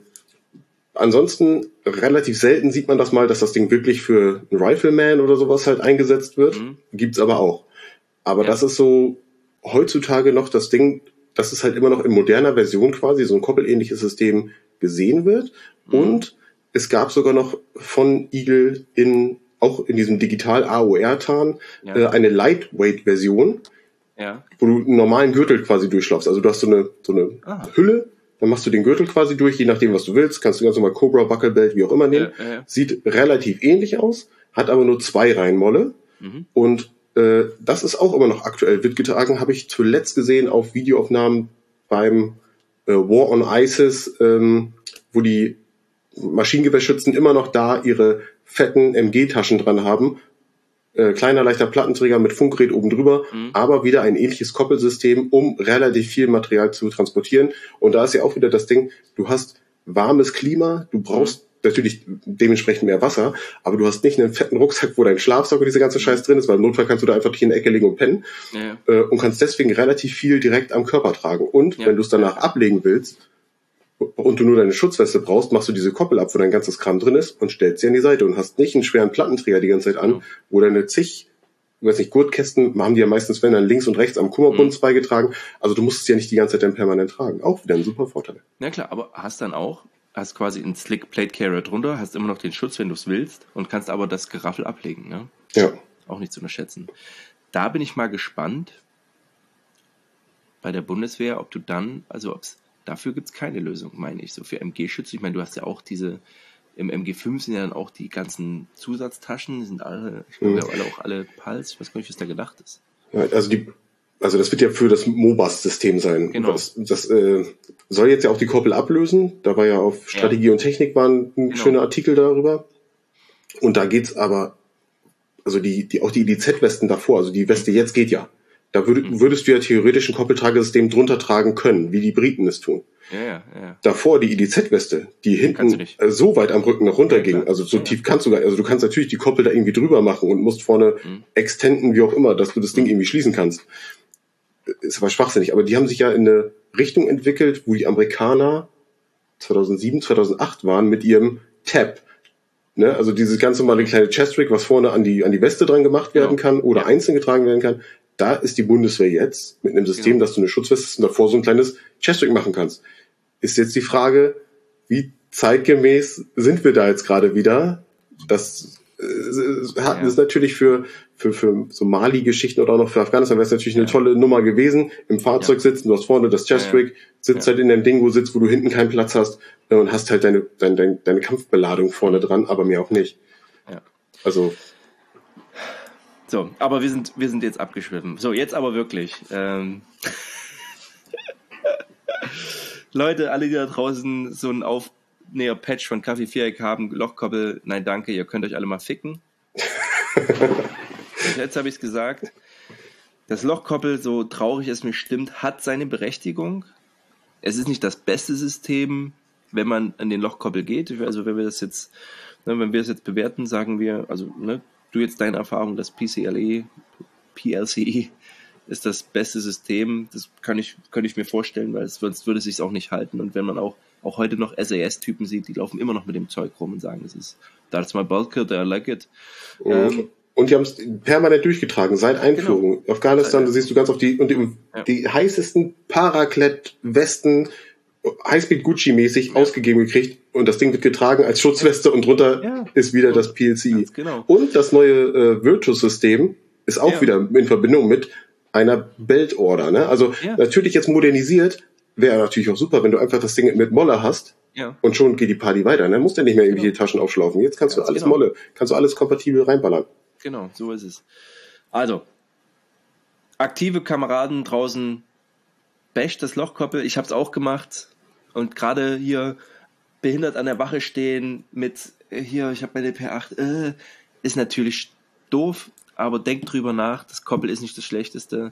Ansonsten relativ selten sieht man das mal, dass das Ding wirklich für einen Rifleman oder sowas halt eingesetzt wird. Gibt's aber auch. Aber das ist so heutzutage noch das Ding, dass es halt immer noch in moderner Version quasi so ein koppelähnliches System gesehen wird. Und es gab sogar noch von Eagle auch in diesem digital AOR-Tarn eine Lightweight-Version, wo du einen normalen Gürtel quasi durchlaufst. Also du hast so eine Hülle, dann machst du den Gürtel quasi durch, je nachdem, was du willst. Kannst du ganz normal Cobra, Buckelbelt, wie auch immer nehmen. Sieht relativ ähnlich aus, hat aber nur 2 Reihenmolle. Und das ist auch immer noch aktuell. Wird getragen, habe ich zuletzt gesehen auf Videoaufnahmen beim War on ISIS, wo die Maschinengewehrschützen immer noch da ihre fetten MG-Taschen dran haben. Kleiner, leichter Plattenträger mit Funkgerät oben drüber, aber wieder ein ähnliches Koppelsystem, um relativ viel Material zu transportieren. Und da ist ja auch wieder das Ding, du hast warmes Klima, du brauchst natürlich dementsprechend mehr Wasser, aber du hast nicht einen fetten Rucksack, wo dein Schlafsack und diese ganze Scheiß drin ist, weil im Notfall kannst du da einfach nicht in der Ecke liegen und pennen und kannst deswegen relativ viel direkt am Körper tragen. Und wenn du es danach ablegen willst und du nur deine Schutzweste brauchst, machst du diese Koppel ab, wo dein ganzes Kram drin ist und stellst sie an die Seite und hast nicht einen schweren Plattenträger die ganze Zeit an, wo deine Gurtkästen haben die ja meistens, wenn dann links und rechts am Kummerbund beigetragen. Also du musst es ja nicht die ganze Zeit dann permanent tragen. Auch wieder ein super Vorteil. Na klar, aber hast quasi einen Slick Plate Carrier drunter, hast immer noch den Schutz, wenn du es willst und kannst aber das Geraffel ablegen. Ne? Ja. Auch nicht zu unterschätzen. Da bin ich mal gespannt bei der Bundeswehr, ob du dann, dafür gibt es keine Lösung, meine ich, so für MG-Schütze. Ich meine, du hast ja auch im MG5 sind ja dann auch die ganzen Zusatztaschen, die sind alle, ich glaube auch alle Pals, ich weiß gar nicht, was da gedacht ist. Ja, also das wird ja für das MOBAS-System sein. Genau. Das soll jetzt ja auch die Koppel ablösen. Da war ja auf Strategie und Technik war ein schöner Artikel darüber. Und da geht's aber, also auch die IDZ-Westen davor, also die Weste jetzt geht ja. Da würdest du ja theoretisch ein Koppeltragesystem drunter tragen können, wie die Briten es tun. Ja. Davor die IDZ-Weste, die hinten so weit am Rücken noch runterging, also so tief kannst du gar nicht, also du kannst natürlich die Koppel da irgendwie drüber machen und musst vorne extenden, wie auch immer, dass du das Ding irgendwie schließen kannst. Ist aber schwachsinnig, aber die haben sich ja in eine Richtung entwickelt, wo die Amerikaner 2007, 2008 waren mit ihrem Tab. Ne? Also dieses ganz normale kleine Chest-Rig, was vorne an die Weste dran gemacht werden kann oder einzeln getragen werden kann. Da ist die Bundeswehr jetzt mit einem System, dass du eine Schutzweste hast und davor so ein kleines Chest-Rig machen kannst. Ist jetzt die Frage, wie zeitgemäß sind wir da jetzt gerade wieder? Das ist natürlich für so Mali-Geschichten oder auch noch für Afghanistan wäre es natürlich eine tolle Nummer gewesen. Im Fahrzeug sitzen, du hast vorne das Chest-Rig, sitzt halt in deinem Dingo-Sitz, wo du hinten keinen Platz hast und hast halt deine Kampfbeladung vorne dran, aber mehr auch nicht. Ja. Also so, aber wir sind jetzt abgeschwiffen. So, jetzt aber wirklich. Leute, alle, die da draußen so ein Aufnäher-Patch von Kaffee Viereck haben, Lochkoppel, nein, danke, ihr könnt euch alle mal ficken. Jetzt habe ich es gesagt. Das Lochkoppel, so traurig es mir stimmt, hat seine Berechtigung. Es ist nicht das beste System, wenn man an den Lochkoppel geht. Also wenn wir das jetzt bewerten, sagen wir, also du jetzt deine Erfahrung, das PLCE ist das beste System. Das kann ich mir vorstellen, weil sonst würde es sich auch nicht halten. Und wenn man auch heute noch SAS-Typen sieht, die laufen immer noch mit dem Zeug rum und sagen, that's my bulk kit, I like it. Und die haben es permanent durchgetragen, seit Einführung. Genau. Afghanistan, da siehst du ganz auf die heißesten Paraclet-Westen, Highspeed Gucci-mäßig ausgegeben gekriegt und das Ding wird getragen als Schutzweste und drunter ist wieder das PLCE. Genau. Und das neue Virtus-System ist auch wieder in Verbindung mit einer Belt-Order. Ne? Also natürlich jetzt modernisiert, wäre natürlich auch super, wenn du einfach das Ding mit Molle hast und schon geht die Party weiter. Ne? Musst ja nicht mehr irgendwelche Taschen aufschlaufen. Jetzt kannst du alles Molle, kannst du alles kompatibel reinballern. Genau, so ist es. Also, aktive Kameraden draußen, basht das Lochkoppel. Ich habe es auch gemacht und gerade hier behindert an der Wache stehen mit, hier, ich habe meine P8, ist natürlich doof, aber denkt drüber nach, das Koppel ist nicht das Schlechteste.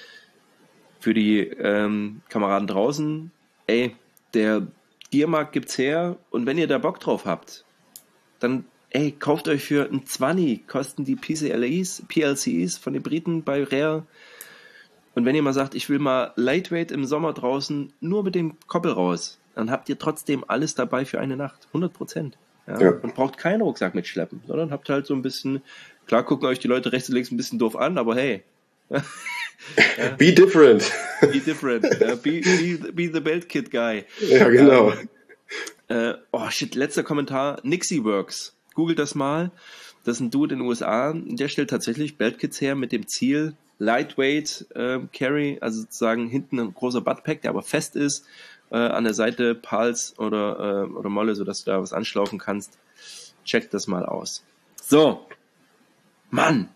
Für die Kameraden draußen, der Gearmarkt gibt's her und wenn ihr da Bock drauf habt, dann kauft euch für ein 20, kosten die PLCEs von den Briten bei Rare. Und wenn ihr mal sagt, ich will mal Lightweight im Sommer draußen nur mit dem Koppel raus, dann habt ihr trotzdem alles dabei für eine Nacht, 100%. Ja. Und braucht keinen Rucksack mitschleppen, sondern habt halt so ein bisschen, klar gucken euch die Leute rechts und links ein bisschen doof an, aber hey. Be different. Be different. Be the belt kit guy. Ja, genau. Letzter Kommentar. Nixie Works. Googelt das mal. Das ist ein Dude in den USA. Der stellt tatsächlich Beltkits her mit dem Ziel Lightweight Carry, also sozusagen hinten ein großer Buttpack, der aber fest ist, an der Seite Pals oder Molle, sodass du da was anschlaufen kannst. Checkt das mal aus. So. Mann.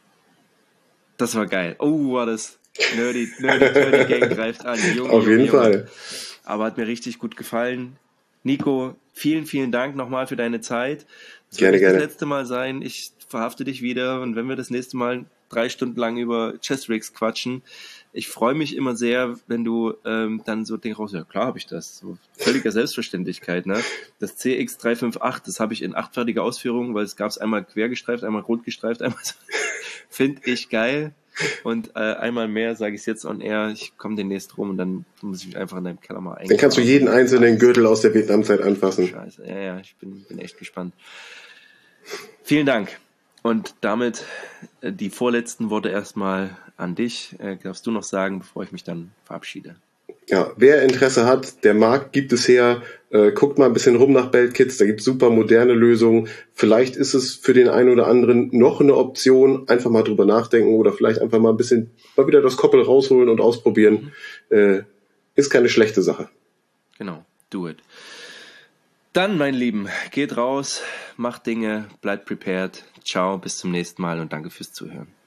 Das war geil. Oh, war das Nerdy Gang greift an. Auf jeden Fall. Aber hat mir richtig gut gefallen. Nico, vielen, vielen Dank nochmal für deine Zeit. Das wird nicht das letzte Mal sein. Ich verhafte dich wieder und wenn wir das nächste Mal 3 Stunden lang über Chest-Rigs quatschen, ich freue mich immer sehr, wenn du dann so denkst, ja klar habe ich das. So völliger Selbstverständlichkeit. Ne? Das CX358, das habe ich in 8-fertiger Ausführung, weil es gab es einmal quer gestreift, einmal rot gestreift, einmal so. Finde ich geil. Und einmal mehr sage ich es jetzt on air, ich komme demnächst rum und dann muss ich mich einfach in deinem Keller mal Dann kannst du jeden einzelnen Gürtel aus der Vietnamzeit anfassen. Scheiße, ja, ich bin echt gespannt. Vielen Dank. Und damit die vorletzten Worte erstmal an dich. Darfst du noch sagen, bevor ich mich dann verabschiede? Ja, wer Interesse hat, der Markt gibt es her, guckt mal ein bisschen rum nach Beltkits, da gibt es super moderne Lösungen. Vielleicht ist es für den einen oder anderen noch eine Option, einfach mal drüber nachdenken oder vielleicht einfach mal wieder das Koppel rausholen und ausprobieren. Ist keine schlechte Sache. Genau, do it. Dann, mein Lieben, geht raus, macht Dinge, bleibt prepared. Ciao, bis zum nächsten Mal und danke fürs Zuhören.